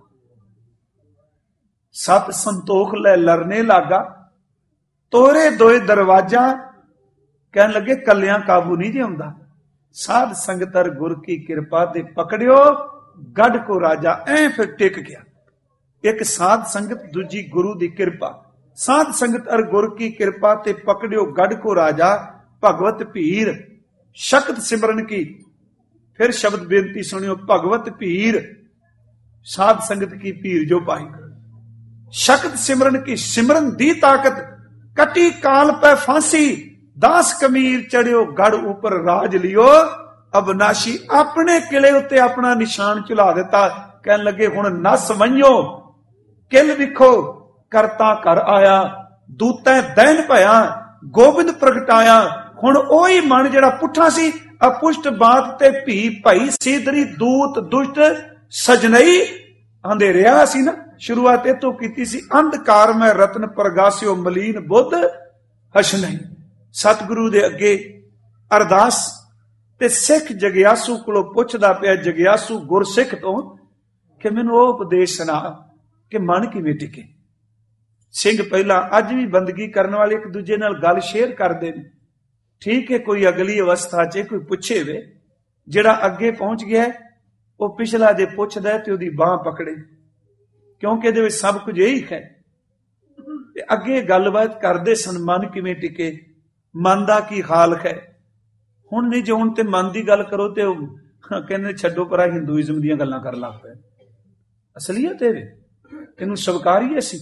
ਸਤ ਸੰਤੋਖ ਲੈ ਲਰਨੇ ਲਾਗਾ ਤੋਰੇ ਦੋਏ ਦਰਵਾਜਾ। ਕਹਿਣ ਲੱਗੇ ਕੱਲਿਆਂ ਕਾਬੂ ਨਹੀਂ ਜੇ ਆਉਂਦਾ, ਸਾਧ ਸੰਗਤਰ ਗੁਰ ਕੀ ਕਿਰਪਾ ਤੇ ਪਕੜਿਓ ਗੜ ਕੋ ਰਾਜਾ। ਐ ਫਿਰ ਟਿਕ ਗਿਆ। ਇੱਕ ਸਾਧ ਸੰਗਤ, ਦੂਜੀ ਗੁਰੂ ਦੀ ਕਿਰਪਾ। ਸਾਧ ਸੰਗਤ ਅਰ ਗੁਰ ਕੀ ਕਿਰਪਾ ਤੇ ਪਕੜਿਓ ਗੜ ਕੋ ਰਾਜਾ। ਭਗਵਤ ਭੀਰ ਸ਼ਕਤ ਸਿਮਰਨ ਕੀ। ਫਿਰ ਸ਼ਬਦ ਬੇਨਤੀ ਸੁਣਿਓ, ਭਗਵਤ ਭੀਰ ਸਾਧ ਸੰਗਤ ਕੀ ਭੀਰ ਜੋ ਪਾਈ। ਸ਼ਕਤ ਸਿਮਰਨ ਕੀ, ਸਿਮਰਨ ਦੀ ਤਾਕਤ। ਕਟੀ ਕਾਲ ਪੈ ਫਾਂਸੀ 10 ਕਮੀਰ ਚੜਿਓ ਗੜ ਉਪਰ ਰਾਜ ਲਿਓ ਅਬਨਾਸ਼ੀ। ਆਪਣੇ ਕਿਲੇ ਉੱਤੇ ਆਪਣਾ ਨਿਸ਼ਾਨ ਝੁਲਾ ਦਿੱਤਾ। ਕਹਿਣ ਲੱਗੇ ਹੁਣ ਨਸ ਵੰਝੋ ਕਿਲ ਵਿਖੋ ਕਰਤਾ ਘਰ ਆਇਆ। ਦੂਤੈ ਦੈਨ ਭਇਆ ਗੋਬਿੰਦ ਪ੍ਰਗਟਾਇਆ। ਹੁਣ ਉਹੀ ਮਨ ਜਿਹੜਾ ਪੁੱਠਾ ਸੀ, ਅਪੁਸ਼ਟ ਬਾਤ ਤੇ ਭੀ ਭਈ ਸੀਦਰੀ ਦੂਤ ਦੁਸ਼ਟ ਸਜਨਈ। ਅੰਧੇਰਿਆ ਸੀ ਨਾ, ਸ਼ੁਰੂਆਤ ਇਹ ਤੋਂ ਕੀਤੀ ਸੀ। ਅੰਧਕਾਰ ਮੈਂ ਰਤਨ ਪ੍ਰਗਾਸਿਓ ਮਲੀਨ ਬੁੱਧ ਹਸ਼ਨਈ। ਸਤਿਗੁਰੂ ਦੇ ਅੱਗੇ ਅਰਦਾਸ ਤੇ ਸਿੱਖ ਜਗਿਆਸੂ ਕੋਲੋਂ ਪੁੱਛਦਾ ਪਿਆ, ਜਗਿਆਸੂ ਗੁਰਸਿੱਖ ਤੋਂ, ਕਿ ਮੈਨੂੰ ਉਹ ਉਪਦੇਸ਼ ਸੁਣਾ ਕਿ ਮਨ ਕਿਵੇਂ ਟਿਕੇ। ਸਿੰਘ ਪਹਿਲਾਂ ਅੱਜ ਵੀ ਬੰਦਗੀ ਕਰਨ ਵਾਲੇ ਇੱਕ ਦੂਜੇ ਨਾਲ ਗੱਲ ਸ਼ੇਅਰ ਕਰਦੇ ਨੇ। ਠੀਕ ਹੈ, ਕੋਈ ਅਗਲੀ ਅਵਸਥਾ 'ਚ ਕੋਈ ਪੁੱਛੇ ਵੇ, ਜਿਹੜਾ ਅੱਗੇ ਪਹੁੰਚ ਗਿਆ ਉਹ ਪਿਛਲਾ ਜੇ ਪੁੱਛਦਾ ਤੇ ਉਹਦੀ ਬਾਹ ਪਕੜੇ, ਕਿਉਂਕਿ ਇਹਦੇ ਵਿੱਚ ਸਭ ਕੁਝ ਇਹੀ ਹੈ। ਤੇ ਅੱਗੇ ਗੱਲਬਾਤ ਕਰਦੇ ਸਨ, ਮਨ ਕਿਵੇਂ ਟਿਕੇ, ਮਨ ਦਾ ਕੀ ਹਾਲ ਹੈ। ਹੁਣ ਨਹੀਂ, ਜੇ ਹੁਣ ਤੇ ਮਨ ਦੀ ਗੱਲ ਕਰੋ ਤੇ ਉਹ ਕਹਿੰਦੇ ਛੱਡੋ ਪਰਾਂ, ਹਿੰਦੂਇਜ਼ਮ ਦੀਆਂ ਗੱਲਾਂ ਕਰਨ ਲੱਗ ਪਏ। ਅਸਲੀਅਤ ਇਹਨੂੰ ਸਵਕਾਰੀਏ ਸੀ।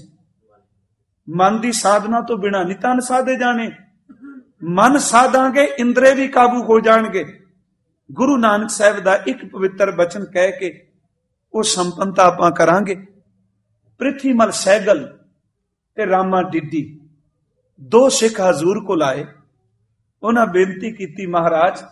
ਮਨ ਦੀ ਸਾਧਨਾ ਤੋਂ ਬਿਨਾਂ ਨਹੀਂ ਤਨ ਸਾਧੇ ਜਾਣੇ। ਮਨ ਸਾਧਾਂਗੇ ਇੰਦਰੇ ਵੀ ਕਾਬੂ ਹੋ ਜਾਣਗੇ। ਗੁਰੂ ਨਾਨਕ ਸਾਹਿਬ ਦਾ ਇੱਕ ਪਵਿੱਤਰ ਬਚਨ ਕਹਿ ਕੇ ਉਹ ਸੰਪੰਨਤਾ ਆਪਾਂ ਕਰਾਂਗੇ। ਪ੍ਰਿਥੀ ਮਲ ਸਹਿਗਲ ਤੇ ਰਾਮਾ ਡਿੱਡੀ 2 ਸਿੱਖ ਹਜ਼ੂਰ ਕੋਲ ਆਏ। ਉਹਨਾਂ ਬੇਨਤੀ ਕੀਤੀ, ਮਹਾਰਾਜ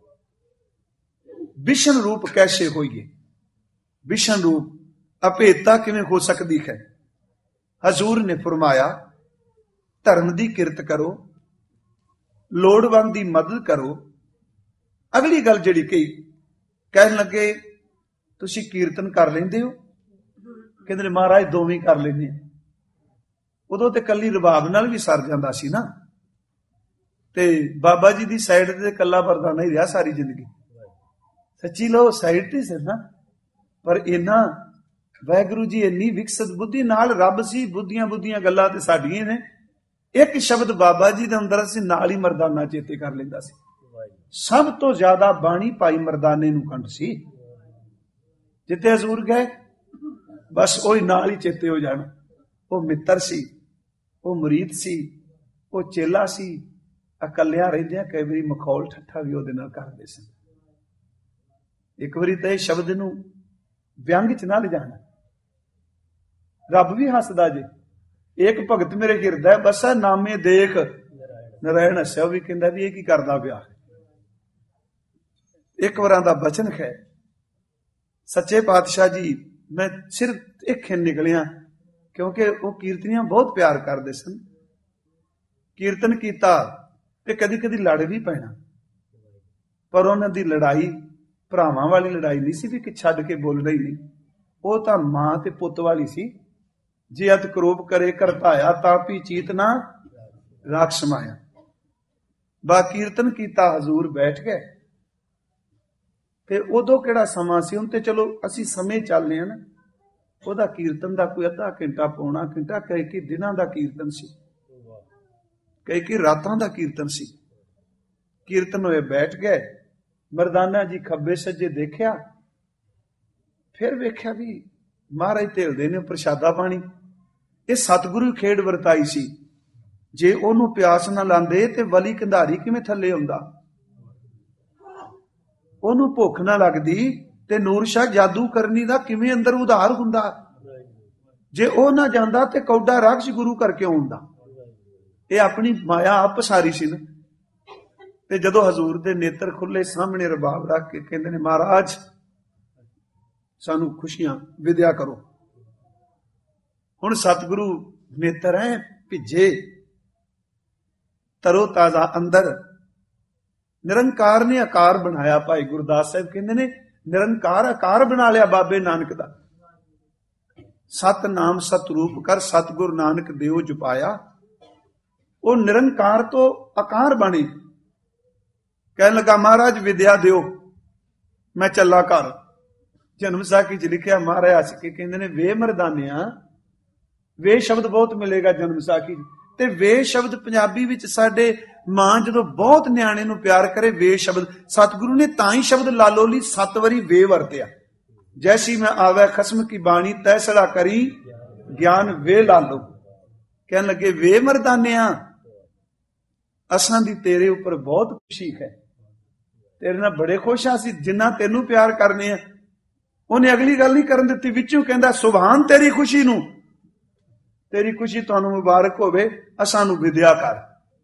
ਵਿਸ਼ਨ ਰੂਪ ਕੈਸੇ ਹੋਈਏ, ਵਿਸ਼ਨ ਰੂਪ ਅਭੇਦਤਾ ਕਿਵੇਂ ਹੋ ਸਕਦੀ ਹੈ। ਹਜ਼ੂਰ ਨੇ ਫਰਮਾਇਆ, ਧਰਮ ਦੀ ਕਿਰਤ ਕਰੋ, ਲੋੜਵੰਦ ਦੀ ਮਦਦ ਕਰੋ। ਅਗਲੀ ਗੱਲ ਜਿਹੜੀ ਕਹੀ, ਕਹਿਣ ਲੱਗੇ ਤੁਸੀਂ ਕੀਰਤਨ ਕਰ ਲੈਂਦੇ ਹੋ? ਕਹਿੰਦੇ ਨੇ ਮਹਾਰਾਜ ਦੋਵੇਂ ਕਰ ਲੈਂਦੇ ਆ। ਉਦੋਂ ਤੇ ਕੱਲੀ ਰਬਾਬ ਨਾਲ ਵੀ ਸਰ ਜਾਂਦਾ ਸੀ ਨਾ, ਤੇ ਬਾਬਾ ਜੀ ਦੀ ਸਾਈਡ ਤੇ ਕੱਲਾ ਵਰਦਾਨਾ ਹੀ ਰਿਹਾ ਸਾਰੀ ਜ਼ਿੰਦਗੀ। ਸੱਚੀ ਲੋ ਸਾਈਡ ਤੇ ਸੀ ਨਾ, ਪਰ ਇਹਨਾਂ ਵਾਹਿਗੁਰੂ ਜੀ ਇੰਨੀ ਵਿਕਸਿਤ ਬੁੱਧੀ ਨਾਲ ਰੱਬ ਸੀ। ਬੁੱਧੀਆਂ ਗੱਲਾਂ ਤੇ ਸਾਡੀਆਂ ਨੇ। ਇੱਕ ਸ਼ਬਦ ਬਾਬਾ ਜੀ ਦੇ ਅੰਦਰ ਸੀ, ਨਾਲ ਹੀ ਮਰਦਾਨਾ ਚੇਤੇ ਕਰ ਲੈਂਦਾ ਸੀ। ਸਭ ਤੋਂ ਜ਼ਿਆਦਾ ਬਾਣੀ ਭਾਈ ਮਰਦਾਨੇ ਨੂੰ ਕੰਠ ਸੀ। ਜਿੱਥੇ ਹਜ਼ੂਰ ਗਏ ਬਸ ਉਹੀ ਨਾਲ ਹੀ ਚੇਤੇ ਹੋ ਜਾਣ। ਉਹ ਮਿੱਤਰ ਸੀ, ਉਹ ਮੁਰੀਦ ਸੀ, ਉਹ ਚੇਲਾ ਸੀ। ਇਕੱਲਿਆਂ ਰਹਿੰਦਿਆਂ ਕਈ ਵਾਰੀ ਮਖੌਲ ਠੱਠਾ ਵੀ ਉਹਦੇ ਨਾਲ ਕਰਦੇ ਸਨ। ਇੱਕ ਵਾਰੀ ਤਾਂ ਇਹ ਸ਼ਬਦ ਨੂੰ ਵਿਅੰਗ ਚ ਨਾ ਲਿਜਾਣਾ, ਰੱਬ ਵੀ ਹੱਸਦਾ ਜੇ। ਇੱਕ ਭਗਤ ਮੇਰੇ ਹਿਰਦਾ ਬਸਾ ਨਾਮੇ ਦੇਖ ਨਰਾਇਣ ਹੱਸਿਆ, ਵੀ ਕਹਿੰਦਾ ਵੀ ਇਹ ਕੀ ਕਰਦਾ ਪਿਆ। ਇੱਕ ਵਾਰਾਂ ਦਾ ਬਚਨ ਹੈ ਸੱਚੇ ਪਾਤਸ਼ਾਹ ਜੀ। ਮੈਂ ਸਿਰਫ ਇੱਕ ਨਿਕਲਿਆ ਕਿਉਂਕਿ ਉਹ ਕੀਰਤਨੀਆਂ ਬਹੁਤ ਪਿਆਰ ਕਰਦੇ ਸਨ। ਕੀਰਤਨ ਕੀਤਾ ਤੇ ਕਦੀ ਕਦੀ ਲੜ ਵੀ ਪੈਣਾ, ਪਰ ਉਹਨਾਂ ਦੀ ਲੜਾਈ ਭਰਾਵਾਂ ਵਾਲੀ ਲੜਾਈ ਨਹੀਂ ਸੀ ਵੀ ਕਿ ਛੱਡ ਕੇ ਬੋਲਣਾ ਹੀ ਨਹੀਂ। ਉਹ ਤਾਂ ਮਾਂ ਤੇ ਪੁੱਤ ਵਾਲੀ ਸੀ। ਜੇ ਅਤ ਕਰੋਪ ਕਰੇ ਕਰਤਾਇਆ ਤਾਂ ਵੀ ਚੀਤ ਨਾ ਰਾਖ ਸਮਾਇਆ। ਬਾ ਕੀਰਤਨ ਕੀਤਾ, ਹਜ਼ੂਰ ਬੈਠ ਗਏ। ਤੇ ਉਦੋਂ ਕਿਹੜਾ ਸਮਾਂ ਸੀ, ਹੁਣ ਤੇ ਚਲੋ ਅਸੀਂ ਸਮੇਂ ਚੱਲਦੇ ਹਾਂ ਨਾ। ਉਹਦਾ ਕੀਰਤਨ ਦਾ ਕੋਈ ਅੱਧਾ ਘੰਟਾ, ਪੌਣਾ ਘੰਟਾ, ਕਈ ਦਿਨਾਂ ਦਾ ਕੀਰਤਨ ਸੀ, ਕਈ ਰਾਤਾਂ ਦਾ ਕੀਰਤਨ ਸੀ। ਕੀਰਤਨ ਹੋਏ ਬੈਠ ਗਏ। ਮਰਦਾਨਾ ਜੀ ਖੱਬੇ ਸੱਜੇ ਦੇਖਿਆ, ਫਿਰ ਵੇਖਿਆ ਵੀ ਮਹਾਰਾਜ ਧੇਲਦੇ ਨੇ ਪ੍ਰਸ਼ਾਦਾ ਪਾਣੀ। ਇਹ ਸਤਿਗੁਰੂ ਖੇਡ ਵਰਤਾਈ ਸੀ। ਜੇ ਉਹਨੂੰ ਪਿਆਸ ਨਾ ਲਾਂਦੇ ਤੇ ਵਲੀ ਕੰਧਾਰੀ ਕਿਵੇਂ ਥੱਲੇ ਆਉਂਦਾ? ਉਹਨੂੰ ਭੁੱਖ ਨਾ ਲੱਗਦੀ ਤੇ ਨੂਰ ਸ਼ਾਹ ਜਾਦੂ ਕਰਨੀ ਦਾ ਕਿਵੇਂ ਅੰਦਰ ਉਧਾਰ ਹੁੰਦਾ? ਜੇ ਉਹ ਨਾ ਜਾਂਦਾ ਤੇ ਕੌਡਾ ਰਾਖਸ਼ ਗੁਰੂ ਕਰਕੇ ਆਉਂਦਾ। ਇਹ ਆਪਣੀ ਮਾਇਆ ਆਪ ਸਾਰੀ ਸੀ ਨਾ। ਤੇ ਜਦੋਂ ਹਜ਼ੂਰ ਦੇ ਨੇਤਰ ਖੁੱਲੇ, ਸਾਹਮਣੇ ਰਬਾਬ ਰੱਖ ਕੇ ਕਹਿੰਦੇ ਨੇ, ਮਹਾਰਾਜ ਸਾਨੂੰ ਖੁਸ਼ੀਆਂ ਵਿਦਿਆ ਕਰੋ। ਹੁਣ ਸਤਿਗੁਰੂ ਨੇਤਰ ਹੈ ਭਿੱਜੇ, ਤਰੋ ਤਾਜ਼ਾ ਅੰਦਰ। ਨਿਰੰਕਾਰ ਨੇ ਆਕਾਰ ਬਣਾਇਆ। ਭਾਈ ਗੁਰਦਾਸ ਸਾਹਿਬ ਕਹਿੰਦੇ ਨੇ, ਨਿਰੰਕਾਰ ਆਕਾਰ ਬਣਾ ਲਿਆ ਬਾਬੇ ਨਾਨਕ ਦਾ। ਸਤਨਾਮ ਸਤਰੂਪ ਕਰ ਸਤਿਗੁਰ ਨਾਨਕ ਦੇਉ ਜਪਾਇਆ। ਉਹ ਨਿਰੰਕਾਰ ਤੋਂ ਆਕਾਰ ਬਣੇ। ਕਹਿਣ ਲੱਗਾ, ਮਹਾਰਾਜ ਵਿਦਿਆ ਦਿਓ, ਮੈਂ ਚੱਲਾ ਘਰ। ਜਨਮ ਸਾਖੀ ਚ ਲਿਖਿਆ, ਮਹਾਰਾਜ ਹੱਸ ਕੇ ਕਹਿੰਦੇ ਨੇ, ਵੇ ਮਰਦਾਨਿਆ। ਵੇ ਸ਼ਬਦ ਬਹੁਤ ਮਿਲੇਗਾ ਜਨਮ ਸਾਖੀ। ਤੇ ਵੇ ਸ਼ਬਦ ਪੰਜਾਬੀ ਵਿੱਚ ਸਾਡੇ ਮਾਂ ਜਦੋਂ ਬਹੁਤ ਨਿਆਣੇ ਨੂੰ ਪਿਆਰ ਕਰੇ, ਵੇ ਸ਼ਬਦ ਸਤਿਗੁਰੂ ਨੇ ਤਾਂ ਹੀ ਸ਼ਬਦ ਲਾਲੋ ਲਈ 7 ਵਾਰੀ ਵੇ ਵਰਤਿਆ। ਜੈਸੀ ਮੈਂ ਆਵੈ ਖਸਮ ਕੀ ਬਾਣੀ, ਤੈਸੜਾ ਕਰੀ ਗਿਆਨ ਵੇ ਲਾਲੋ। ਕਹਿਣ ਲੱਗੇ, ਵੇ ਮਰਦਾਨਿਆ, ਅਸਾਂ ਦੀ ਤੇਰੇ ਉੱਪਰ ਬਹੁਤ ਖੁਸ਼ੀ ਹੈ। ਤੇਰੇ ਨਾਲ ਬੜੇ ਖੁਸ਼ ਆ, ਅਸੀਂ ਜਿੰਨਾ ਤੈਨੂੰ ਪਿਆਰ ਕਰਨੇ ਆ। ਉਹਨੇ ਅਗਲੀ ਗੱਲ ਨਹੀਂ ਕਰਨ ਦਿੱਤੀ, ਵਿੱਚੋਂ ਕਹਿੰਦਾ, ਸੁਭਾਨ ਤੇਰੀ ਖੁਸ਼ੀ ਨੂੰ। ਤੇਰੀ ਖੁਸ਼ੀ ਤੁਹਾਨੂੰ ਮੁਬਾਰਕ ਹੋਵੇ, ਅਸਾਂ ਨੂੰ ਵਿਦਿਆ ਕਰ।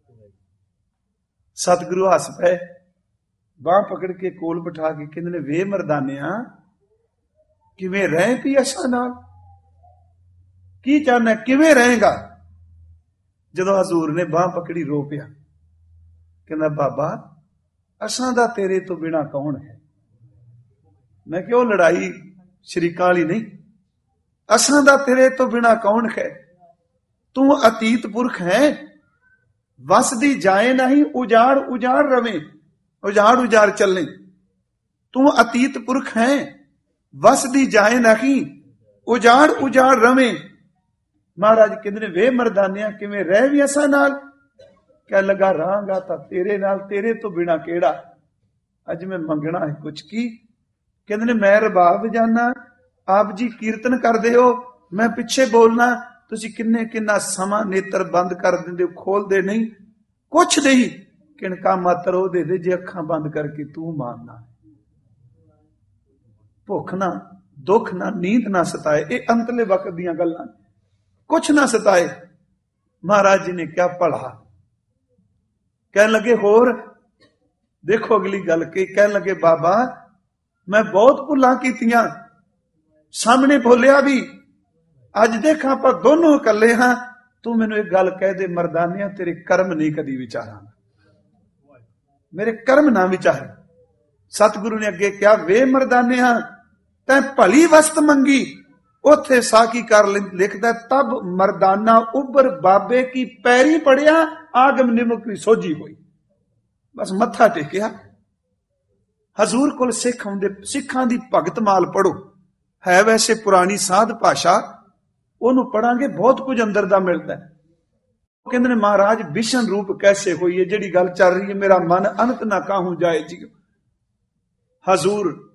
ਸਤਿਗੁਰੂ ਹੱਸ ਪਏ, ਬਾਂਹ ਪਕੜ ਕੇ ਕੋਲ ਬਿਠਾ ਕੇ ਕਹਿੰਦੇ ਨੇ, ਵੇ ਮਰਦਾਨਿਆ, ਕਿਵੇਂ ਰਹੇ ਪੀ ਅਸਾਂ ਨਾਲ? ਕੀ ਚਾਹੁੰਦਾ, ਕਿਵੇਂ ਰਹੇਗਾ? ਜਦੋਂ ਹਜ਼ੂਰ ਨੇ ਬਾਂਹ ਪਕੜੀ, ਰੋ ਪਿਆ। ਕਹਿੰਦਾ, ਬਾਬਾ ਅਸਾਂ ਦਾ ਤੇਰੇ ਤੋਂ ਬਿਨਾ ਕੌਣ ਹੈ? ਮੈਂ ਕਿਹਾ, ਉਹ ਲੜਾਈ ਸ਼ਰੀਕਾਂ ਵਾਲੀ ਨਹੀਂ। ਅਸਾਂ ਦਾ ਤੇਰੇ ਤੋਂ ਬਿਨਾ ਕੌਣ ਹੈ? ਤੂੰ ਅਤੀਤ ਪੁਰਖ ਹੈ, ਵਸਦੀ ਜਾਏ ਨਹੀਂ, ਉਜਾੜ ਉਜਾੜ ਰਵੇਂ, ਉਜਾੜ ਉਜਾੜ ਚੱਲੇ। ਤੂੰ ਅਤੀਤ ਪੁਰਖ ਹੈ, ਵਸਦੀ ਜਾਏ ਨਹੀਂ, ਉਜਾੜ ਉਜਾੜ ਰਵੇਂ। ਮਹਾਰਾਜ ਕਹਿੰਦੇ ਨੇ, ਵੇ ਮਰਦਾਨਿਆ, ਕਿਵੇਂ ਰਹਿ ਵੀ ਅਸਾਂ ਨਾਲ? ਕਹਿ ਲੱਗਾ, ਰਹਾਂਗਾ ਤਾਂ ਤੇਰੇ ਨਾਲ, ਤੇਰੇ ਤੋਂ ਬਿਨਾ ਕਿਹੜਾ? ਅੱਜ ਮੈਂ ਮੰਗਣਾ ਹੈ ਕੁਛ ਕੀ? ਕਹਿੰਦੇ ਨੇ, ਮੈਂ ਰਬਾਬ ਵਜਾਨਾ, ਆਪ ਜੀ ਕੀਰਤਨ ਕਰਦੇ ਹੋ, ਮੈਂ ਪਿੱਛੇ ਬੋਲਣਾ, ਤੁਸੀਂ ਕਿੰਨਾ ਸਮਾਂ ਨੇਤਰ ਬੰਦ ਕਰ ਦਿੰਦੇ ਹੋ, ਖੋਲਦੇ ਨਹੀਂ, ਕੁਛ ਨਹੀਂ। ਕਿਣਕਾ ਮਾਤਰ ਉਹ ਦੇ ਜੇ ਅੱਖਾਂ ਬੰਦ ਕਰਕੇ ਤੂੰ ਮਾਨਣਾ। ਭੁੱਖ ਨਾ, ਦੁੱਖ ਨਾ, ਨੀਂਦ ਨਾ ਸਤਾਏ। ਇਹ ਅੰਤਲੇ ਵਕਤ ਦੀਆਂ ਗੱਲਾਂ, ਕੁਛ ਨਾ ਸਤਾਏ। ਮਹਾਰਾਜ ਜੀ ਨੇ ਕਿਹਾ, ਭਲਾ। ਕਹਿਣ ਲੱਗੇ, ਹੋਰ ਦੇਖੋ ਅਗਲੀ ਗੱਲ ਕੀ ਕਹਿਣ ਲੱਗੇ, ਬਾਬਾ ਮੈਂ ਬਹੁਤ ਭੁੱਲਾਂ ਕੀਤੀਆਂ, ਸਾਹਮਣੇ ਬੋਲਿਆ ਵੀ। ਅੱਜ ਦੇਖਾਂ ਆਪਾਂ ਦੋਨੋਂ ਇਕੱਲੇ ਹਾਂ। ਤੂੰ ਮੈਨੂੰ ਇੱਕ ਗੱਲ ਕਹਿ ਦੇ, ਮਰਦਾਨਿਆ, ਤੇਰੇ ਕਰਮ ਨਹੀਂ ਕਦੀ ਵਿਚਾਰਾਂਗਾ, ਮੇਰੇ ਕਰਮ ਨਾ ਵਿਚਾਰ। ਸਤਿਗੁਰੂ ਨੇ ਅੱਗੇ ਕਿਹਾ, ਵੇ ਮਰਦਾਨਿਆ, ਤੈਂ ਭਲੀ ਵਸਤ ਮੰਗੀ। ਉੱਥੇ ਸਾਖੀ ਕਰ ਲਿਖਦਾ, ਤਬ ਮਰਦਾਨਾ ਉੱਭਰ ਬਾਬੇ ਕੀ ਪੈਰੀ ਪੜਿਆ, ਆਗਮ ਨਿਮਕ ਵੀ ਸੋਝੀ ਹੋਈ। ਬਸ ਮੱਥਾ ਟੇਕਿਆ। ਹਜ਼ੂਰ ਕੋਲ ਸਿੱਖ ਆਉਂਦੇ, ਸਿੱਖਾਂ ਦੀ ਭਗਤ ਮਾਲ ਪੜੋ। ਹੈ ਵੈਸੇ ਪੁਰਾਣੀ ਸਾਧ ਭਾਸ਼ਾ, ਉਹਨੂੰ ਪੜਾਂਗੇ ਬਹੁਤ ਕੁਝ ਅੰਦਰ ਦਾ ਮਿਲਦਾ। ਉਹ ਕਹਿੰਦੇ ਨੇ, ਮਹਾਰਾਜ ਵਿਸ਼ਨ ਰੂਪ ਕੈਸੇ ਹੋਈ ਹੈ? ਜਿਹੜੀ ਗੱਲ ਚੱਲ ਰਹੀ ਹੈ, ਮੇਰਾ ਮਨ ਅਨੰਤ ਨਾ ਕਾਹੂ ਜਾਏ ਜੀ। ਹਜ਼ੂਰ